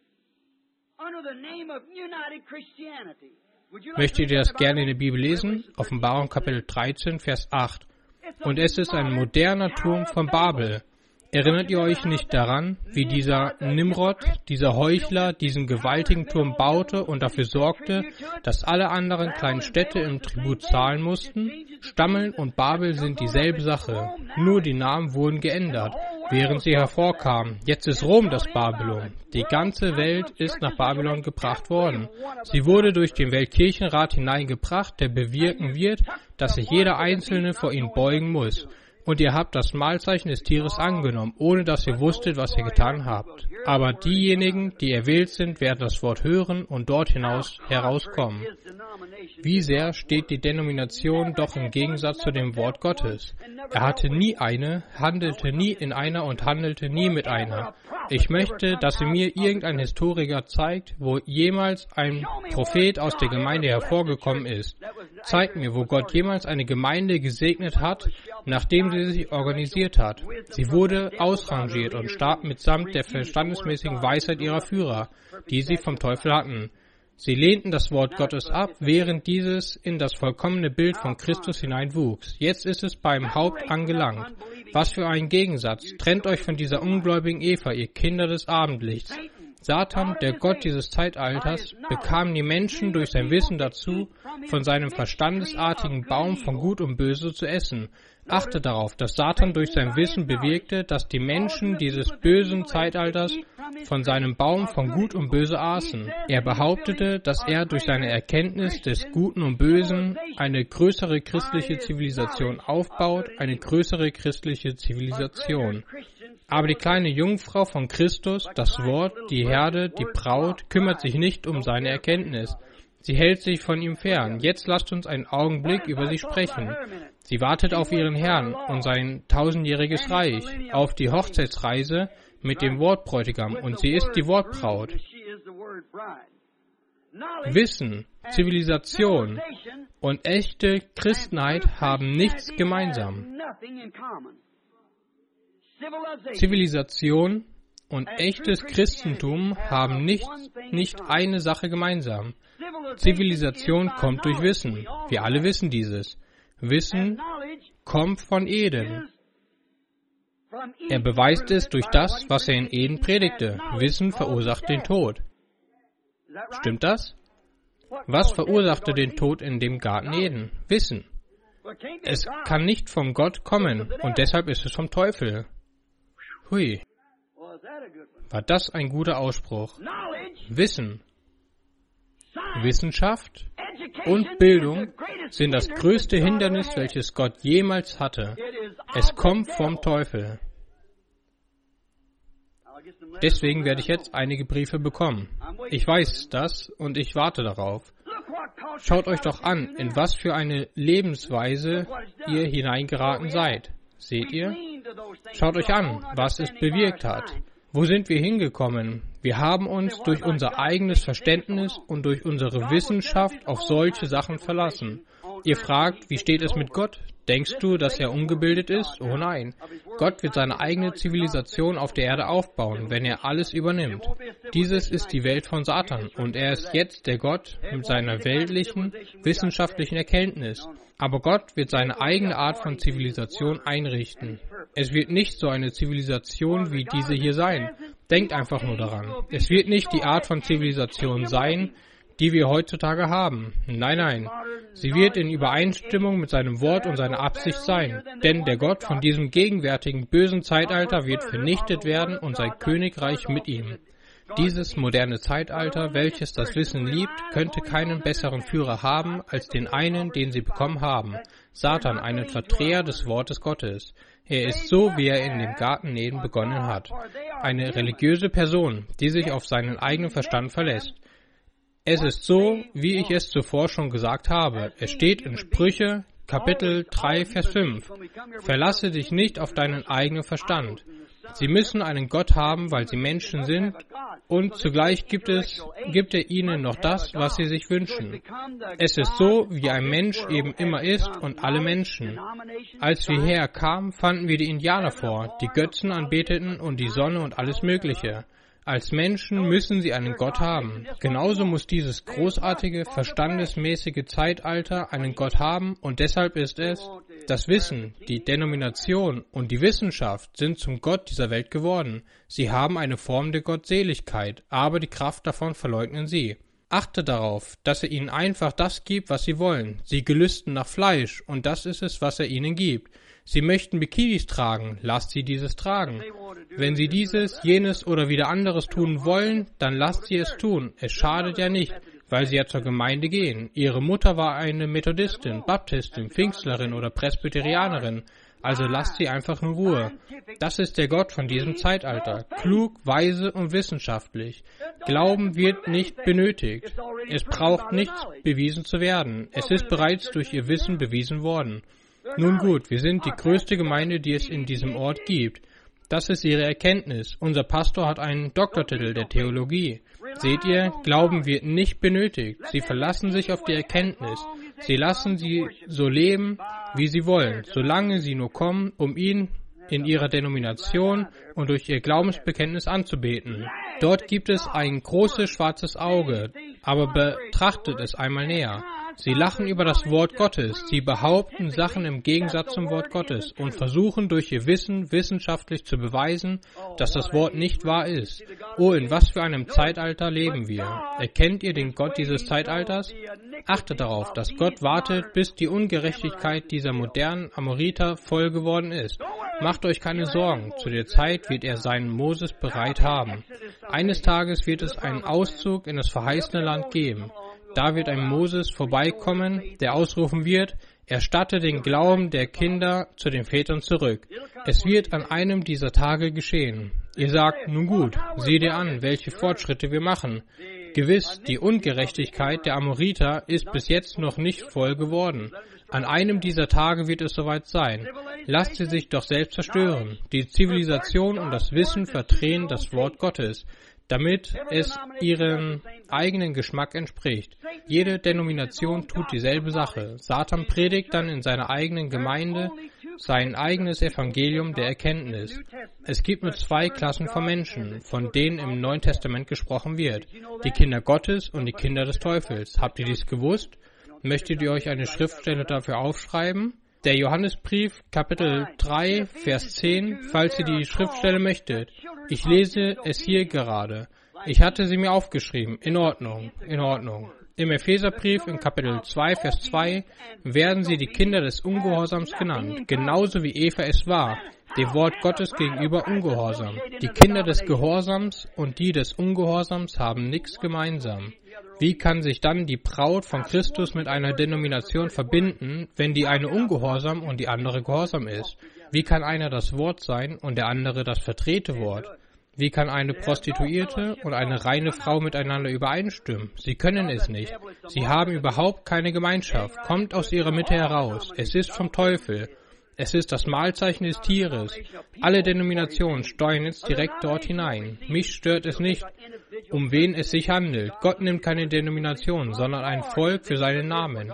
Möchtet ihr das gerne in der Bibel lesen? Offenbarung Kapitel dreizehn, Vers acht. Und es ist ein moderner Turm von Babel. Erinnert ihr euch nicht daran, wie dieser Nimrod, dieser Heuchler, diesen gewaltigen Turm baute und dafür sorgte, dass alle anderen kleinen Städte im Tribut zahlen mussten? Stammeln und Babel sind dieselbe Sache, nur die Namen wurden geändert, während sie hervorkamen. Jetzt ist Rom das Babylon. Die ganze Welt ist nach Babylon gebracht worden. Sie wurde durch den Weltkirchenrat hineingebracht, der bewirken wird, dass sich jeder Einzelne vor ihn beugen muss. Und ihr habt das Mahlzeichen des Tieres angenommen, ohne dass ihr wusstet, was ihr getan habt. Aber diejenigen, die erwählt sind, werden das Wort hören und dort hinaus herauskommen. Wie sehr steht die Denomination doch im Gegensatz zu dem Wort Gottes? Er hatte nie eine, handelte nie in einer und handelte nie mit einer. Ich möchte, dass ihr mir irgendein Historiker zeigt, wo jemals ein Prophet aus der Gemeinde hervorgekommen ist. Zeigt mir, wo Gott jemals eine Gemeinde gesegnet hat, nachdem sie sich organisiert hat. Sie wurde ausrangiert und starb mitsamt der verstandesmäßigen Weisheit ihrer Führer, die sie vom Teufel hatten. Sie lehnten das Wort Gottes ab, während dieses in das vollkommene Bild von Christus hineinwuchs. Jetzt ist es beim Haupt angelangt. Was für ein Gegensatz. Trennt euch von dieser ungläubigen Eva, ihr Kinder des Abendlichts. Satan, der Gott dieses Zeitalters, bekam die Menschen durch sein Wissen dazu, von seinem verstandesartigen Baum von Gut und Böse zu essen. Achte darauf, dass Satan durch sein Wissen bewirkte, dass die Menschen dieses bösen Zeitalters von seinem Baum von Gut und Böse aßen. Er behauptete, dass er durch seine Erkenntnis des Guten und Bösen eine größere christliche Zivilisation aufbaut, eine größere christliche Zivilisation. Aber die kleine Jungfrau von Christus, das Wort, die Herde, die Braut, kümmert sich nicht um seine Erkenntnis. Sie hält sich von ihm fern. Jetzt lasst uns einen Augenblick über sie sprechen. Sie wartet auf ihren Herrn und sein tausendjähriges Reich, auf die Hochzeitsreise mit dem Wortbräutigam, und sie ist die Wortbraut. Wissen, Zivilisation und echte Christenheit haben nichts gemeinsam. Zivilisation und echtes Christentum haben nicht, nicht eine Sache gemeinsam. Zivilisation kommt durch Wissen. Wir alle wissen dieses. Wissen kommt von Eden. Er beweist es durch das, was er in Eden predigte. Wissen verursacht den Tod. Stimmt das? Was verursachte den Tod in dem Garten Eden? Wissen. Es kann nicht von Gott kommen und deshalb ist es vom Teufel. Hui. War das ein guter Ausspruch? Wissen, Wissenschaft und Bildung sind das größte Hindernis, welches Gott jemals hatte. Es kommt vom Teufel. Deswegen werde ich jetzt einige Briefe bekommen. Ich weiß das und ich warte darauf. Schaut euch doch an, in was für eine Lebensweise ihr hineingeraten seid. Seht ihr? Schaut euch an, was es bewirkt hat. Wo sind wir hingekommen? Wir haben uns durch unser eigenes Verständnis und durch unsere Wissenschaft auf solche Sachen verlassen. Ihr fragt, wie steht es mit Gott? Denkst du, dass er ungebildet ist? Oh nein. Gott wird seine eigene Zivilisation auf der Erde aufbauen, wenn er alles übernimmt. Dieses ist die Welt von Satan und er ist jetzt der Gott mit seiner weltlichen, wissenschaftlichen Erkenntnis. Aber Gott wird seine eigene Art von Zivilisation einrichten. Es wird nicht so eine Zivilisation wie diese hier sein. Denkt einfach nur daran. Es wird nicht die Art von Zivilisation sein, die wir heutzutage haben. Nein, nein. Sie wird in Übereinstimmung mit seinem Wort und seiner Absicht sein. Denn der Gott von diesem gegenwärtigen bösen Zeitalter wird vernichtet werden und sein Königreich mit ihm. Dieses moderne Zeitalter, welches das Wissen liebt, könnte keinen besseren Führer haben als den einen, den sie bekommen haben. Satan, einen Verdreher des Wortes Gottes. Er ist so, wie er in dem Garten Eden begonnen hat. Eine religiöse Person, die sich auf seinen eigenen Verstand verlässt. Es ist so, wie ich es zuvor schon gesagt habe. Es steht in Sprüche, Kapitel drei, Vers fünf. Verlasse dich nicht auf deinen eigenen Verstand. Sie müssen einen Gott haben, weil sie Menschen sind, und zugleich gibt es, gibt er ihnen noch das, was sie sich wünschen. Es ist so, wie ein Mensch eben immer ist und alle Menschen. Als wir herkamen, fanden wir die Indianer vor, die Götzen anbeteten und die Sonne und alles Mögliche. Als Menschen müssen sie einen Gott haben. Genauso muss dieses großartige, verstandesmäßige Zeitalter einen Gott haben und deshalb ist es, das Wissen, die Denomination und die Wissenschaft sind zum Gott dieser Welt geworden. Sie haben eine Form der Gottseligkeit, aber die Kraft davon verleugnen sie. Achte darauf, dass er ihnen einfach das gibt, was sie wollen. Sie gelüsten nach Fleisch und das ist es, was er ihnen gibt. Sie möchten Bikinis tragen, lasst sie dieses tragen. Wenn sie dieses, jenes oder wieder anderes tun wollen, dann lasst sie es tun. Es schadet ja nicht, weil sie ja zur Gemeinde gehen. Ihre Mutter war eine Methodistin, Baptistin, Pfingstlerin oder Presbyterianerin. Also lasst sie einfach in Ruhe. Das ist der Gott von diesem Zeitalter. Klug, weise und wissenschaftlich. Glauben wird nicht benötigt. Es braucht nichts bewiesen zu werden. Es ist bereits durch ihr Wissen bewiesen worden. Nun gut, wir sind die größte Gemeinde, die es in diesem Ort gibt. Das ist ihre Erkenntnis. Unser Pastor hat einen Doktortitel der Theologie. Seht ihr, Glauben wird nicht benötigt. Sie verlassen sich auf die Erkenntnis. Sie lassen sie so leben, wie sie wollen, solange sie nur kommen, um ihn in ihrer Denomination und durch ihr Glaubensbekenntnis anzubeten. Dort gibt es ein großes schwarzes Auge, aber betrachtet es einmal näher. Sie lachen über das Wort Gottes, sie behaupten Sachen im Gegensatz zum Wort Gottes und versuchen durch ihr Wissen wissenschaftlich zu beweisen, dass das Wort nicht wahr ist. Oh, in was für einem Zeitalter leben wir? Erkennt ihr den Gott dieses Zeitalters? Achtet darauf, dass Gott wartet, bis die Ungerechtigkeit dieser modernen Amoriter voll geworden ist. Macht euch keine Sorgen, zu der Zeit wird er seinen Moses bereit haben. Eines Tages wird es einen Auszug in das verheißene Land geben. Da wird ein Moses vorbeikommen, der ausrufen wird, erstatte den Glauben der Kinder zu den Vätern zurück. Es wird an einem dieser Tage geschehen. Ihr sagt, nun gut, sieh dir an, welche Fortschritte wir machen. Gewiss, die Ungerechtigkeit der Amoriter ist bis jetzt noch nicht voll geworden. An einem dieser Tage wird es soweit sein. Lasst sie sich doch selbst zerstören. Die Zivilisation und das Wissen verdrehen das Wort Gottes, damit es ihrem eigenen Geschmack entspricht. Jede Denomination tut dieselbe Sache. Satan predigt dann in seiner eigenen Gemeinde sein eigenes Evangelium der Erkenntnis. Es gibt nur zwei Klassen von Menschen, von denen im Neuen Testament gesprochen wird. Die Kinder Gottes und die Kinder des Teufels. Habt ihr dies gewusst? Möchtet ihr euch eine Schriftstelle dafür aufschreiben? Der Johannesbrief, Kapitel drei, Vers zehn, falls ihr die Schriftstelle möchtet. Ich lese es hier gerade. Ich hatte sie mir aufgeschrieben. In Ordnung, in Ordnung. Im Epheserbrief in Kapitel zwei, Vers zwei werden sie die Kinder des Ungehorsams genannt, genauso wie Eva es war, dem Wort Gottes gegenüber ungehorsam. Die Kinder des Gehorsams und die des Ungehorsams haben nichts gemeinsam. Wie kann sich dann die Braut von Christus mit einer Denomination verbinden, wenn die eine ungehorsam und die andere gehorsam ist? Wie kann einer das Wort sein und der andere das verdrehte Wort? Wie kann eine Prostituierte und eine reine Frau miteinander übereinstimmen? Sie können es nicht. Sie haben überhaupt keine Gemeinschaft. Kommt aus ihrer Mitte heraus. Es ist vom Teufel. Es ist das Mahlzeichen des Tieres. Alle Denominationen steuern jetzt direkt dort hinein. Mich stört es nicht, um wen es sich handelt. Gott nimmt keine Denomination, sondern ein Volk für seinen Namen.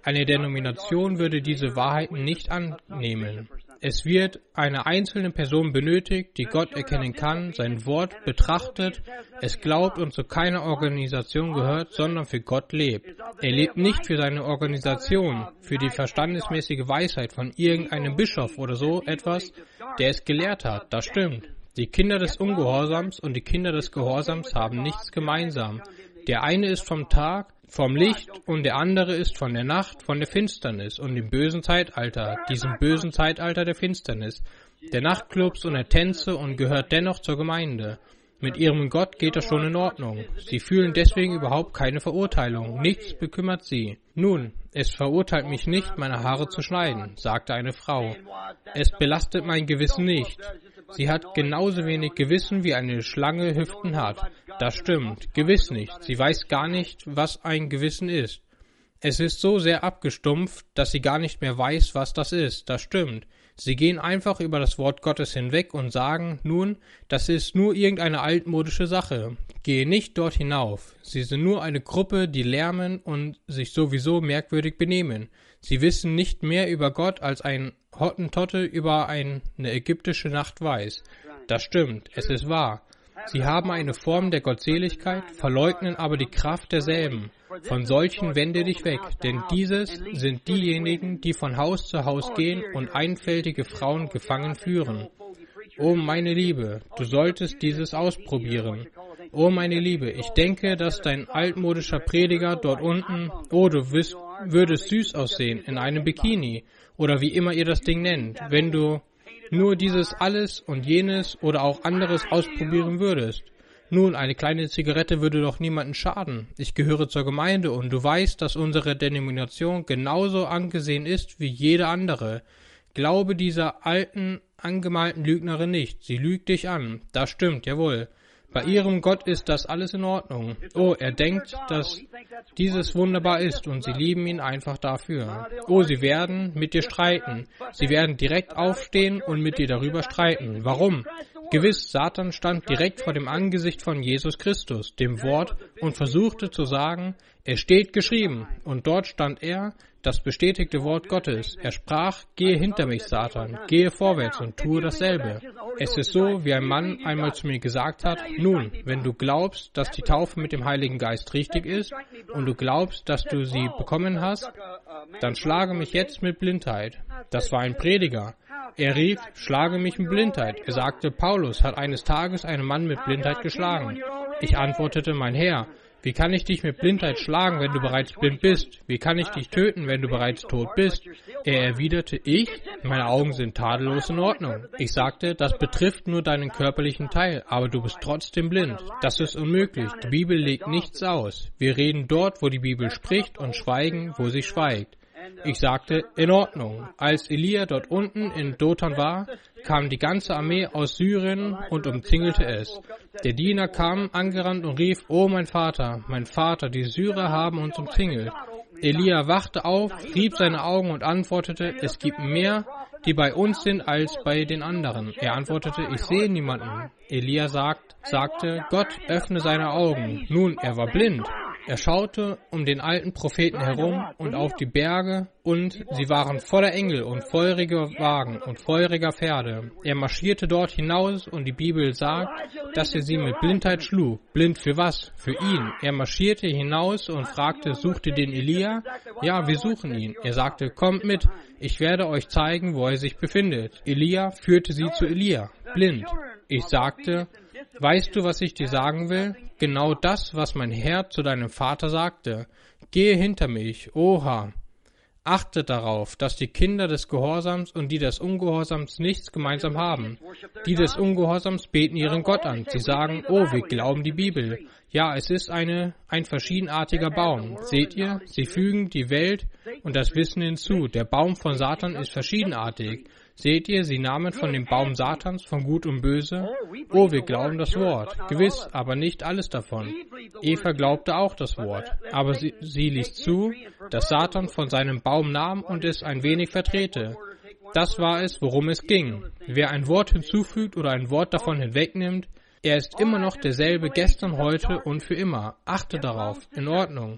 Eine Denomination würde diese Wahrheiten nicht annehmen. Es wird eine einzelne Person benötigt, die Gott erkennen kann, sein Wort betrachtet, es glaubt und zu keiner Organisation gehört, sondern für Gott lebt. Er lebt nicht für seine Organisation, für die verstandesmäßige Weisheit von irgendeinem Bischof oder so etwas, der es gelehrt hat. Das stimmt. Die Kinder des Ungehorsams und die Kinder des Gehorsams haben nichts gemeinsam. Der eine ist vom Tag, vom Licht und der andere ist von der Nacht, von der Finsternis und dem bösen Zeitalter, diesem bösen Zeitalter der Finsternis, der Nachtclubs und der Tänze und gehört dennoch zur Gemeinde. Mit ihrem Gott geht das schon in Ordnung. Sie fühlen deswegen überhaupt keine Verurteilung. Nichts bekümmert sie. Nun, es verurteilt mich nicht, meine Haare zu schneiden, sagte eine Frau. Es belastet mein Gewissen nicht. Sie hat genauso wenig Gewissen, wie eine Schlange Hüften hat. Das stimmt, gewiss nicht. Sie weiß gar nicht, was ein Gewissen ist. Es ist so sehr abgestumpft, dass sie gar nicht mehr weiß, was das ist. Das stimmt. Sie gehen einfach über das Wort Gottes hinweg und sagen, nun, das ist nur irgendeine altmodische Sache. Gehe nicht dort hinauf. Sie sind nur eine Gruppe, die lärmen und sich sowieso merkwürdig benehmen. Sie wissen nicht mehr über Gott, als ein Hottentotte über eine ägyptische Nacht weiß. Das stimmt, es ist wahr. Sie haben eine Form der Gottseligkeit, verleugnen aber die Kraft derselben. Von solchen wende dich weg, denn dieses sind diejenigen, die von Haus zu Haus gehen und einfältige Frauen gefangen führen. Oh, meine Liebe, du solltest dieses ausprobieren. Oh, meine Liebe, ich denke, dass dein altmodischer Prediger dort unten, oh, du wirst, würdest süß aussehen in einem Bikini oder wie immer ihr das Ding nennt, wenn du nur dieses alles und jenes oder auch anderes ausprobieren würdest. Nun, eine kleine Zigarette würde doch niemandem schaden. Ich gehöre zur Gemeinde und du weißt, dass unsere Denomination genauso angesehen ist wie jede andere. Glaube dieser alten, angemalten Lügnerin nicht. Sie lügt dich an. Das stimmt, jawohl. Bei ihrem Gott ist das alles in Ordnung. Oh, er denkt, dass dieses wunderbar ist und sie lieben ihn einfach dafür. Oh, sie werden mit dir streiten. Sie werden direkt aufstehen und mit dir darüber streiten. Warum? Gewiss, Satan stand direkt vor dem Angesicht von Jesus Christus, dem Wort, und versuchte zu sagen, es steht geschrieben. Und dort stand er, das bestätigte Wort Gottes. Er sprach, gehe hinter mich, Satan, gehe vorwärts und tue dasselbe. Es ist so, wie ein Mann einmal zu mir gesagt hat, nun, wenn du glaubst, dass die Taufe mit dem Heiligen Geist richtig ist und du glaubst, dass du sie bekommen hast, dann schlage mich jetzt mit Blindheit. Das war ein Prediger. Er rief, schlage mich mit Blindheit. Er sagte, Paulus hat eines Tages einen Mann mit Blindheit geschlagen. Ich antwortete, mein Herr, wie kann ich dich mit Blindheit schlagen, wenn du bereits blind bist? Wie kann ich dich töten, wenn du bereits tot bist? Er erwiderte, ich? Meine Augen sind tadellos in Ordnung. Ich sagte, das betrifft nur deinen körperlichen Teil, aber du bist trotzdem blind. Das ist unmöglich. Die Bibel legt nichts aus. Wir reden dort, wo die Bibel spricht und schweigen, wo sie schweigt. Ich sagte, in Ordnung. Als Elia dort unten in Dothan war, kam die ganze Armee aus Syrien und umzingelte es. Der Diener kam angerannt und rief, oh mein Vater, mein Vater, die Syrer haben uns umzingelt. Elia wachte auf, rieb seine Augen und antwortete, es gibt mehr, die bei uns sind, als bei den anderen. Er antwortete, ich sehe niemanden. Elia sagt, sagte, Gott öffne seine Augen. Nun, er war blind. Er schaute um den alten Propheten herum und auf die Berge, und sie waren voller Engel und feuriger Wagen und feuriger Pferde. Er marschierte dort hinaus, und die Bibel sagt, dass er sie mit Blindheit schlug. Blind für was? Für ihn. Er marschierte hinaus und fragte, sucht ihr den Elia? Ja, wir suchen ihn. Er sagte, kommt mit, ich werde euch zeigen, wo er sich befindet. Elia führte sie zu Elia, blind. Ich sagte, weißt du, was ich dir sagen will? Genau das, was mein Herr zu deinem Vater sagte. Gehe hinter mich, oha. Achtet darauf, dass die Kinder des Gehorsams und die des Ungehorsams nichts gemeinsam haben. Die des Ungehorsams beten ihren Gott an. Sie sagen, oh, wir glauben die Bibel. Ja, es ist eine, ein verschiedenartiger Baum. Seht ihr, sie fügen die Welt und das Wissen hinzu. Der Baum von Satan ist verschiedenartig. Seht ihr, sie nahmen von dem Baum Satans, von Gut und Böse? Oh, wir glauben das Wort. Gewiss, aber nicht alles davon. Eva glaubte auch das Wort, aber sie, sie ließ zu, dass Satan von seinem Baum nahm und es ein wenig verdrehte. Das war es, worum es ging. Wer ein Wort hinzufügt oder ein Wort davon hinwegnimmt, er ist immer noch derselbe gestern, heute und für immer. Achte darauf. In Ordnung.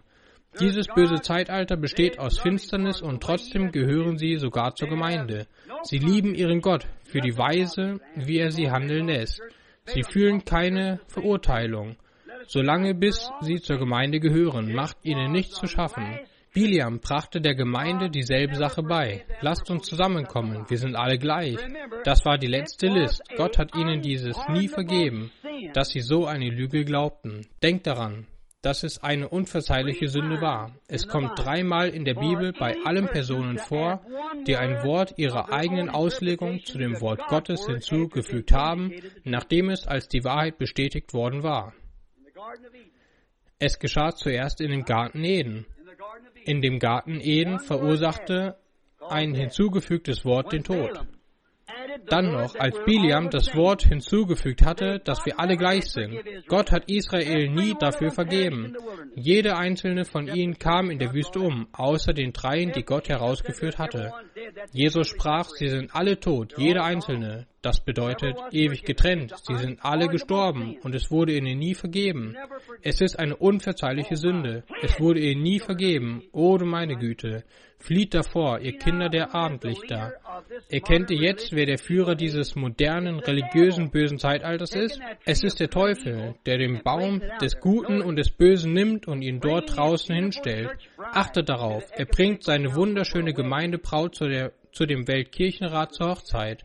Dieses böse Zeitalter besteht aus Finsternis und trotzdem gehören sie sogar zur Gemeinde. Sie lieben ihren Gott für die Weise, wie er sie handeln lässt. Sie fühlen keine Verurteilung. Solange bis sie zur Gemeinde gehören, macht ihnen nichts zu schaffen. Biliam brachte der Gemeinde dieselbe Sache bei. Lasst uns zusammenkommen, wir sind alle gleich. Das war die letzte List. Gott hat ihnen dieses nie vergeben, dass sie so eine Lüge glaubten. Denkt daran, dass es eine unverzeihliche Sünde war. Es kommt dreimal in der Bibel bei allen Personen vor, die ein Wort ihrer eigenen Auslegung zu dem Wort Gottes hinzugefügt haben, nachdem es als die Wahrheit bestätigt worden war. Es geschah zuerst in dem Garten Eden. In dem Garten Eden verursachte ein hinzugefügtes Wort den Tod. Dann noch, als Biliam das Wort hinzugefügt hatte, dass wir alle gleich sind. Gott hat Israel nie dafür vergeben. Jeder einzelne von ihnen kam in der Wüste um, außer den dreien, die Gott herausgeführt hatte. Jesus sprach, sie sind alle tot, jeder einzelne. Das bedeutet, ewig getrennt. Sie sind alle gestorben und es wurde ihnen nie vergeben. Es ist eine unverzeihliche Sünde. Es wurde ihnen nie vergeben. Oh, du meine Güte. Flieht davor, ihr Kinder der Abendlichter. Erkennt ihr jetzt, wer der Führer dieses modernen, religiösen, bösen Zeitalters ist? Es ist der Teufel, der den Baum des Guten und des Bösen nimmt und ihn dort draußen hinstellt. Achtet darauf, er bringt seine wunderschöne Gemeindebraut zu, der, zu dem Weltkirchenrat zur Hochzeit.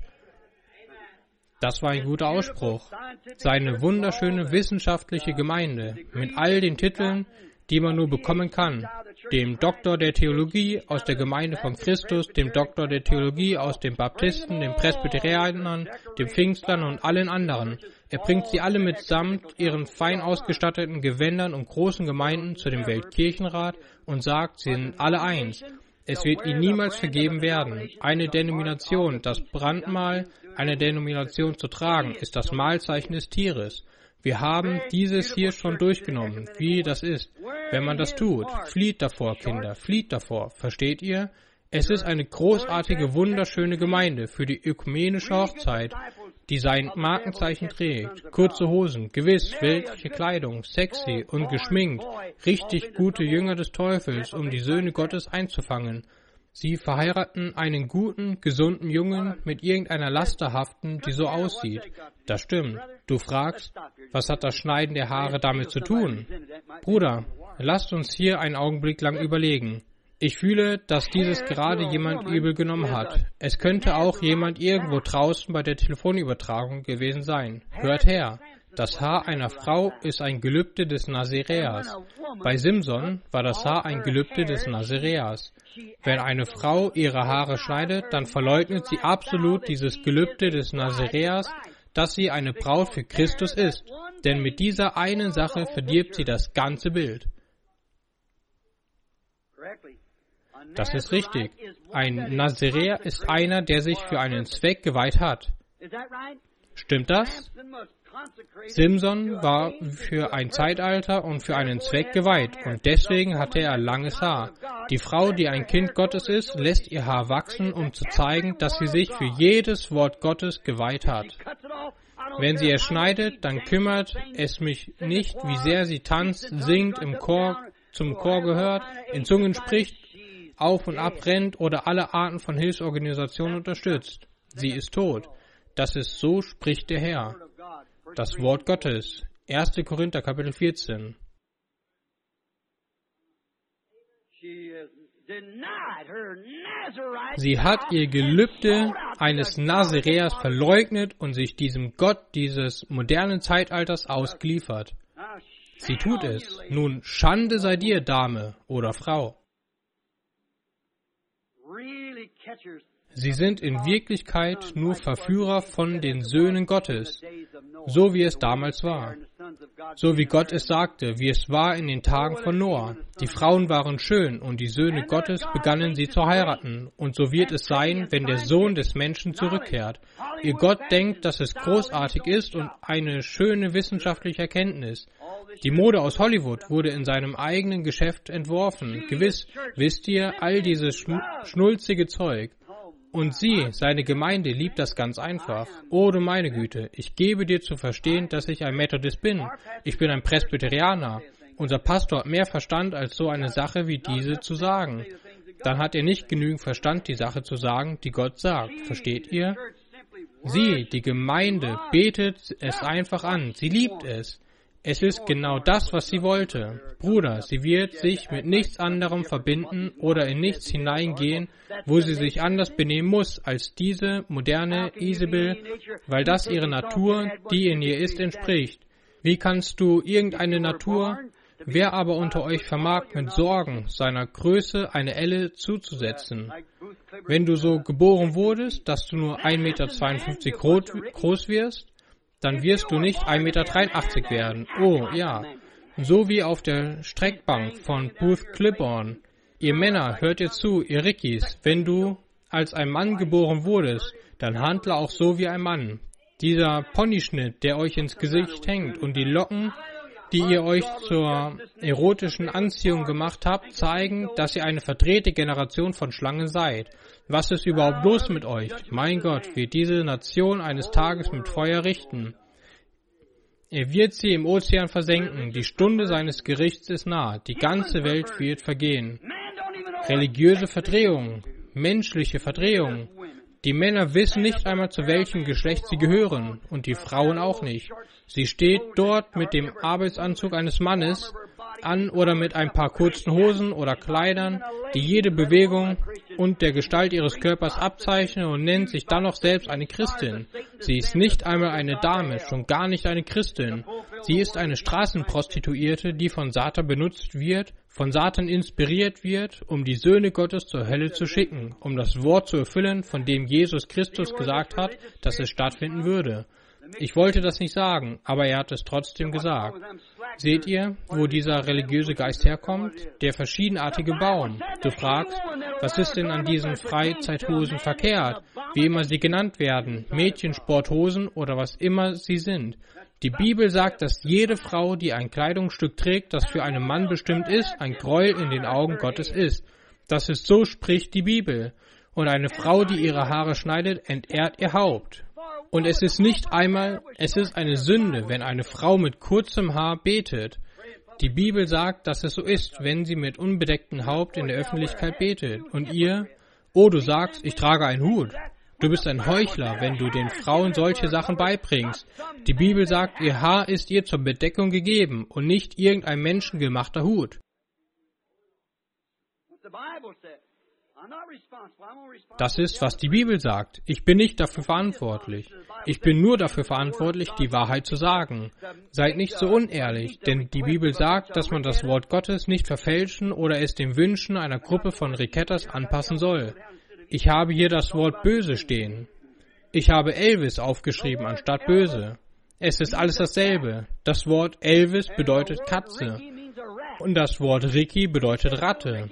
Das war ein guter Ausspruch. Seine wunderschöne wissenschaftliche Gemeinde mit all den Titeln, die man nur bekommen kann. Dem Doktor der Theologie aus der Gemeinde von Christus, dem Doktor der Theologie aus den Baptisten, den Presbyterianern, den Pfingstlern und allen anderen. Er bringt sie alle mitsamt ihren fein ausgestatteten Gewändern und großen Gemeinden zu dem Weltkirchenrat und sagt, sie sind alle eins. Es wird ihnen niemals vergeben werden. Eine Denomination, das Brandmal einer Denomination zu tragen, ist das Mahlzeichen des Tieres. Wir haben dieses hier schon durchgenommen, wie das ist. Wenn man das tut, flieht davor, Kinder, flieht davor. Versteht ihr? Es ist eine großartige, wunderschöne Gemeinde für die ökumenische Hochzeit, die sein Markenzeichen trägt. Kurze Hosen, gewiss, weltliche Kleidung, sexy und geschminkt. Richtig gute Jünger des Teufels, um die Söhne Gottes einzufangen. Sie verheiraten einen guten, gesunden Jungen mit irgendeiner Lasterhaften, die so aussieht. Das stimmt. Du fragst, was hat das Schneiden der Haare damit zu tun? Bruder, lasst uns hier einen Augenblick lang überlegen. Ich fühle, dass dieses gerade jemand übel genommen hat. Es könnte auch jemand irgendwo draußen bei der Telefonübertragung gewesen sein. Hört her. Das Haar einer Frau ist ein Gelübde des Nazaräers. Bei Simson war das Haar ein Gelübde des Nazaräers. Wenn eine Frau ihre Haare schneidet, dann verleugnet sie absolut dieses Gelübde des Nazaräers, dass sie eine Braut für Christus ist. Denn mit dieser einen Sache verdirbt sie das ganze Bild. Das ist richtig. Ein Nazaräer ist einer, der sich für einen Zweck geweiht hat. Stimmt das? Simson war für ein Zeitalter und für einen Zweck geweiht und deswegen hatte er langes Haar. Die Frau, die ein Kind Gottes ist, lässt ihr Haar wachsen, um zu zeigen, dass sie sich für jedes Wort Gottes geweiht hat. Wenn sie es schneidet, dann kümmert es mich nicht, wie sehr sie tanzt, singt, im Chor, zum Chor gehört, in Zungen spricht, auf und ab rennt oder alle Arten von Hilfsorganisationen unterstützt. Sie ist tot. Das ist so, spricht der Herr. Das Wort Gottes. erster Korinther Kapitel vierzehn. Sie hat ihr Gelübde eines Nazaräers verleugnet und sich diesem Gott dieses modernen Zeitalters ausgeliefert. Sie tut es. Nun, Schande sei dir, Dame oder Frau. Sie sind in Wirklichkeit nur Verführer von den Söhnen Gottes, so wie es damals war. So wie Gott es sagte, wie es war in den Tagen von Noah. Die Frauen waren schön und die Söhne Gottes begannen sie zu heiraten. Und so wird es sein, wenn der Sohn des Menschen zurückkehrt. Ihr Gott denkt, dass es großartig ist und eine schöne wissenschaftliche Erkenntnis. Die Mode aus Hollywood wurde in seinem eigenen Geschäft entworfen. Gewiss, wisst ihr, all dieses schm- schnulzige Zeug. Und sie, seine Gemeinde, liebt das ganz einfach. Oh, du meine Güte, ich gebe dir zu verstehen, dass ich ein Methodist bin. Ich bin ein Presbyterianer. unser Pastor hat mehr Verstand als so eine Sache wie diese zu sagen. Dann hat er nicht genügend Verstand, die Sache zu sagen, die Gott sagt. Versteht ihr? Sie, die Gemeinde, betet es einfach an. Sie liebt es. Es ist genau das, was sie wollte. Bruder, sie wird sich mit nichts anderem verbinden oder in nichts hineingehen, wo sie sich anders benehmen muss als diese moderne Isabel, weil das ihre Natur, die in ihr ist, entspricht. Wie kannst du irgendeine Natur, wer aber unter euch vermag, mit Sorgen seiner Größe eine Elle zuzusetzen? Wenn du so geboren wurdest, dass du nur ein Meter zweiundfünfzig groß wirst, dann wirst du nicht ein Meter dreiundachtzig werden. Oh, ja. So wie auf der Streckbank von Booth Clipbourne. Ihr Männer, hört ihr zu, ihr Rickies, wenn du als ein Mann geboren wurdest, dann handle auch so wie ein Mann. Dieser Ponyschnitt, der euch ins Gesicht hängt und die Locken, die ihr euch zur erotischen Anziehung gemacht habt, zeigen, dass ihr eine verdrehte Generation von Schlangen seid. Was ist überhaupt los mit euch? Mein Gott, wird diese Nation eines Tages mit Feuer richten. Er wird sie im Ozean versenken. Die Stunde seines Gerichts ist nah. Die ganze Welt wird vergehen. Religiöse Verdrehung, menschliche Verdrehung. Die Männer wissen nicht einmal, zu welchem Geschlecht sie gehören, und die Frauen auch nicht. Sie steht dort mit dem Arbeitsanzug eines Mannes an oder mit ein paar kurzen Hosen oder Kleidern, die jede Bewegung und der Gestalt ihres Körpers abzeichnen, und nennt sich dann noch selbst eine Christin. Sie ist nicht einmal eine Dame, schon gar nicht eine Christin. Sie ist eine Straßenprostituierte, die von Satan benutzt wird, von Satan inspiriert wird, um die Söhne Gottes zur Hölle zu schicken, um das Wort zu erfüllen, von dem Jesus Christus gesagt hat, dass es stattfinden würde. Ich wollte das nicht sagen, aber er hat es trotzdem gesagt. Seht ihr, wo dieser religiöse Geist herkommt? Der verschiedenartige Baum. Du fragst, was ist denn an diesen Freizeithosen verkehrt? Wie immer sie genannt werden, Mädchensporthosen oder was immer sie sind. Die Bibel sagt, dass jede Frau, die ein Kleidungsstück trägt, das für einen Mann bestimmt ist, ein Gräuel in den Augen Gottes ist. Das ist so, spricht die Bibel. Und eine Frau, die ihre Haare schneidet, entehrt ihr Haupt. Und es ist nicht einmal, es ist eine Sünde, wenn eine Frau mit kurzem Haar betet. Die Bibel sagt, dass es so ist, wenn sie mit unbedecktem Haupt in der Öffentlichkeit betet. Und ihr, oh, du sagst, ich trage einen Hut. Du bist ein Heuchler, wenn du den Frauen solche Sachen beibringst. Die Bibel sagt, ihr Haar ist ihr zur Bedeckung gegeben und nicht irgendein menschengemachter Hut. Das ist, was die Bibel sagt. Ich bin nicht dafür verantwortlich. Ich bin nur dafür verantwortlich, die Wahrheit zu sagen. Seid nicht so unehrlich, denn die Bibel sagt, dass man das Wort Gottes nicht verfälschen oder es den Wünschen einer Gruppe von Riquettas anpassen soll. Ich habe hier das Wort böse stehen. Ich habe Elvis aufgeschrieben anstatt böse. Es ist alles dasselbe. Das Wort Elvis bedeutet Katze und das Wort Ricky bedeutet Ratte.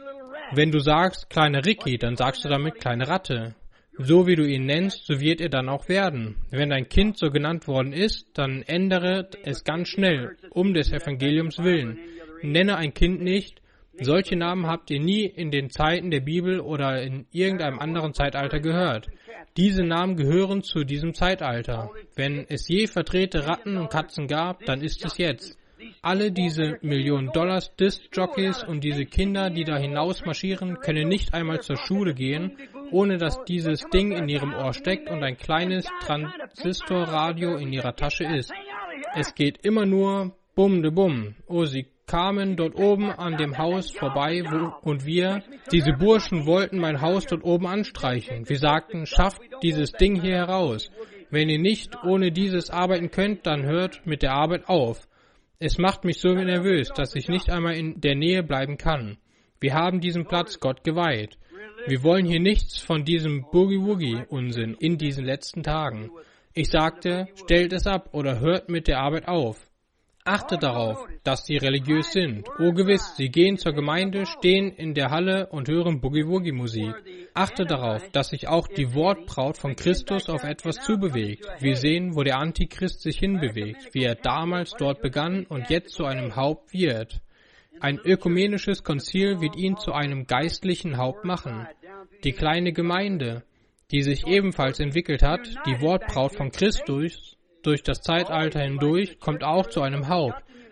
Wenn du sagst, kleiner Ricky, dann sagst du damit kleine Ratte. So wie du ihn nennst, so wird er dann auch werden. Wenn dein Kind so genannt worden ist, dann ändere es ganz schnell, um des Evangeliums willen. Nenne ein Kind nicht. Solche Namen habt ihr nie in den Zeiten der Bibel oder in irgendeinem anderen Zeitalter gehört. Diese Namen gehören zu diesem Zeitalter. Wenn es je verdrehte Ratten und Katzen gab, dann ist es jetzt. Alle diese Millionen Dollars Disc-Jockeys und diese Kinder, die da hinaus marschieren, können nicht einmal zur Schule gehen, ohne dass dieses Ding in ihrem Ohr steckt und ein kleines Transistorradio in ihrer Tasche ist. Es geht immer nur bum de bum. Oh, sie kamen dort oben an dem Haus vorbei wo, und wir, diese Burschen, wollten mein Haus dort oben anstreichen. Wir sagten, schafft dieses Ding hier heraus. Wenn ihr nicht ohne dieses arbeiten könnt, dann hört mit der Arbeit auf. Es macht mich so nervös, dass ich nicht einmal in der Nähe bleiben kann. Wir haben diesen Platz Gott geweiht. Wir wollen hier nichts von diesem Boogie-Woogie-Unsinn in diesen letzten Tagen. Ich sagte, stellt es ab oder hört mit der Arbeit auf. Achtet darauf, dass sie religiös sind. Oh gewiss, sie gehen zur Gemeinde, stehen in der Halle und hören Boogie-Woogie-Musik. Achtet darauf, dass sich auch die Wortbraut von Christus auf etwas zubewegt. Wir sehen, wo der Antichrist sich hinbewegt, wie er damals dort begann und jetzt zu einem Haupt wird. Ein ökumenisches Konzil wird ihn zu einem geistlichen Haupt machen. Die kleine Gemeinde, die sich ebenfalls entwickelt hat, die Wortbraut von Christus, durch das Zeitalter hindurch, kommt auch zu einem Haupt.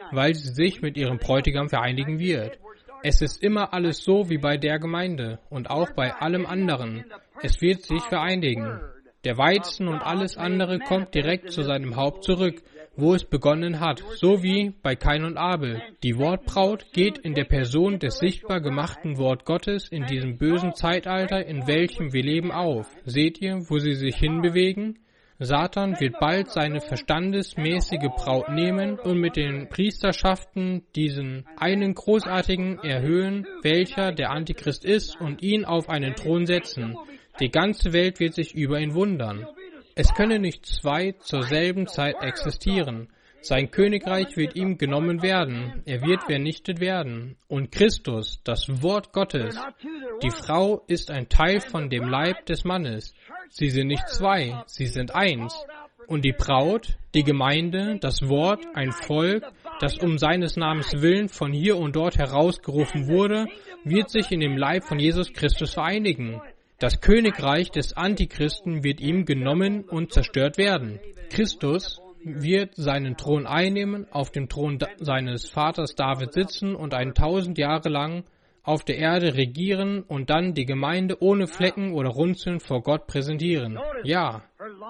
weil sie sich mit ihrem Bräutigam vereinigen wird. Es ist immer alles so wie bei der Gemeinde und auch bei allem anderen. Es wird sich vereinigen. Der Weizen und alles andere kommt direkt zu seinem Haupt zurück, wo es begonnen hat, so wie bei Kain und Abel. Die Wortbraut geht in der Person des sichtbar gemachten Wort Gottes in diesem bösen Zeitalter, in welchem wir leben, auf. Seht ihr, wo sie sich hinbewegen? Satan wird bald seine verstandesmäßige Braut nehmen und mit den Priesterschaften diesen einen großartigen erhöhen, welcher der Antichrist ist, und ihn auf einen Thron setzen. Die ganze Welt wird sich über ihn wundern. Es können nicht zwei zur selben Zeit existieren. Sein Königreich wird ihm genommen werden. Er wird vernichtet werden. Und Christus, das Wort Gottes, die Frau ist ein Teil von dem Leib des Mannes. Sie sind nicht zwei, sie sind eins. Und die Braut, die Gemeinde, das Wort, ein Volk, das um seines Namens willen von hier und dort herausgerufen wurde, wird sich in dem Leib von Jesus Christus vereinigen. Das Königreich des Antichristen wird ihm genommen und zerstört werden. Christus wird seinen Thron einnehmen, auf dem Thron seines Vaters David sitzen und ein tausend Jahre lang auf der Erde regieren und dann die Gemeinde ohne Flecken oder Runzeln vor Gott präsentieren. Ja,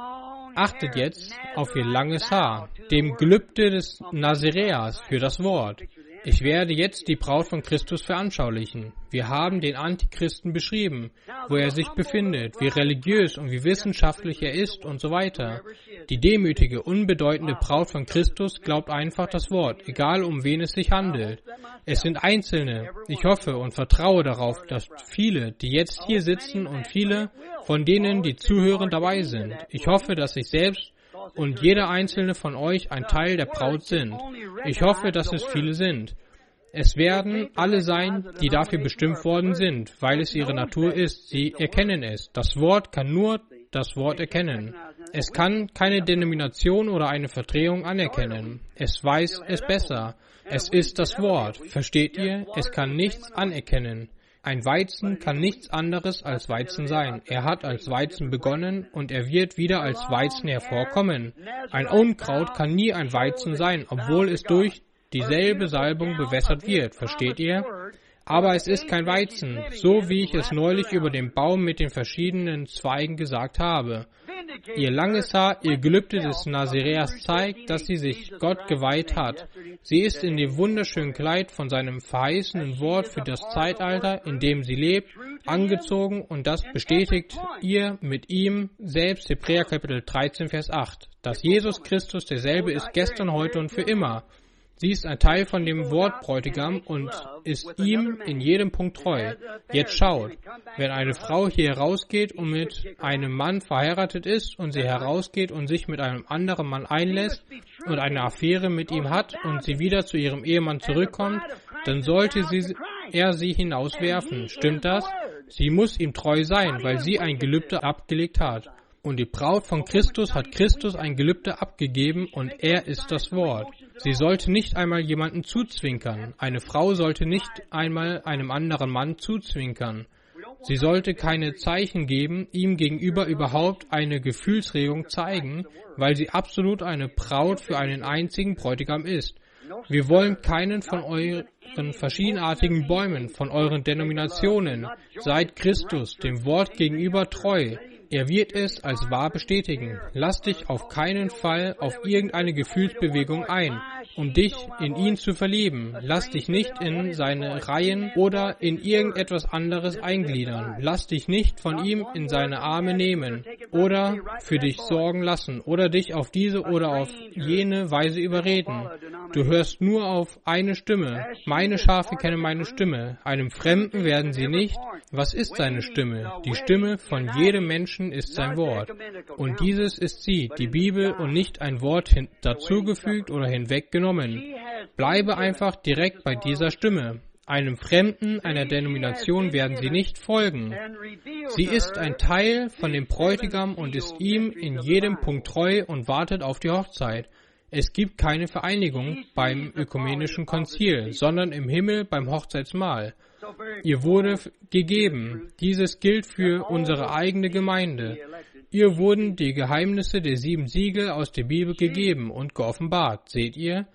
achtet jetzt auf ihr langes Haar, dem Gelübde des Nazaräers für das Wort. Ich werde jetzt die Braut von Christus veranschaulichen. Wir haben den Antichristen beschrieben, wo er sich befindet, wie religiös und wie wissenschaftlich er ist und so weiter. Die demütige, unbedeutende Braut von Christus glaubt einfach das Wort, egal um wen es sich handelt. Es sind Einzelne. Ich hoffe und vertraue darauf, dass viele, die jetzt hier sitzen und viele von denen, die zuhören, dabei sind. Ich hoffe, dass ich selbst und jeder einzelne von euch ein Teil der Braut sind. Ich hoffe, dass es viele sind. Es werden alle sein, die dafür bestimmt worden sind, weil es ihre Natur ist. Sie erkennen es. Das Wort kann nur das Wort erkennen. Es kann keine Denomination oder eine Verdrehung anerkennen. Es weiß es besser. Es ist das Wort. Versteht ihr? Es kann nichts anerkennen. Ein Weizen kann nichts anderes als Weizen sein. Er hat als Weizen begonnen und er wird wieder als Weizen hervorkommen. Ein Unkraut kann nie ein Weizen sein, obwohl es durch dieselbe Salbung bewässert wird. Versteht ihr? Aber es ist kein Weizen, so wie ich es neulich über den Baum mit den verschiedenen Zweigen gesagt habe. Ihr langes Haar, ihr Gelübde des Nazaräers zeigt, dass sie sich Gott geweiht hat. Sie ist in dem wunderschönen Kleid von seinem verheißenen Wort für das Zeitalter, in dem sie lebt, angezogen, und das bestätigt ihr mit ihm selbst, Hebräer Kapitel dreizehn, Vers acht, dass Jesus Christus derselbe ist gestern, heute und für immer. Sie ist ein Teil von dem Wort Bräutigam und ist ihm in jedem Punkt treu. Jetzt schaut, wenn eine Frau hier herausgeht und mit einem Mann verheiratet ist und sie herausgeht und sich mit einem anderen Mann einlässt und eine Affäre mit ihm hat und sie wieder zu ihrem Ehemann zurückkommt, dann sollte sie, er sie hinauswerfen. Stimmt das? Sie muss ihm treu sein, weil sie ein Gelübde abgelegt hat. Und die Braut von Christus hat Christus ein Gelübde abgegeben und er ist das Wort. Sie sollte nicht einmal jemanden zuzwinkern. Eine Frau sollte nicht einmal einem anderen Mann zuzwinkern. Sie sollte keine Zeichen geben, ihm gegenüber überhaupt eine Gefühlsregung zeigen, weil sie absolut eine Braut für einen einzigen Bräutigam ist. Wir wollen keinen von euren verschiedenartigen Bäumen, von euren Denominationen. Seid Christus, dem Wort gegenüber treu. Er wird es als wahr bestätigen. Lass dich auf keinen Fall auf irgendeine Gefühlsbewegung ein, um dich in ihn zu verlieben. Lass dich nicht in seine Reihen oder in irgendetwas anderes eingliedern. Lass dich nicht von ihm in seine Arme nehmen oder für dich sorgen lassen oder dich auf diese oder auf jene Weise überreden. Du hörst nur auf eine Stimme. Meine Schafe kennen meine Stimme. Einem Fremden werden sie nicht. Was ist seine Stimme? Die Stimme von jedem Menschen ist sein Wort. Und dieses ist sie, die Bibel, und nicht ein Wort hin- dazugefügt oder hinweggenommen. Bleibe einfach direkt bei dieser Stimme. Einem Fremden, einer Denomination werden sie nicht folgen. Sie ist ein Teil von dem Bräutigam und ist ihm in jedem Punkt treu und wartet auf die Hochzeit. Es gibt keine Vereinigung beim ökumenischen Konzil, sondern im Himmel beim Hochzeitsmahl. Ihr wurde gegeben. Dieses gilt für unsere eigene Gemeinde. Ihr wurden die Geheimnisse der sieben Siegel aus der Bibel gegeben und geoffenbart. Seht ihr?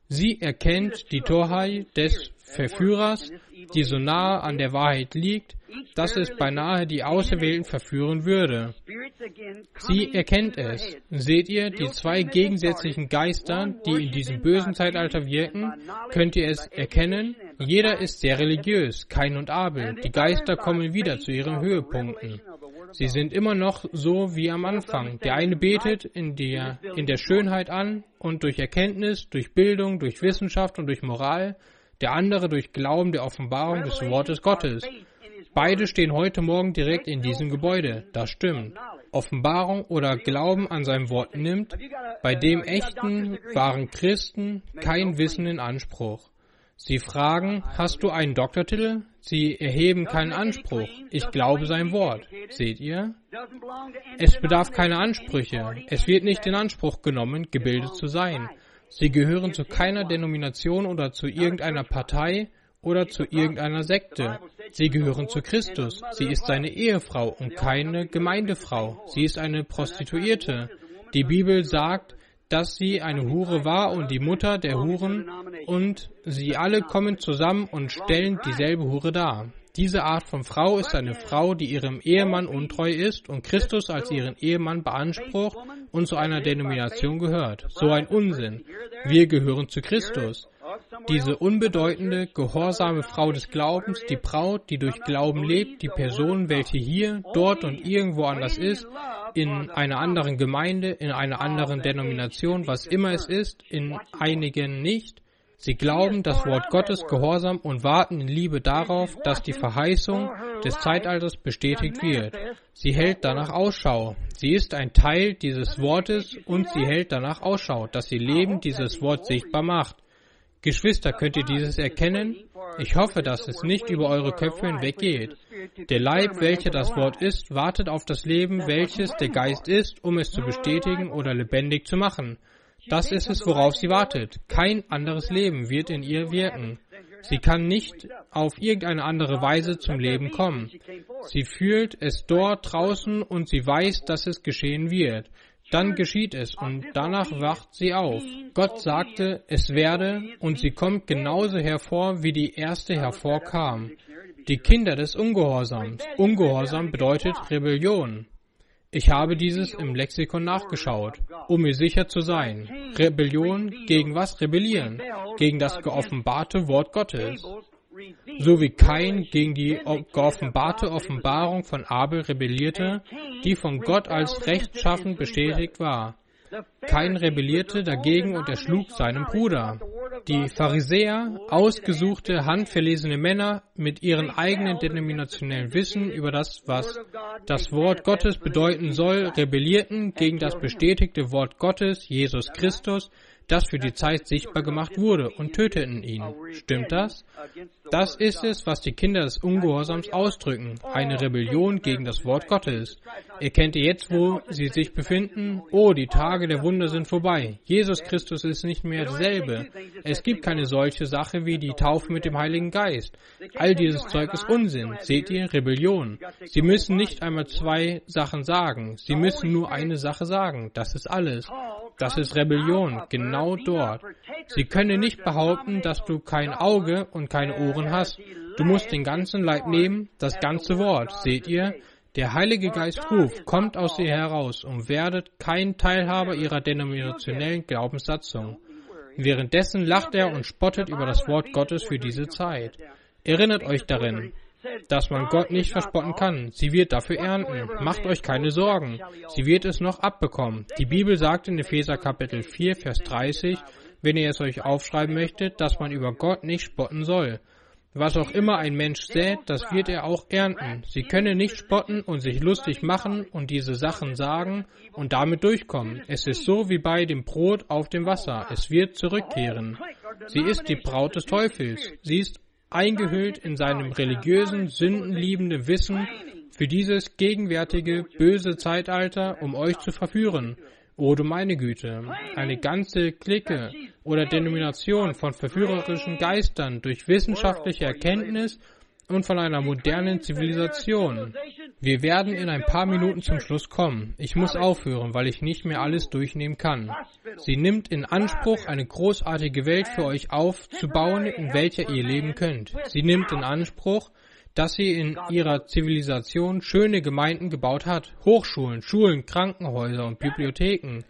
Sie erkennt die Torheit des Verführers, die so nahe an der Wahrheit liegt, dass es beinahe die Auserwählten verführen würde. Sie erkennt es. Seht ihr, die zwei gegensätzlichen Geister, die in diesem bösen Zeitalter wirken, könnt ihr es erkennen? Jeder ist sehr religiös, Kain und Abel. Die Geister kommen wieder zu ihren Höhepunkten. Sie sind immer noch so wie am Anfang. Der eine betet in der, in der Schönheit an und durch Erkenntnis, durch Bildung, durch Wissenschaft und durch Moral. Der andere durch Glauben der Offenbarung des Wortes Gottes. Beide stehen heute Morgen direkt in diesem Gebäude. Das stimmt. Offenbarung oder Glauben an sein Wort nimmt bei dem echten, wahren Christen kein Wissen in Anspruch. Sie fragen, hast du einen Doktortitel? Sie erheben keinen Anspruch. Ich glaube sein Wort. Seht ihr? Es bedarf keiner Ansprüche. Es wird nicht in Anspruch genommen, gebildet zu sein. Sie gehören zu keiner Denomination oder zu irgendeiner Partei oder zu irgendeiner Sekte. Sie gehören zu Christus. Sie ist seine Ehefrau und keine Gemeindefrau. Sie ist eine Prostituierte. Die Bibel sagt, dass sie eine Hure war und die Mutter der Huren, und sie alle kommen zusammen und stellen dieselbe Hure dar. Diese Art von Frau ist eine Frau, die ihrem Ehemann untreu ist und Christus als ihren Ehemann beansprucht und zu einer Denomination gehört. So ein Unsinn. Wir gehören zu Christus. Diese unbedeutende, gehorsame Frau des Glaubens, die Braut, die durch Glauben lebt, die Person, welche hier, dort und irgendwo anders ist, in einer anderen Gemeinde, in einer anderen Denomination, was immer es ist, in einigen nicht. Sie glauben das Wort Gottes gehorsam und warten in Liebe darauf, dass die Verheißung des Zeitalters bestätigt wird. Sie hält danach Ausschau. Sie ist ein Teil dieses Wortes und sie hält danach Ausschau, dass ihr Leben dieses Wort sichtbar macht. Geschwister, könnt ihr dieses erkennen? Ich hoffe, dass es nicht über eure Köpfe hinweggeht. Der Leib, welcher das Wort ist, wartet auf das Leben, welches der Geist ist, um es zu bestätigen oder lebendig zu machen. Das ist es, worauf sie wartet. Kein anderes Leben wird in ihr wirken. Sie kann nicht auf irgendeine andere Weise zum Leben kommen. Sie fühlt es dort draußen und sie weiß, dass es geschehen wird. Dann geschieht es und danach wacht sie auf. Gott sagte, es werde, und sie kommt genauso hervor, wie die erste hervorkam. Die Kinder des Ungehorsams. Ungehorsam bedeutet Rebellion. Ich habe dieses im Lexikon nachgeschaut, um mir sicher zu sein. Rebellion, gegen was rebellieren? Gegen das geoffenbarte Wort Gottes. So wie Kain gegen die geoffenbarte Offenbarung von Abel rebellierte, die von Gott als rechtschaffen bestätigt war. Kain rebellierte dagegen und erschlug seinen Bruder. Die Pharisäer, ausgesuchte, handverlesene Männer mit ihrem eigenen denominationellen Wissen über das, was das Wort Gottes bedeuten soll, rebellierten gegen das bestätigte Wort Gottes, Jesus Christus, das für die Zeit sichtbar gemacht wurde, und töteten ihn. Stimmt das? Das ist es, was die Kinder des Ungehorsams ausdrücken, eine Rebellion gegen das Wort Gottes. Erkennt ihr jetzt, wo sie sich befinden? Oh, die Tage der Wunder sind vorbei. Jesus Christus ist nicht mehr dasselbe. Es gibt keine solche Sache wie die Taufe mit dem Heiligen Geist. All dieses Zeug ist Unsinn. Seht ihr? Rebellion. Sie müssen nicht einmal zwei Sachen sagen. Sie müssen nur eine Sache sagen. Das ist alles. Das ist Rebellion, genau dort. Sie können nicht behaupten, dass du kein Auge und keine Ohren hast. Du musst den ganzen Leib nehmen, das ganze Wort. Seht ihr? Der Heilige Geist ruft, kommt aus ihr heraus und werdet kein Teilhaber ihrer denominationellen Glaubenssatzung. Währenddessen lacht er und spottet über das Wort Gottes für diese Zeit. Erinnert euch darin, dass man Gott nicht verspotten kann. Sie wird dafür ernten. Macht euch keine Sorgen. Sie wird es noch abbekommen. Die Bibel sagt in Epheser Kapitel vier, Vers dreißig, wenn ihr es euch aufschreiben möchtet, dass man über Gott nicht spotten soll. Was auch immer ein Mensch sät, das wird er auch ernten. Sie können nicht spotten und sich lustig machen und diese Sachen sagen und damit durchkommen. Es ist so wie bei dem Brot auf dem Wasser. Es wird zurückkehren. Sie ist die Braut des Teufels. Sie ist eingehüllt in seinem religiösen, sündenliebenden Wissen für dieses gegenwärtige, böse Zeitalter, um euch zu verführen. Oh du meine Güte, eine ganze Clique oder Denomination von verführerischen Geistern durch wissenschaftliche Erkenntnis und von einer modernen Zivilisation. Wir werden in ein paar Minuten zum Schluss kommen. Ich muss aufhören, weil ich nicht mehr alles durchnehmen kann. Sie nimmt in Anspruch, eine großartige Welt für euch aufzubauen, in welcher ihr leben könnt. Sie nimmt in Anspruch, dass sie in ihrer Zivilisation schöne Gemeinden gebaut hat, Hochschulen, Schulen, Krankenhäuser und Bibliotheken.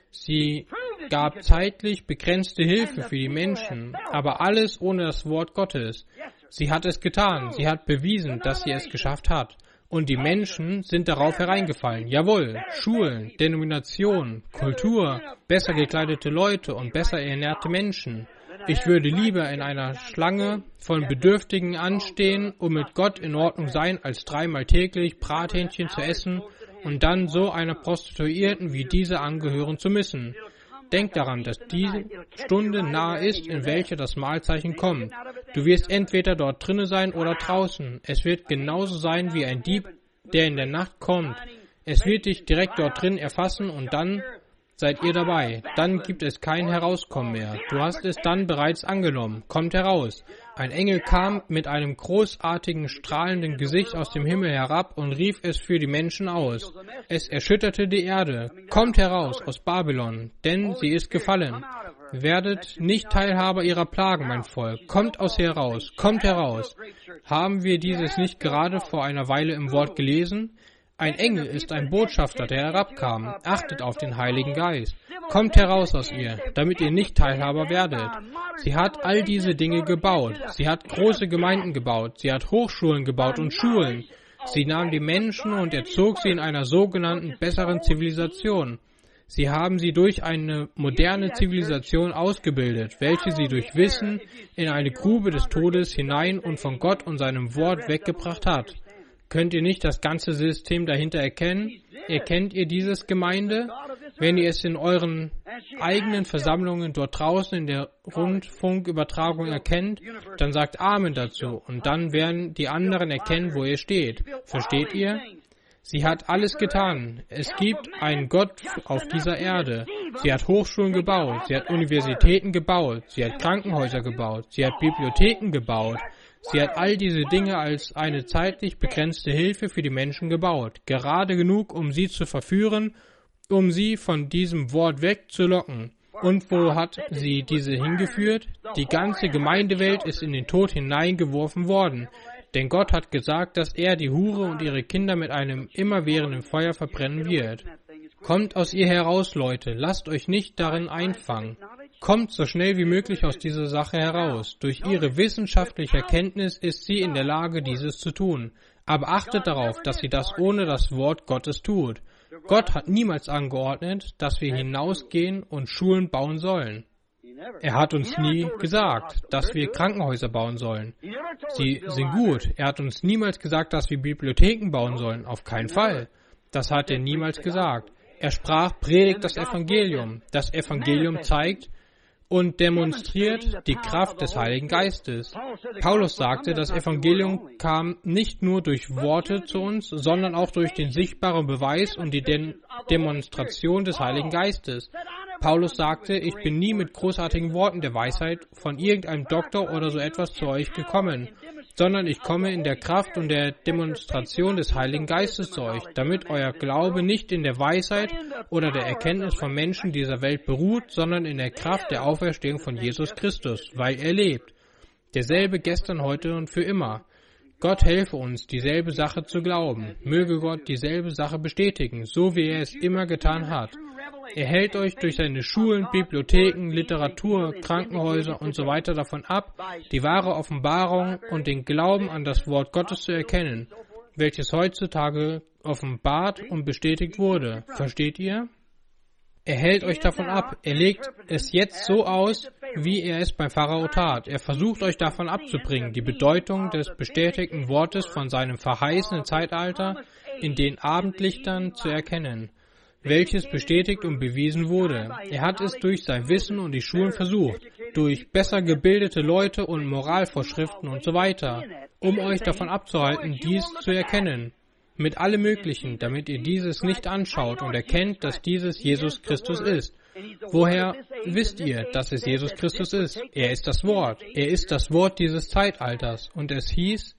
Sie gab zeitlich begrenzte Hilfe für die Menschen, aber alles ohne das Wort Gottes. Sie hat es getan, sie hat bewiesen, dass sie es geschafft hat. Und die Menschen sind darauf hereingefallen. Jawohl, Schulen, Denominationen, Kultur, besser gekleidete Leute und besser ernährte Menschen. Ich würde lieber in einer Schlange von Bedürftigen anstehen und mit Gott in Ordnung sein, als dreimal täglich Brathähnchen zu essen und dann so einer Prostituierten wie diese angehören zu müssen. Denk daran, dass diese Stunde nahe ist, in welcher das Mahlzeichen kommt. Du wirst entweder dort drinnen sein oder draußen. Es wird genauso sein wie ein Dieb, der in der Nacht kommt. Es wird dich direkt dort drin erfassen und dann seid ihr dabei. Dann gibt es kein Herauskommen mehr. Du hast es dann bereits angenommen. Kommt heraus. Ein Engel kam mit einem großartigen, strahlenden Gesicht aus dem Himmel herab und rief es für die Menschen aus. Es erschütterte die Erde. Kommt heraus aus Babylon, denn sie ist gefallen. Werdet nicht Teilhaber ihrer Plagen, mein Volk. Kommt aus ihr heraus. Kommt heraus. Haben wir dieses nicht gerade vor einer Weile im Wort gelesen? Ein Engel ist ein Botschafter, der herabkam. Achtet auf den Heiligen Geist. Kommt heraus aus ihr, damit ihr nicht Teilhaber werdet. Sie hat all diese Dinge gebaut. Sie hat große Gemeinden gebaut. Sie hat Hochschulen gebaut und Schulen. Sie nahm die Menschen und erzog sie in einer sogenannten besseren Zivilisation. Sie haben sie durch eine moderne Zivilisation ausgebildet, welche sie durch Wissen in eine Grube des Todes hinein und von Gott und seinem Wort weggebracht hat. Könnt ihr nicht das ganze System dahinter erkennen? Erkennt ihr dieses Gemeinde? Wenn ihr es in euren eigenen Versammlungen dort draußen in der Rundfunkübertragung erkennt, dann sagt Amen dazu und dann werden die anderen erkennen, wo ihr steht. Versteht ihr? Sie hat alles getan. Es gibt einen Gott auf dieser Erde. Sie hat Hochschulen gebaut, sie hat Universitäten gebaut, sie hat Krankenhäuser gebaut, sie hat Bibliotheken gebaut. Sie hat all diese Dinge als eine zeitlich begrenzte Hilfe für die Menschen gebaut, gerade genug, um sie zu verführen, um sie von diesem Wort wegzulocken. Und wo hat sie diese hingeführt? Die ganze Gemeindewelt ist in den Tod hineingeworfen worden, denn Gott hat gesagt, dass er die Hure und ihre Kinder mit einem immerwährenden Feuer verbrennen wird. Kommt aus ihr heraus, Leute, lasst euch nicht darin einfangen. Kommt so schnell wie möglich aus dieser Sache heraus. Durch ihre wissenschaftliche Erkenntnis ist sie in der Lage, dieses zu tun. Aber achtet darauf, dass sie das ohne das Wort Gottes tut. Gott hat niemals angeordnet, dass wir hinausgehen und Schulen bauen sollen. Er hat uns nie gesagt, dass wir Krankenhäuser bauen sollen. Sie sind gut. Er hat uns niemals gesagt, dass wir Bibliotheken bauen sollen. Auf keinen Fall. Das hat er niemals gesagt. Er sprach, predigt das Evangelium. Das Evangelium zeigt und demonstriert die Kraft des Heiligen Geistes. Paulus sagte, das Evangelium kam nicht nur durch Worte zu uns, sondern auch durch den sichtbaren Beweis und die De- Demonstration des Heiligen Geistes. Paulus sagte, ich bin nie mit großartigen Worten der Weisheit von irgendeinem Doktor oder so etwas zu euch gekommen, sondern ich komme in der Kraft und der Demonstration des Heiligen Geistes zu euch, damit euer Glaube nicht in der Weisheit oder der Erkenntnis von Menschen dieser Welt beruht, sondern in der Kraft der Auferstehung von Jesus Christus, weil er lebt. Derselbe gestern, heute und für immer. Gott helfe uns, dieselbe Sache zu glauben. Möge Gott dieselbe Sache bestätigen, so wie er es immer getan hat. Er hält euch durch seine Schulen, Bibliotheken, Literatur, Krankenhäuser und so weiter davon ab, die wahre Offenbarung und den Glauben an das Wort Gottes zu erkennen, welches heutzutage offenbart und bestätigt wurde. Versteht ihr? Er hält euch davon ab. Er legt es jetzt so aus, wie er es beim Pharao tat. Er versucht euch davon abzubringen, die Bedeutung des bestätigten Wortes von seinem verheißenen Zeitalter in den Abendlichtern zu erkennen, welches bestätigt und bewiesen wurde. Er hat es durch sein Wissen und die Schulen versucht, durch besser gebildete Leute und Moralvorschriften und so weiter, um euch davon abzuhalten, dies zu erkennen. Mit allem Möglichen, damit ihr dieses nicht anschaut und erkennt, dass dieses Jesus Christus ist. Woher wisst ihr, dass es Jesus Christus ist? Er ist das Wort. Er ist das Wort dieses Zeitalters. Und es hieß,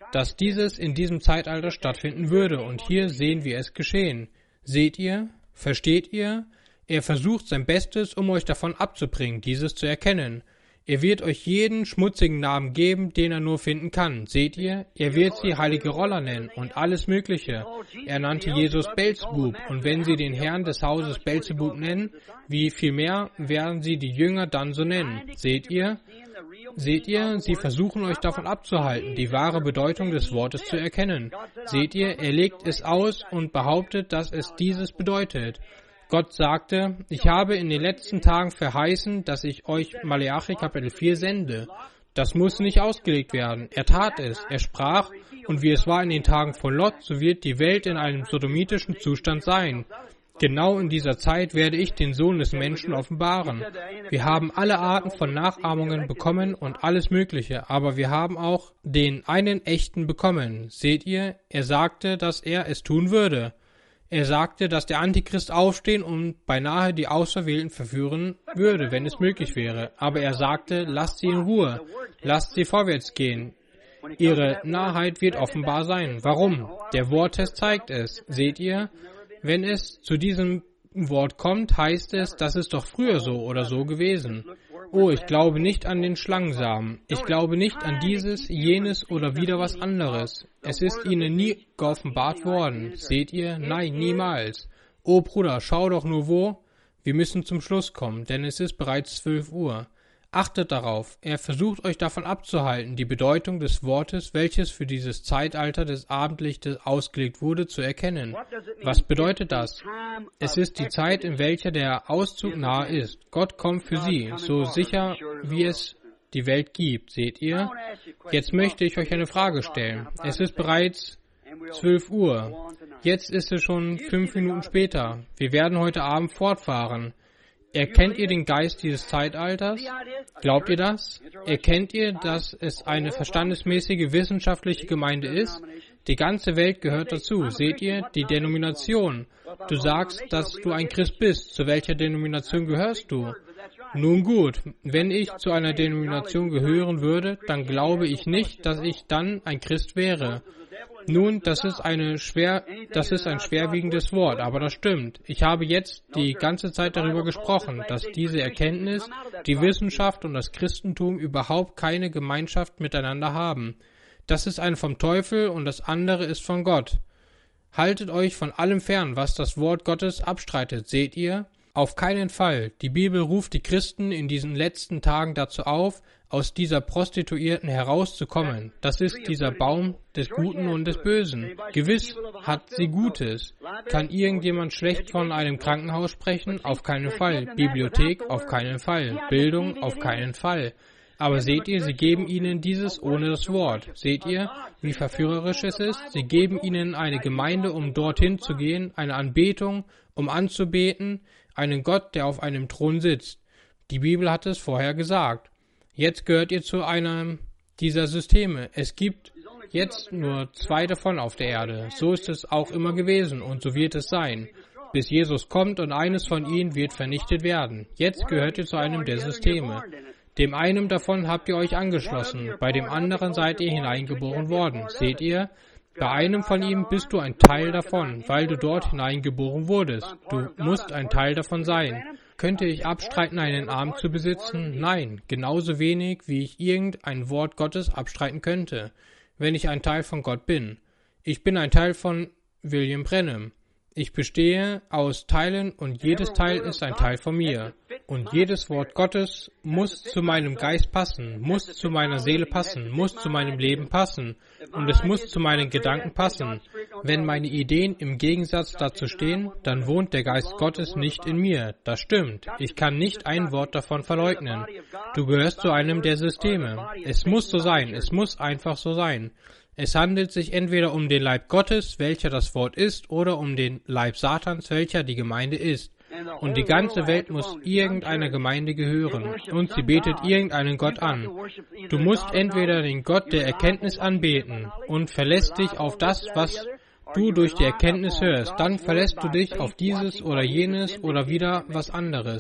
dass dieses in diesem Zeitalter stattfinden würde. Und hier sehen wir es geschehen. Seht ihr? Versteht ihr? Er versucht sein Bestes, um euch davon abzubringen, dieses zu erkennen. Er wird euch jeden schmutzigen Namen geben, den er nur finden kann. Seht ihr? Er wird sie heilige Roller nennen und alles Mögliche. Er nannte Jesus Belzebub. Und wenn sie den Herrn des Hauses Belzebub nennen, wie viel mehr werden sie die Jünger dann so nennen? Seht ihr? Seht ihr? Sie versuchen euch davon abzuhalten, die wahre Bedeutung des Wortes zu erkennen. Seht ihr? Er legt es aus und behauptet, dass es dieses bedeutet. Gott sagte, ich habe in den letzten Tagen verheißen, dass ich euch Maleachi Kapitel vier sende. Das muss nicht ausgelegt werden. Er tat es. Er sprach, und wie es war in den Tagen von Lot, so wird die Welt in einem sodomitischen Zustand sein. Genau in dieser Zeit werde ich den Sohn des Menschen offenbaren. Wir haben alle Arten von Nachahmungen bekommen und alles Mögliche, aber wir haben auch den einen echten bekommen. Seht ihr, er sagte, dass er es tun würde. Er sagte, dass der Antichrist aufstehen und beinahe die Auserwählten verführen würde, wenn es möglich wäre. Aber er sagte, lasst sie in Ruhe, lasst sie vorwärts gehen. Ihre Narrheit wird offenbar sein. Warum? Der Worttest zeigt es. Seht ihr? Wenn es zu diesem Wort kommt, heißt es, das ist doch früher so oder so gewesen. Oh, ich glaube nicht an den Schlangensamen. Ich glaube nicht an dieses, jenes oder wieder was anderes. Es ist ihnen nie geoffenbart worden. Seht ihr? Nein, niemals. Oh Bruder, schau doch nur wo. Wir müssen zum Schluss kommen, denn es ist bereits zwölf Uhr. Achtet darauf, er versucht euch davon abzuhalten, die Bedeutung des Wortes, welches für dieses Zeitalter des Abendlichtes ausgelegt wurde, zu erkennen. Was bedeutet das? Es ist die Zeit, in welcher der Auszug nahe ist. Gott kommt für sie, so sicher wie es die Welt gibt. Seht ihr? Jetzt möchte ich euch eine Frage stellen. Es ist bereits zwölf Uhr. Jetzt ist es schon fünf Minuten später. Wir werden heute Abend fortfahren. Erkennt ihr den Geist dieses Zeitalters? Glaubt ihr das? Erkennt ihr, dass es eine verstandesmäßige wissenschaftliche Gemeinde ist? Die ganze Welt gehört dazu. Seht ihr? Die Denomination. Du sagst, dass du ein Christ bist. Zu welcher Denomination gehörst du? Nun gut, wenn ich zu einer Denomination gehören würde, dann glaube ich nicht, dass ich dann ein Christ wäre. Nun, das ist eine schwer, das ist ein schwerwiegendes Wort, aber das stimmt. Ich habe jetzt die ganze Zeit darüber gesprochen, dass diese Erkenntnis, die Wissenschaft und das Christentum überhaupt keine Gemeinschaft miteinander haben. Das ist eine vom Teufel und das andere ist von Gott. Haltet euch von allem fern, was das Wort Gottes abstreitet, seht ihr? Auf keinen Fall. Die Bibel ruft die Christen in diesen letzten Tagen dazu auf, aus dieser Prostituierten herauszukommen. Das ist dieser Baum des Guten und des Bösen. Gewiss hat sie Gutes. Kann irgendjemand schlecht von einem Krankenhaus sprechen? Auf keinen Fall. Bibliothek? Auf keinen Fall. Bildung? Auf keinen Fall. Aber seht ihr, sie geben ihnen dieses ohne das Wort. Seht ihr, wie verführerisch es ist? Sie geben ihnen eine Gemeinde, um dorthin zu gehen, eine Anbetung, um anzubeten, einen Gott, der auf einem Thron sitzt. Die Bibel hat es vorher gesagt. Jetzt gehört ihr zu einem dieser Systeme. Es gibt jetzt nur zwei davon auf der Erde. So ist es auch immer gewesen und so wird es sein. Bis Jesus kommt und eines von ihnen wird vernichtet werden. Jetzt gehört ihr zu einem der Systeme. Dem einen davon habt ihr euch angeschlossen, bei dem anderen seid ihr hineingeboren worden. Seht ihr? Bei einem von ihm bist du ein Teil davon, weil du dort hineingeboren wurdest. Du musst ein Teil davon sein. Könnte ich abstreiten, einen Arm zu besitzen? Nein, genauso wenig, wie ich irgendein Wort Gottes abstreiten könnte, wenn ich ein Teil von Gott bin. Ich bin ein Teil von William Branham. Ich bestehe aus Teilen und jedes Teil ist ein Teil von mir. Und jedes Wort Gottes muss zu meinem Geist passen, muss zu meiner Seele passen, muss zu meinem Leben passen und es muss zu meinen Gedanken passen. Wenn meine Ideen im Gegensatz dazu stehen, dann wohnt der Geist Gottes nicht in mir. Das stimmt. Ich kann nicht ein Wort davon verleugnen. Du gehörst zu einem der Systeme. Es muss so sein. Es muss einfach so sein. Es handelt sich entweder um den Leib Gottes, welcher das Wort ist, oder um den Leib Satans, welcher die Gemeinde ist. Und die ganze Welt muss irgendeiner Gemeinde gehören. Und sie betet irgendeinen Gott an. Du musst entweder den Gott der Erkenntnis anbeten und verlässt dich auf das, was du durch die Erkenntnis hörst. Dann verlässt du dich auf dieses oder jenes oder wieder was anderes.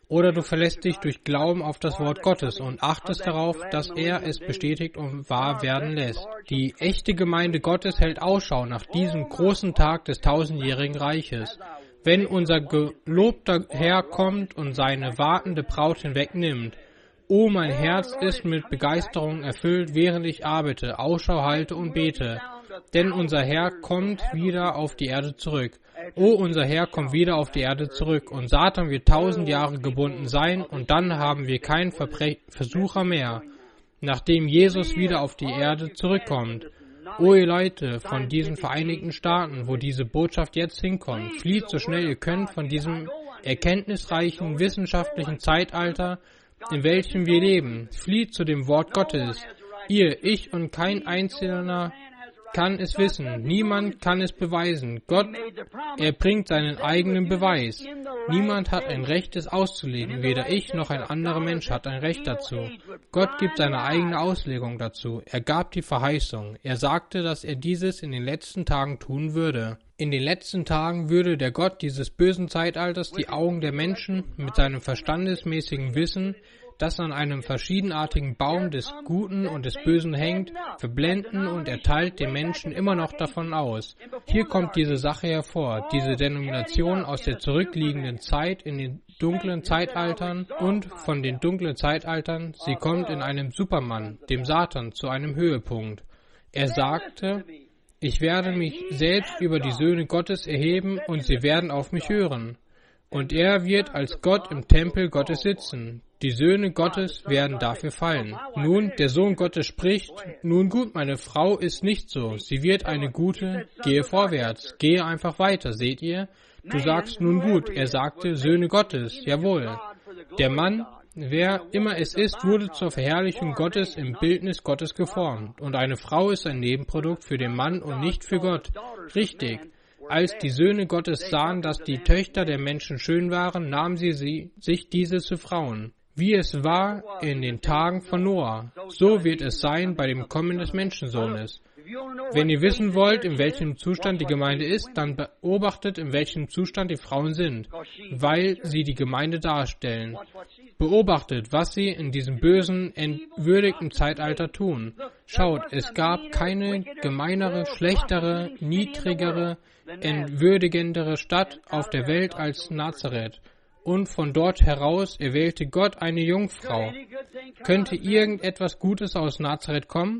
oder du verlässt dich durch Glauben auf das Wort Gottes und achtest darauf, dass er es bestätigt und wahr werden lässt. Die echte Gemeinde Gottes hält Ausschau nach diesem großen Tag des tausendjährigen Reiches, wenn unser gelobter Herr kommt und seine wartende Braut hinwegnimmt. O, mein Herz ist mit Begeisterung erfüllt, während ich arbeite, Ausschau halte und bete. Denn unser Herr kommt wieder auf die Erde zurück. O, unser Herr kommt wieder auf die Erde zurück, und Satan wird tausend Jahre gebunden sein, und dann haben wir keinen Verbre- Versucher mehr, nachdem Jesus wieder auf die Erde zurückkommt. O, ihr Leute von diesen Vereinigten Staaten, wo diese Botschaft jetzt hinkommt, flieht so schnell ihr könnt von diesem erkenntnisreichen, wissenschaftlichen Zeitalter, in welchem wir leben. Flieht zu dem Wort Gottes. Ihr, ich und kein Einzelner kann es wissen. Niemand kann es beweisen. Gott, er bringt seinen eigenen Beweis. Niemand hat ein Recht, es auszulegen. Weder ich noch ein anderer Mensch hat ein Recht dazu. Gott gibt seine eigene Auslegung dazu. Er gab die Verheißung. Er sagte, dass er dieses in den letzten Tagen tun würde. In den letzten Tagen würde der Gott dieses bösen Zeitalters die Augen der Menschen mit seinem verstandesmäßigen Wissen, das an einem verschiedenartigen Baum des Guten und des Bösen hängt, verblenden, und er teilt den Menschen immer noch davon aus. Hier kommt diese Sache hervor, diese Denomination aus der zurückliegenden Zeit in den dunklen Zeitaltern und von den dunklen Zeitaltern, sie kommt in einem Supermann, dem Satan, zu einem Höhepunkt. Er sagte, ich werde mich selbst über die Söhne Gottes erheben, und sie werden auf mich hören. Und er wird als Gott im Tempel Gottes sitzen. Die Söhne Gottes werden dafür fallen. Nun, der Sohn Gottes spricht, nun gut, meine Frau ist nicht so. Sie wird eine gute, gehe vorwärts, gehe einfach weiter, seht ihr? Du sagst, nun gut, er sagte, Söhne Gottes, jawohl. Der Mann, wer immer es ist, wurde zur Verherrlichung Gottes im Bildnis Gottes geformt. Und eine Frau ist ein Nebenprodukt für den Mann und nicht für Gott. Richtig. Als die Söhne Gottes sahen, dass die Töchter der Menschen schön waren, nahmen sie, sie sich diese zu Frauen. Wie es war in den Tagen von Noah, so wird es sein bei dem Kommen des Menschensohnes. Wenn ihr wissen wollt, in welchem Zustand die Gemeinde ist, dann beobachtet, in welchem Zustand die Frauen sind, weil sie die Gemeinde darstellen. Beobachtet, was sie in diesem bösen, entwürdigten Zeitalter tun. Schaut, es gab keine gemeinere, schlechtere, niedrigere, entwürdigendere Stadt auf der Welt als Nazareth. Und von dort heraus erwählte Gott eine Jungfrau. Könnte irgendetwas Gutes aus Nazareth kommen?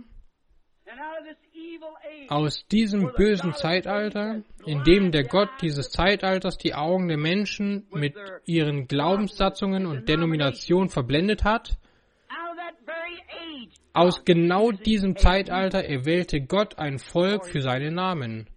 Aus diesem bösen Zeitalter, in dem der Gott dieses Zeitalters die Augen der Menschen mit ihren Glaubenssatzungen und Denominationen verblendet hat? Aus genau diesem Zeitalter erwählte Gott ein Volk für seinen Namen.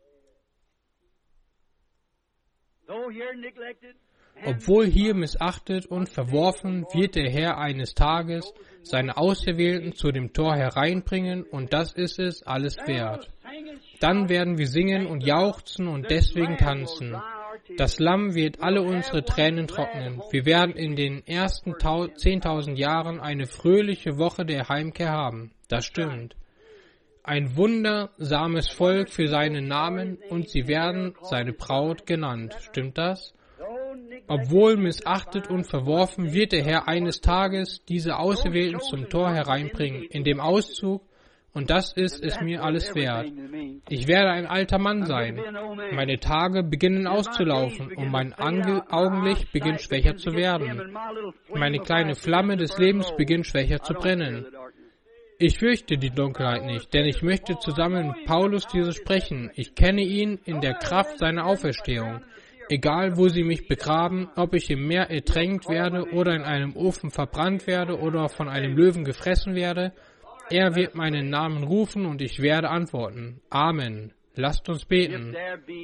Obwohl hier missachtet und verworfen, wird der Herr eines Tages seine Auserwählten zu dem Tor hereinbringen, und das ist es alles wert. Dann werden wir singen und jauchzen und deswegen tanzen. Das Lamm wird alle unsere Tränen trocknen. Wir werden in den ersten zehntausend Jahren eine fröhliche Woche der Heimkehr haben. Das stimmt. Ein wundersames Volk für seinen Namen, und sie werden seine Braut genannt. Stimmt das? Obwohl missachtet und verworfen, wird der Herr eines Tages diese Auserwählten zum Tor hereinbringen, in dem Auszug, und das ist es mir alles wert. Ich werde ein alter Mann sein. Meine Tage beginnen auszulaufen, und mein Ange- Augenlicht beginnt schwächer zu werden. Meine kleine Flamme des Lebens beginnt schwächer zu brennen. Ich fürchte die Dunkelheit nicht, denn ich möchte zusammen mit Paulus dieses sprechen. Ich kenne ihn in der Kraft seiner Auferstehung. Egal, wo sie mich begraben, ob ich im Meer ertränkt werde oder in einem Ofen verbrannt werde oder von einem Löwen gefressen werde, er wird meinen Namen rufen und ich werde antworten. Amen. Lasst uns beten.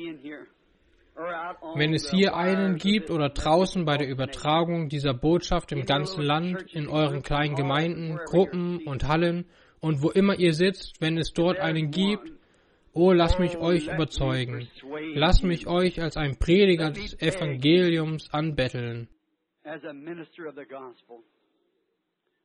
Wenn es hier einen gibt oder draußen bei der Übertragung dieser Botschaft im ganzen Land, in euren kleinen Gemeinden, Gruppen und Hallen und wo immer ihr sitzt, wenn es dort einen gibt, oh, lasst mich euch überzeugen. Lasst mich euch als ein Prediger des Evangeliums anbetteln.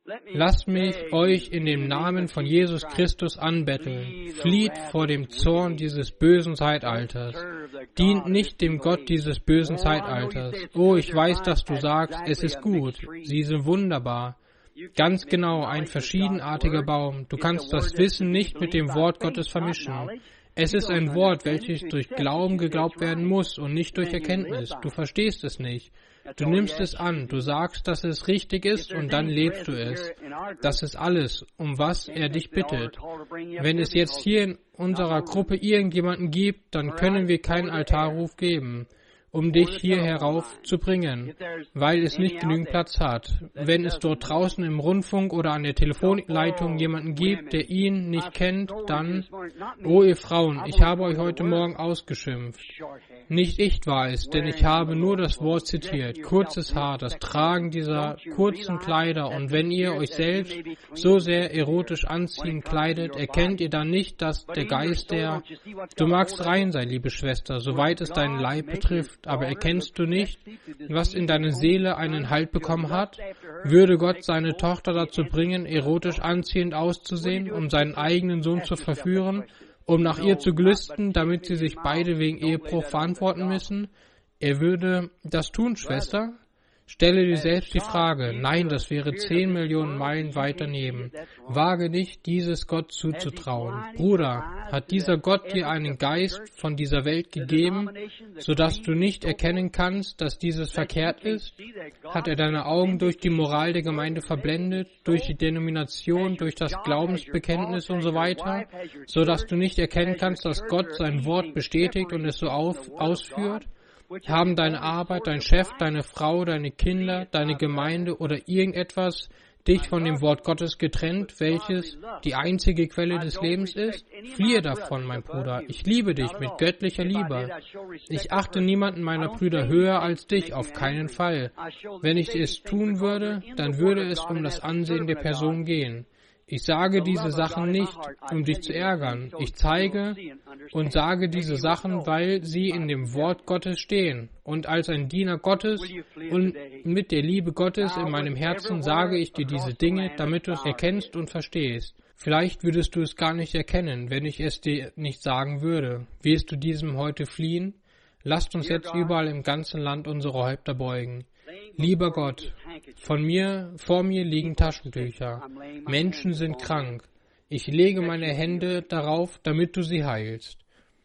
Lasst mich euch in dem Namen von Jesus Christus anbetteln. Flieht vor dem Zorn dieses bösen Zeitalters. Dient nicht dem Gott dieses bösen Zeitalters. Oh, ich weiß, dass du sagst, es ist gut. Sie sind wunderbar. Ganz genau, ein verschiedenartiger Baum. Du kannst das Wissen nicht mit dem Wort Gottes vermischen. Es ist ein Wort, welches durch Glauben geglaubt werden muss und nicht durch Erkenntnis. Du verstehst es nicht. Du nimmst es an, du sagst, dass es richtig ist und dann lebst du es. Das ist alles, um was er dich bittet. Wenn es jetzt hier in unserer Gruppe irgendjemanden gibt, dann können wir keinen Altarruf geben, um dich hier heraufzubringen, weil es nicht genügend Platz hat. Wenn es dort draußen im Rundfunk oder an der Telefonleitung jemanden gibt, der ihn nicht kennt, dann, oh ihr Frauen, ich habe euch heute Morgen ausgeschimpft. Nicht ich war es, denn ich habe nur das Wort zitiert. Kurzes Haar, das Tragen dieser kurzen Kleider, und wenn ihr euch selbst so sehr erotisch anziehen kleidet, erkennt ihr dann nicht, dass der Geist der... Du magst rein sein, liebe Schwester, soweit es deinen Leib betrifft, aber erkennst du nicht, was in deiner Seele einen Halt bekommen hat? Würde Gott seine Tochter dazu bringen, erotisch anziehend auszusehen, um seinen eigenen Sohn zu verführen, um nach ihr zu gelüsten, damit sie sich beide wegen Ehebruch verantworten müssen? Er würde das tun, Schwester? Stelle dir selbst die Frage, nein, das wäre zehn Millionen Meilen weit daneben. Wage nicht, dieses Gott zuzutrauen. Bruder, hat dieser Gott dir einen Geist von dieser Welt gegeben, sodass du nicht erkennen kannst, dass dieses verkehrt ist? Hat er deine Augen durch die Moral der Gemeinde verblendet, durch die Denomination, durch das Glaubensbekenntnis und so weiter, sodass du nicht erkennen kannst, dass Gott sein Wort bestätigt und es so auf, ausführt? Haben deine Arbeit, dein Chef, deine Frau, deine Kinder, deine Gemeinde oder irgendetwas dich von dem Wort Gottes getrennt, welches die einzige Quelle des Lebens ist? Fliehe davon, mein Bruder. Ich liebe dich mit göttlicher Liebe. Ich achte niemanden meiner Brüder höher als dich, auf keinen Fall. Wenn ich es tun würde, dann würde es um das Ansehen der Person gehen. Ich sage diese Sachen nicht, um dich zu ärgern. Ich zeige und sage diese Sachen, weil sie in dem Wort Gottes stehen. Und als ein Diener Gottes und mit der Liebe Gottes in meinem Herzen sage ich dir diese Dinge, damit du es erkennst und verstehst. Vielleicht würdest du es gar nicht erkennen, wenn ich es dir nicht sagen würde. Wirst du diesem heute fliehen? Lasst uns jetzt überall im ganzen Land unsere Häupter beugen. Lieber Gott, von mir, vor mir liegen Taschentücher. Menschen sind krank. Ich lege meine Hände darauf, damit du sie heilst.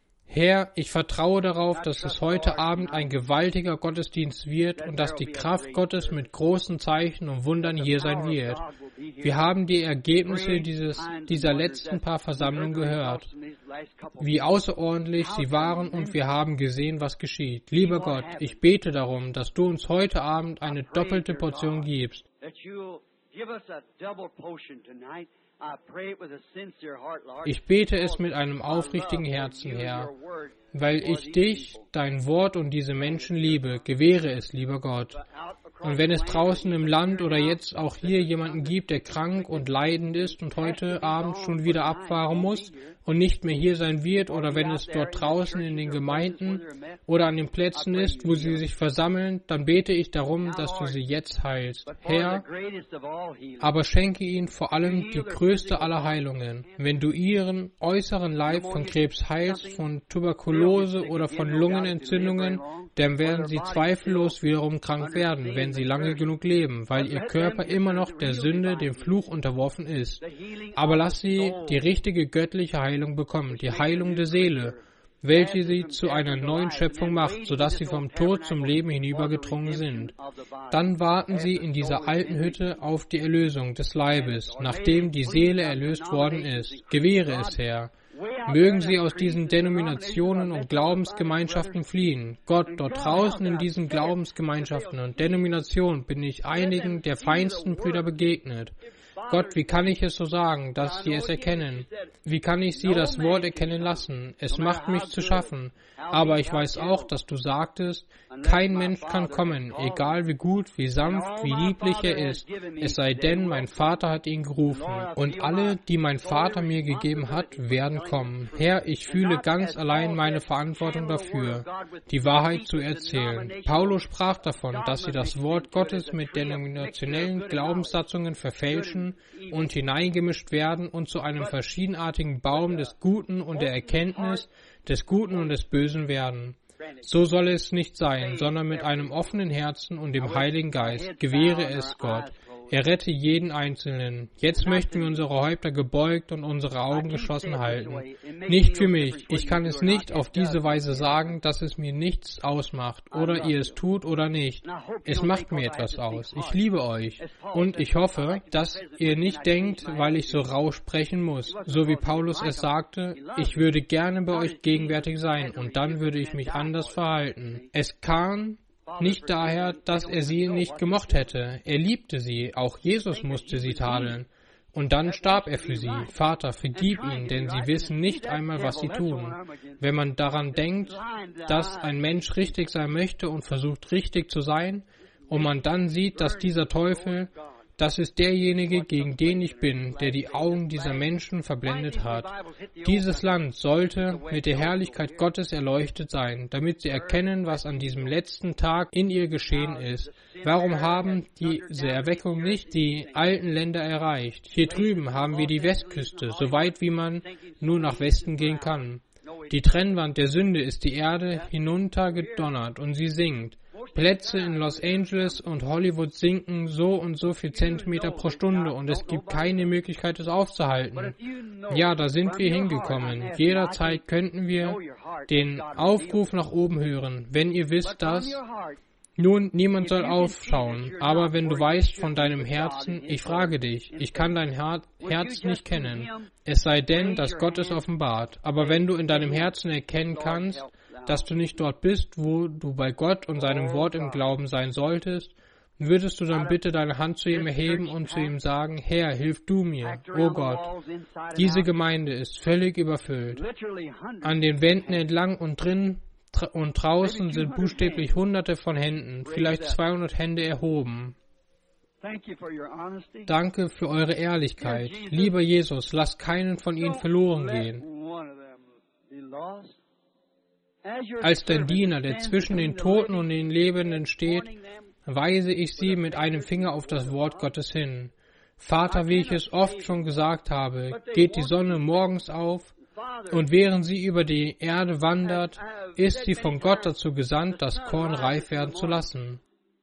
Herr, ich vertraue darauf, dass es heute Abend ein gewaltiger Gottesdienst wird und dass die Kraft Gottes mit großen Zeichen und Wundern hier sein wird. Wir haben die Ergebnisse dieses, dieser letzten paar Versammlungen gehört, wie außerordentlich sie waren, und wir haben gesehen, was geschieht. Lieber Gott, ich bete darum, dass du uns heute Abend eine doppelte Portion gibst. Ich bete es mit einem aufrichtigen Herzen, Herr, weil ich dich, dein Wort und diese Menschen liebe. Gewähre es, lieber Gott. Und wenn es draußen im Land oder jetzt auch hier jemanden gibt, der krank und leidend ist und heute Abend schon wieder abfahren muss und nicht mehr hier sein wird, oder wenn es dort draußen in den Gemeinden oder an den Plätzen ist, wo sie sich versammeln, dann bete ich darum, dass du sie jetzt heilst. Herr, aber schenke ihnen vor allem die größte aller Heilungen. Wenn du ihren äußeren Leib von Krebs heilst, von Tuberkulose oder von Lungenentzündungen, dann werden sie zweifellos wiederum krank werden, wenn sie lange genug leben, weil ihr Körper immer noch der Sünde, dem Fluch unterworfen ist. Aber lass sie die richtige göttliche Heilung bekommen, die Heilung der Seele, welche sie zu einer neuen Schöpfung macht, sodass sie vom Tod zum Leben hinübergedrungen sind. Dann warten sie in dieser alten Hütte auf die Erlösung des Leibes, nachdem die Seele erlöst worden ist. Gewähre es, Herr. Mögen sie aus diesen Denominationen und Glaubensgemeinschaften fliehen. Gott, dort draußen in diesen Glaubensgemeinschaften und Denominationen bin ich einigen der feinsten Brüder begegnet. Gott, wie kann ich es so sagen, dass sie es erkennen? Wie kann ich sie das Wort erkennen lassen? Es macht mich zu schaffen. Aber ich weiß auch, dass du sagtest, kein Mensch kann kommen, egal wie gut, wie sanft, wie lieblich er ist, es sei denn, mein Vater hat ihn gerufen. Und alle, die mein Vater mir gegeben hat, werden kommen. Herr, ich fühle ganz allein meine Verantwortung dafür, die Wahrheit zu erzählen. Paulus sprach davon, dass sie das Wort Gottes mit denominationellen Glaubenssatzungen verfälschen und hineingemischt werden und zu einem verschiedenartigen Baum des Guten und der Erkenntnis des Guten und des Bösen werden. So soll es nicht sein, sondern mit einem offenen Herzen und dem Heiligen Geist gewähre es Gott. Er rette jeden Einzelnen. Jetzt möchten wir unsere Häupter gebeugt und unsere Augen geschlossen halten. Nicht für mich. Ich kann es nicht auf diese Weise sagen, dass es mir nichts ausmacht, oder ihr es tut oder nicht. Es macht mir etwas aus. Ich liebe euch. Und ich hoffe, dass ihr nicht denkt, weil ich so rau sprechen muss. So wie Paulus es sagte, ich würde gerne bei euch gegenwärtig sein, und dann würde ich mich anders verhalten. Es kann nicht daher, dass er sie nicht gemocht hätte. Er liebte sie, auch Jesus musste sie tadeln. Und dann starb er für sie. Vater, vergib ihnen, denn sie wissen nicht einmal, was sie tun. Wenn man daran denkt, dass ein Mensch richtig sein möchte und versucht, richtig zu sein, und man dann sieht, dass dieser Teufel, das ist derjenige, gegen den ich bin, der die Augen dieser Menschen verblendet hat. Dieses Land sollte mit der Herrlichkeit Gottes erleuchtet sein, damit sie erkennen, was an diesem letzten Tag in ihr geschehen ist. Warum haben diese Erweckung nicht die alten Länder erreicht? Hier drüben haben wir die Westküste, so weit wie man nur nach Westen gehen kann. Die Trennwand der Sünde ist die Erde hinuntergedonnert und sie sinkt. Plätze in Los Angeles und Hollywood sinken so und so viel Zentimeter pro Stunde und es gibt keine Möglichkeit, es aufzuhalten. Ja, da sind wir hingekommen. Jederzeit könnten wir den Aufruf nach oben hören, wenn ihr wisst, dass... Nun, niemand soll aufschauen, aber wenn du weißt von deinem Herzen, ich frage dich, ich kann dein Her- Herz nicht kennen, es sei denn, dass Gott es offenbart. Aber wenn du in deinem Herzen erkennen kannst, dass du nicht dort bist, wo du bei Gott und seinem Wort im Glauben sein solltest, würdest du dann bitte deine Hand zu ihm erheben und zu ihm sagen, Herr, hilf du mir, oh Gott. Diese Gemeinde ist völlig überfüllt. An den Wänden entlang und drin und draußen sind buchstäblich hunderte von Händen, vielleicht zweihundert Hände erhoben. Danke für eure Ehrlichkeit. Lieber Jesus, lass keinen von ihnen verloren gehen. Als dein Diener, der zwischen den Toten und den Lebenden steht, weise ich sie mit einem Finger auf das Wort Gottes hin. Vater, wie ich es oft schon gesagt habe, geht die Sonne morgens auf, und während sie über die Erde wandert, ist sie von Gott dazu gesandt, das Korn reif werden zu lassen.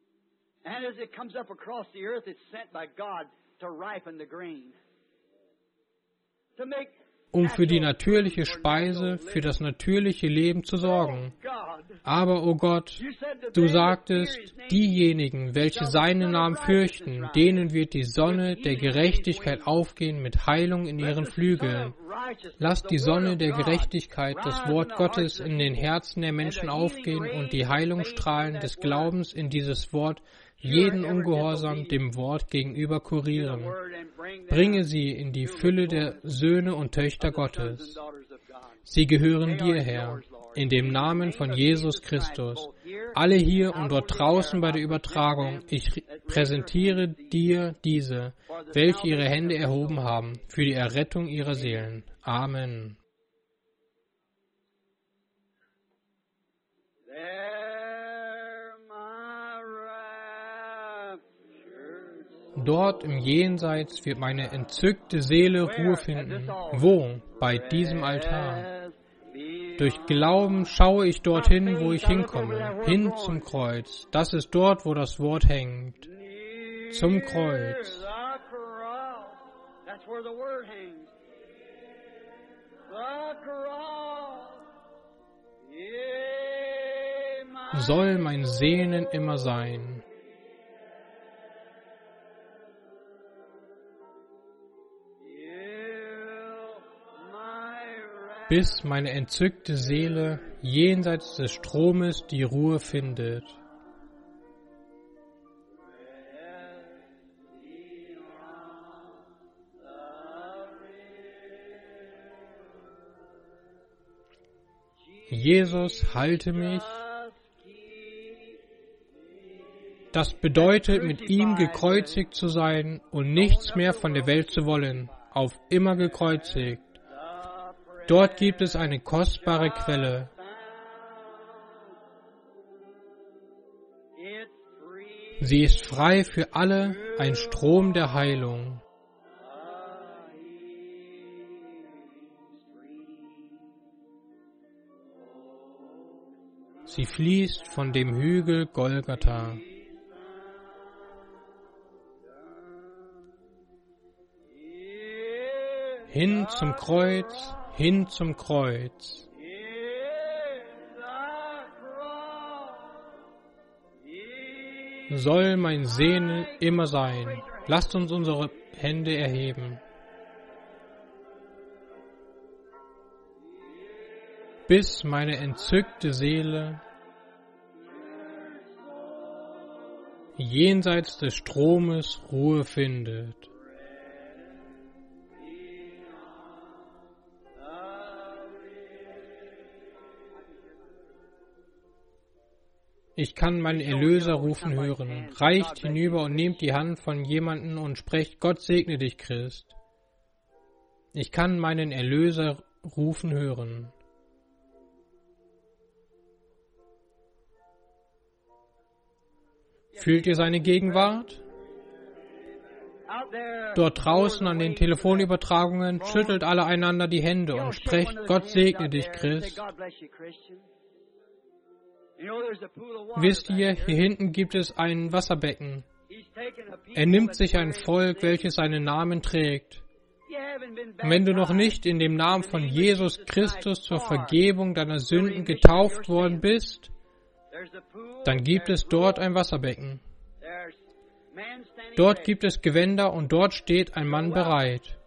Um für die natürliche Speise, für das natürliche Leben zu sorgen. Aber, o Gott, du sagtest, diejenigen, welche seinen Namen fürchten, denen wird die Sonne der Gerechtigkeit aufgehen mit Heilung in ihren Flügeln. Lass die Sonne der Gerechtigkeit, das Wort Gottes, in den Herzen der Menschen aufgehen und die Heilungsstrahlen des Glaubens in dieses Wort jeden Ungehorsam dem Wort gegenüber kurieren. Bringe sie in die Fülle der Söhne und Töchter Gottes. Sie gehören dir, Herr, in dem Namen von Jesus Christus. Alle hier und dort draußen bei der Übertragung, ich präsentiere dir diese, welche ihre Hände erhoben haben, für die Errettung ihrer Seelen. Amen. Dort im Jenseits wird meine entzückte Seele Ruhe finden. Wo? Bei diesem Altar. Durch Glauben schaue ich dorthin, wo ich hinkomme, hin zum Kreuz. Das ist dort, wo das Wort hängt. Zum Kreuz. Soll mein Sehnen immer sein. Bis meine entzückte Seele jenseits des Stromes die Ruhe findet. Jesus, halte mich. Das bedeutet, mit ihm gekreuzigt zu sein und nichts mehr von der Welt zu wollen, auf immer gekreuzigt. Dort gibt es eine kostbare Quelle. Sie ist frei für alle, ein Strom der Heilung. Sie fließt von dem Hügel Golgatha. Hin zum Kreuz, hin zum Kreuz. Soll mein Sehnen immer sein. Lasst uns unsere Hände erheben. Bis meine entzückte Seele jenseits des Stromes Ruhe findet. Ich kann meinen Erlöser rufen hören. Reicht hinüber und nehmt die Hand von jemandem und sprecht, Gott segne dich, Christ. Ich kann meinen Erlöser rufen hören. Fühlt ihr seine Gegenwart? Dort draußen an den Telefonübertragungen schüttelt alle einander die Hände und sprecht, Gott segne dich, Christ. Wisst ihr, hier hinten gibt es ein Wasserbecken. Er nimmt sich ein Volk, welches seinen Namen trägt. Und wenn du noch nicht in dem Namen von Jesus Christus zur Vergebung deiner Sünden getauft worden bist, dann gibt es dort ein Wasserbecken. Dort gibt es Gewänder und dort steht ein Mann bereit.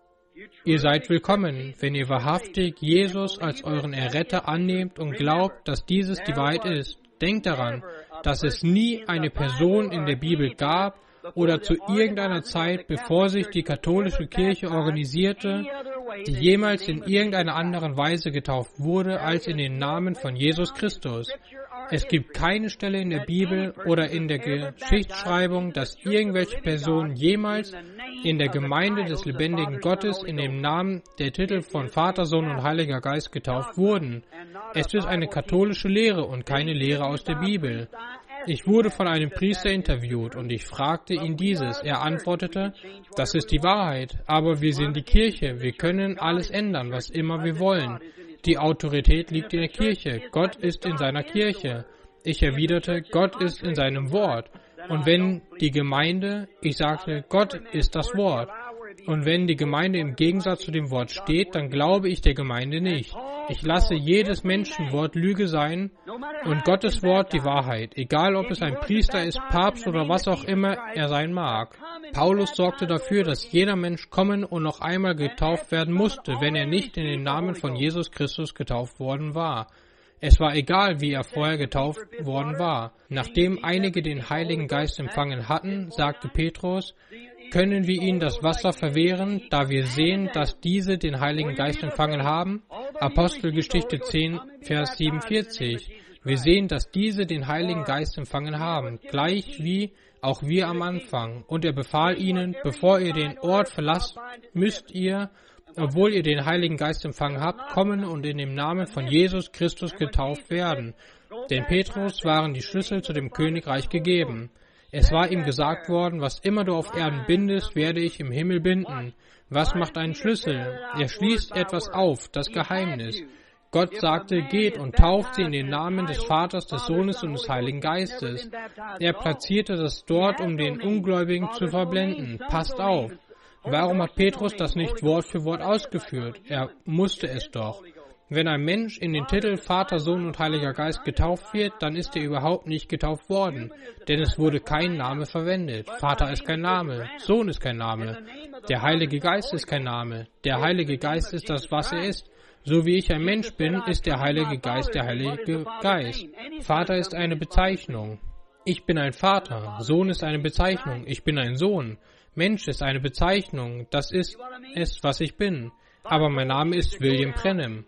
Ihr seid willkommen, wenn ihr wahrhaftig Jesus als euren Erretter annehmt und glaubt, dass dieses die Wahrheit ist. Denkt daran, dass es nie eine Person in der Bibel gab oder zu irgendeiner Zeit, bevor sich die katholische Kirche organisierte, die jemals in irgendeiner anderen Weise getauft wurde, als in den Namen von Jesus Christus. Es gibt keine Stelle in der Bibel oder in der Geschichtsschreibung, dass irgendwelche Personen jemals in der Gemeinde des lebendigen Gottes in dem Namen der Titel von Vater, Sohn und Heiliger Geist getauft wurden. Es ist eine katholische Lehre und keine Lehre aus der Bibel. Ich wurde von einem Priester interviewt und ich fragte ihn dieses. Er antwortete, das ist die Wahrheit, aber wir sind die Kirche, wir können alles ändern, was immer wir wollen. Die Autorität liegt in der Kirche, Gott ist in seiner Kirche. Ich erwiderte, Gott ist in seinem Wort. Und wenn die Gemeinde, ich sagte, Gott ist das Wort. Und wenn die Gemeinde im Gegensatz zu dem Wort steht, dann glaube ich der Gemeinde nicht. Ich lasse jedes Menschenwort Lüge sein und Gottes Wort die Wahrheit, egal ob es ein Priester ist, Papst oder was auch immer er sein mag. Paulus sorgte dafür, dass jeder Mensch kommen und noch einmal getauft werden musste, wenn er nicht in den Namen von Jesus Christus getauft worden war. Es war egal, wie er vorher getauft worden war. Nachdem einige den Heiligen Geist empfangen hatten, sagte Petrus, können wir ihnen das Wasser verwehren, da wir sehen, dass diese den Heiligen Geist empfangen haben? Apostelgeschichte zehn, Vers siebenundvierzig. Wir sehen, dass diese den Heiligen Geist empfangen haben, gleich wie auch wir am Anfang. Und er befahl ihnen, bevor ihr den Ort verlasst, müsst ihr, obwohl ihr den Heiligen Geist empfangen habt, kommen und in dem Namen von Jesus Christus getauft werden. Denn Petrus waren die Schlüssel zu dem Königreich gegeben. Es war ihm gesagt worden, was immer du auf Erden bindest, werde ich im Himmel binden. Was macht einen Schlüssel? Er schließt etwas auf, das Geheimnis. Gott sagte, geht und tauft sie in den Namen des Vaters, des Sohnes und des Heiligen Geistes. Er platzierte das dort, um den Ungläubigen zu verblenden. Passt auf. Warum hat Petrus das nicht Wort für Wort ausgeführt? Er musste es doch. Wenn ein Mensch in den Titel Vater, Sohn und Heiliger Geist getauft wird, dann ist er überhaupt nicht getauft worden, denn es wurde kein Name verwendet. Vater ist kein Name, Sohn ist kein Name, der Heilige Geist ist kein Name. Der Heilige Geist ist das, was er ist. So wie ich ein Mensch bin, ist der Heilige Geist der Heilige Geist. Vater ist eine Bezeichnung. Ich bin ein Vater. Sohn ist eine Bezeichnung. Ich bin ein Sohn. Mensch ist eine Bezeichnung. Das ist es, was ich bin. Aber mein Name ist William Branham.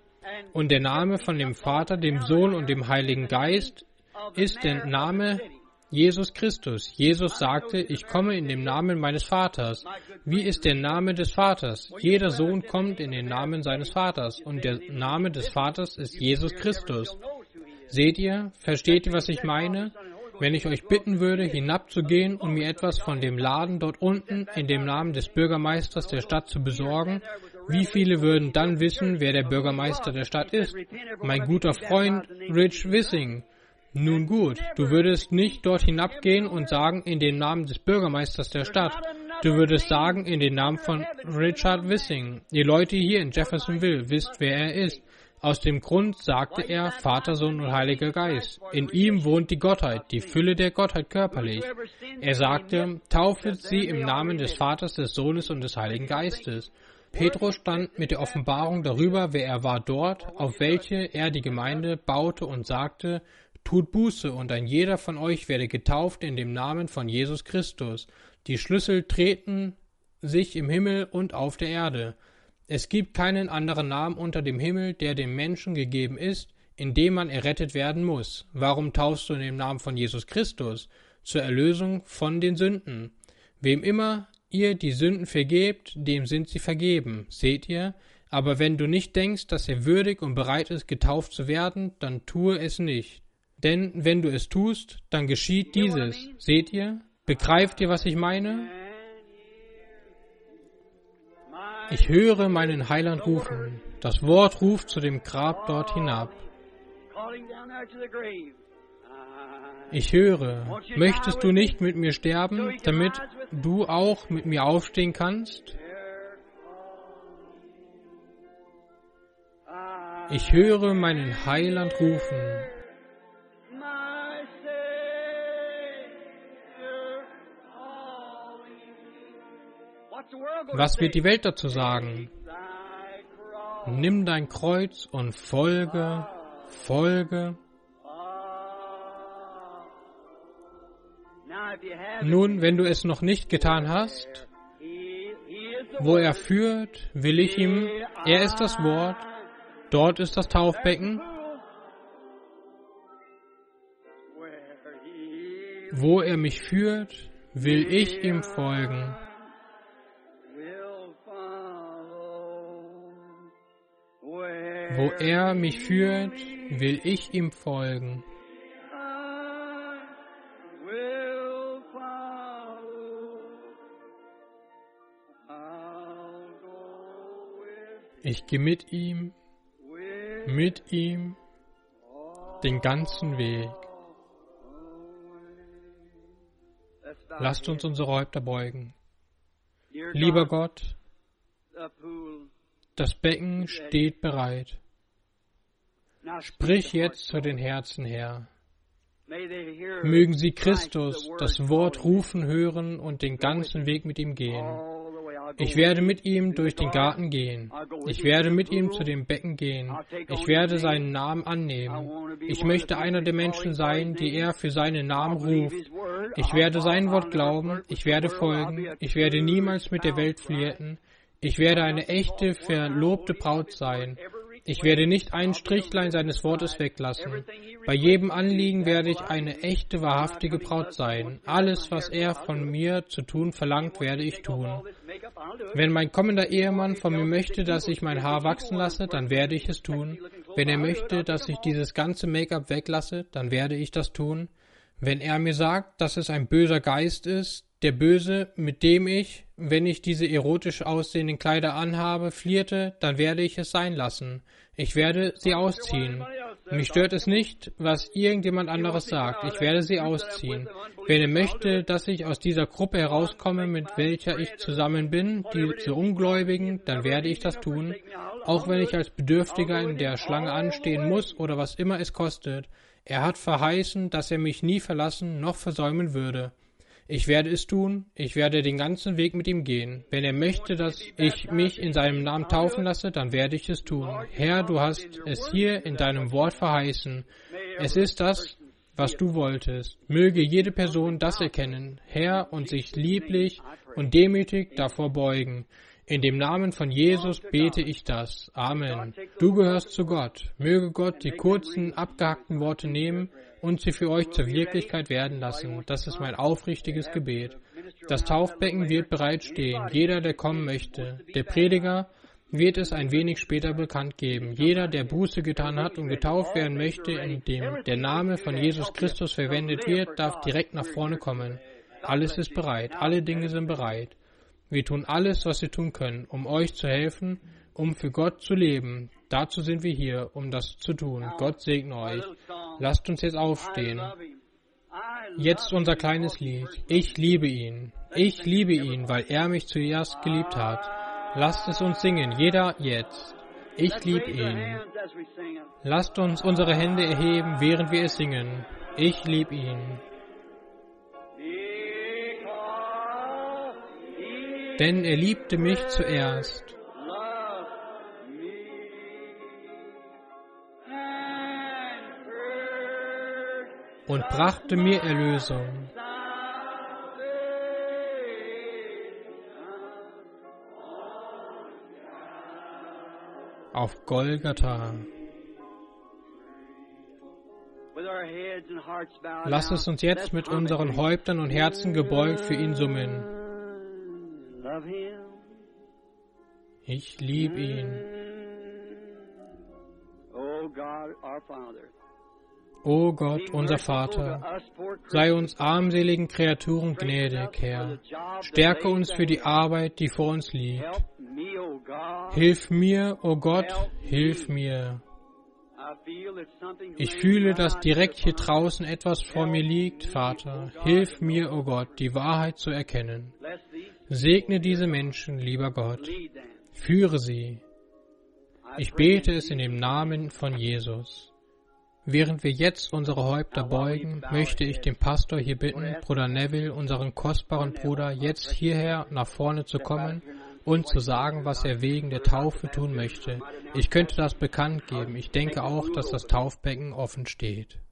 Und der Name von dem Vater, dem Sohn und dem Heiligen Geist ist der Name Jesus Christus. Jesus sagte, ich komme in dem Namen meines Vaters. Wie ist der Name des Vaters? Jeder Sohn kommt in den Namen seines Vaters. Und der Name des Vaters ist Jesus Christus. Seht ihr? Versteht ihr, was ich meine? Wenn ich euch bitten würde, hinabzugehen und mir etwas von dem Laden dort unten in dem Namen des Bürgermeisters der Stadt zu besorgen, wie viele würden dann wissen, wer der Bürgermeister der Stadt ist? Mein guter Freund Rich Wissing. Nun gut, du würdest nicht dort hinabgehen und sagen, in den Namen des Bürgermeisters der Stadt. Du würdest sagen, in den Namen von Richard Wissing. Ihr Leute hier in Jeffersonville wisst, wer er ist. Aus dem Grund sagte er, Vater, Sohn und Heiliger Geist. In ihm wohnt die Gottheit, die Fülle der Gottheit körperlich. Er sagte, taufet sie im Namen des Vaters, des Sohnes und des Heiligen Geistes. Petrus stand mit der Offenbarung darüber, wer er war dort, auf welche er die Gemeinde baute und sagte, tut Buße und ein jeder von euch werde getauft in dem Namen von Jesus Christus. Die Schlüssel treten sich im Himmel und auf der Erde. Es gibt keinen anderen Namen unter dem Himmel, der dem Menschen gegeben ist, in dem man errettet werden muss. Warum taufst du in dem Namen von Jesus Christus? Zur Erlösung von den Sünden. Wem immer ihr die Sünden vergebt, dem sind sie vergeben. Seht ihr? Aber wenn du nicht denkst, dass er würdig und bereit ist, getauft zu werden, dann tue es nicht. Denn wenn du es tust, dann geschieht dieses. Seht ihr? Begreift ihr, was ich meine? Ich höre meinen Heiland rufen. Das Wort ruft zu dem Grab dort hinab. Ich höre, möchtest du nicht mit mir sterben, damit du auch mit mir aufstehen kannst? Ich höre meinen Heiland rufen. Was wird die Welt dazu sagen? Nimm dein Kreuz und folge, folge. Nun, wenn du es noch nicht getan hast, wo er führt, will ich ihm, er ist das Wort, dort ist das Taufbecken, wo er mich führt, will ich ihm folgen. Wo er mich führt, will ich ihm folgen. Ich gehe mit ihm, mit ihm, den ganzen Weg. Lasst uns unsere Häupter beugen. Lieber Gott, das Becken steht bereit. Sprich jetzt zu den Herzen, Herr. Mögen sie Christus, das Wort rufen hören und den ganzen Weg mit ihm gehen. Ich werde mit ihm durch den Garten gehen. Ich werde mit ihm zu dem Becken gehen. Ich werde seinen Namen annehmen. Ich möchte einer der Menschen sein, die er für seinen Namen ruft. Ich werde sein Wort glauben. Ich werde folgen. Ich werde niemals mit der Welt flirten. Ich werde eine echte, verlobte Braut sein. Ich werde nicht ein Strichlein seines Wortes weglassen. Bei jedem Anliegen werde ich eine echte, wahrhaftige Braut sein. Alles, was er von mir zu tun verlangt, werde ich tun. Wenn mein kommender Ehemann von mir möchte, dass ich mein Haar wachsen lasse, dann werde ich es tun. Wenn er möchte, dass ich dieses ganze Make-up weglasse, dann werde ich das tun. Wenn er mir sagt, dass es ein böser Geist ist, der Böse, mit dem ich, wenn ich diese erotisch aussehenden Kleider anhabe, flirte, dann werde ich es sein lassen. Ich werde sie ausziehen. Mich stört es nicht, was irgendjemand anderes sagt. Ich werde sie ausziehen. Wenn er möchte, dass ich aus dieser Gruppe herauskomme, mit welcher ich zusammen bin, diese Ungläubigen, dann werde ich das tun. Auch wenn ich als Bedürftiger in der Schlange anstehen muss oder was immer es kostet. Er hat verheißen, dass er mich nie verlassen noch versäumen würde. Ich werde es tun, ich werde den ganzen Weg mit ihm gehen. Wenn er möchte, dass ich mich in seinem Namen taufen lasse, dann werde ich es tun. Herr, du hast es hier in deinem Wort verheißen. Es ist das, was du wolltest. Möge jede Person das erkennen, Herr, und sich lieblich und demütig davor beugen. In dem Namen von Jesus bete ich das. Amen. Du gehörst zu Gott. Möge Gott die kurzen, abgehackten Worte nehmen und sie für euch zur Wirklichkeit werden lassen. Das ist mein aufrichtiges Gebet. Das Taufbecken wird bereitstehen. Jeder, der kommen möchte. Der Prediger wird es ein wenig später bekannt geben. Jeder, der Buße getan hat und getauft werden möchte, in dem der Name von Jesus Christus verwendet wird, darf direkt nach vorne kommen. Alles ist bereit. Alle Dinge sind bereit. Wir tun alles, was wir tun können, um euch zu helfen, um für Gott zu leben. Dazu sind wir hier, um das zu tun. Gott segne euch. Lasst uns jetzt aufstehen. Jetzt unser kleines Lied. Ich liebe ihn. Ich liebe ihn, weil er mich zuerst geliebt hat. Lasst es uns singen, jeder jetzt. Ich liebe ihn. Lasst uns unsere Hände erheben, während wir es singen. Ich liebe ihn. Denn er liebte mich zuerst. Und brachte mir Erlösung. Auf Golgatha. Lass es uns jetzt mit unseren Häuptern und Herzen gebeugt für ihn summen. Ich liebe ihn. O Gott, unser Vater, sei uns armseligen Kreaturen gnädig, Herr. Stärke uns für die Arbeit, die vor uns liegt. Hilf mir, o Gott, hilf mir. Ich fühle, dass direkt hier draußen etwas vor mir liegt, Vater. Hilf mir, o Gott, die Wahrheit zu erkennen. Segne diese Menschen, lieber Gott. Führe sie. Ich bete es in dem Namen von Jesus. Während wir jetzt unsere Häupter beugen, möchte ich den Pastor hier bitten, Bruder Neville, unseren kostbaren Bruder, jetzt hierher nach vorne zu kommen und zu sagen, was er wegen der Taufe tun möchte. Ich könnte das bekannt geben. Ich denke auch, dass das Taufbecken offen steht.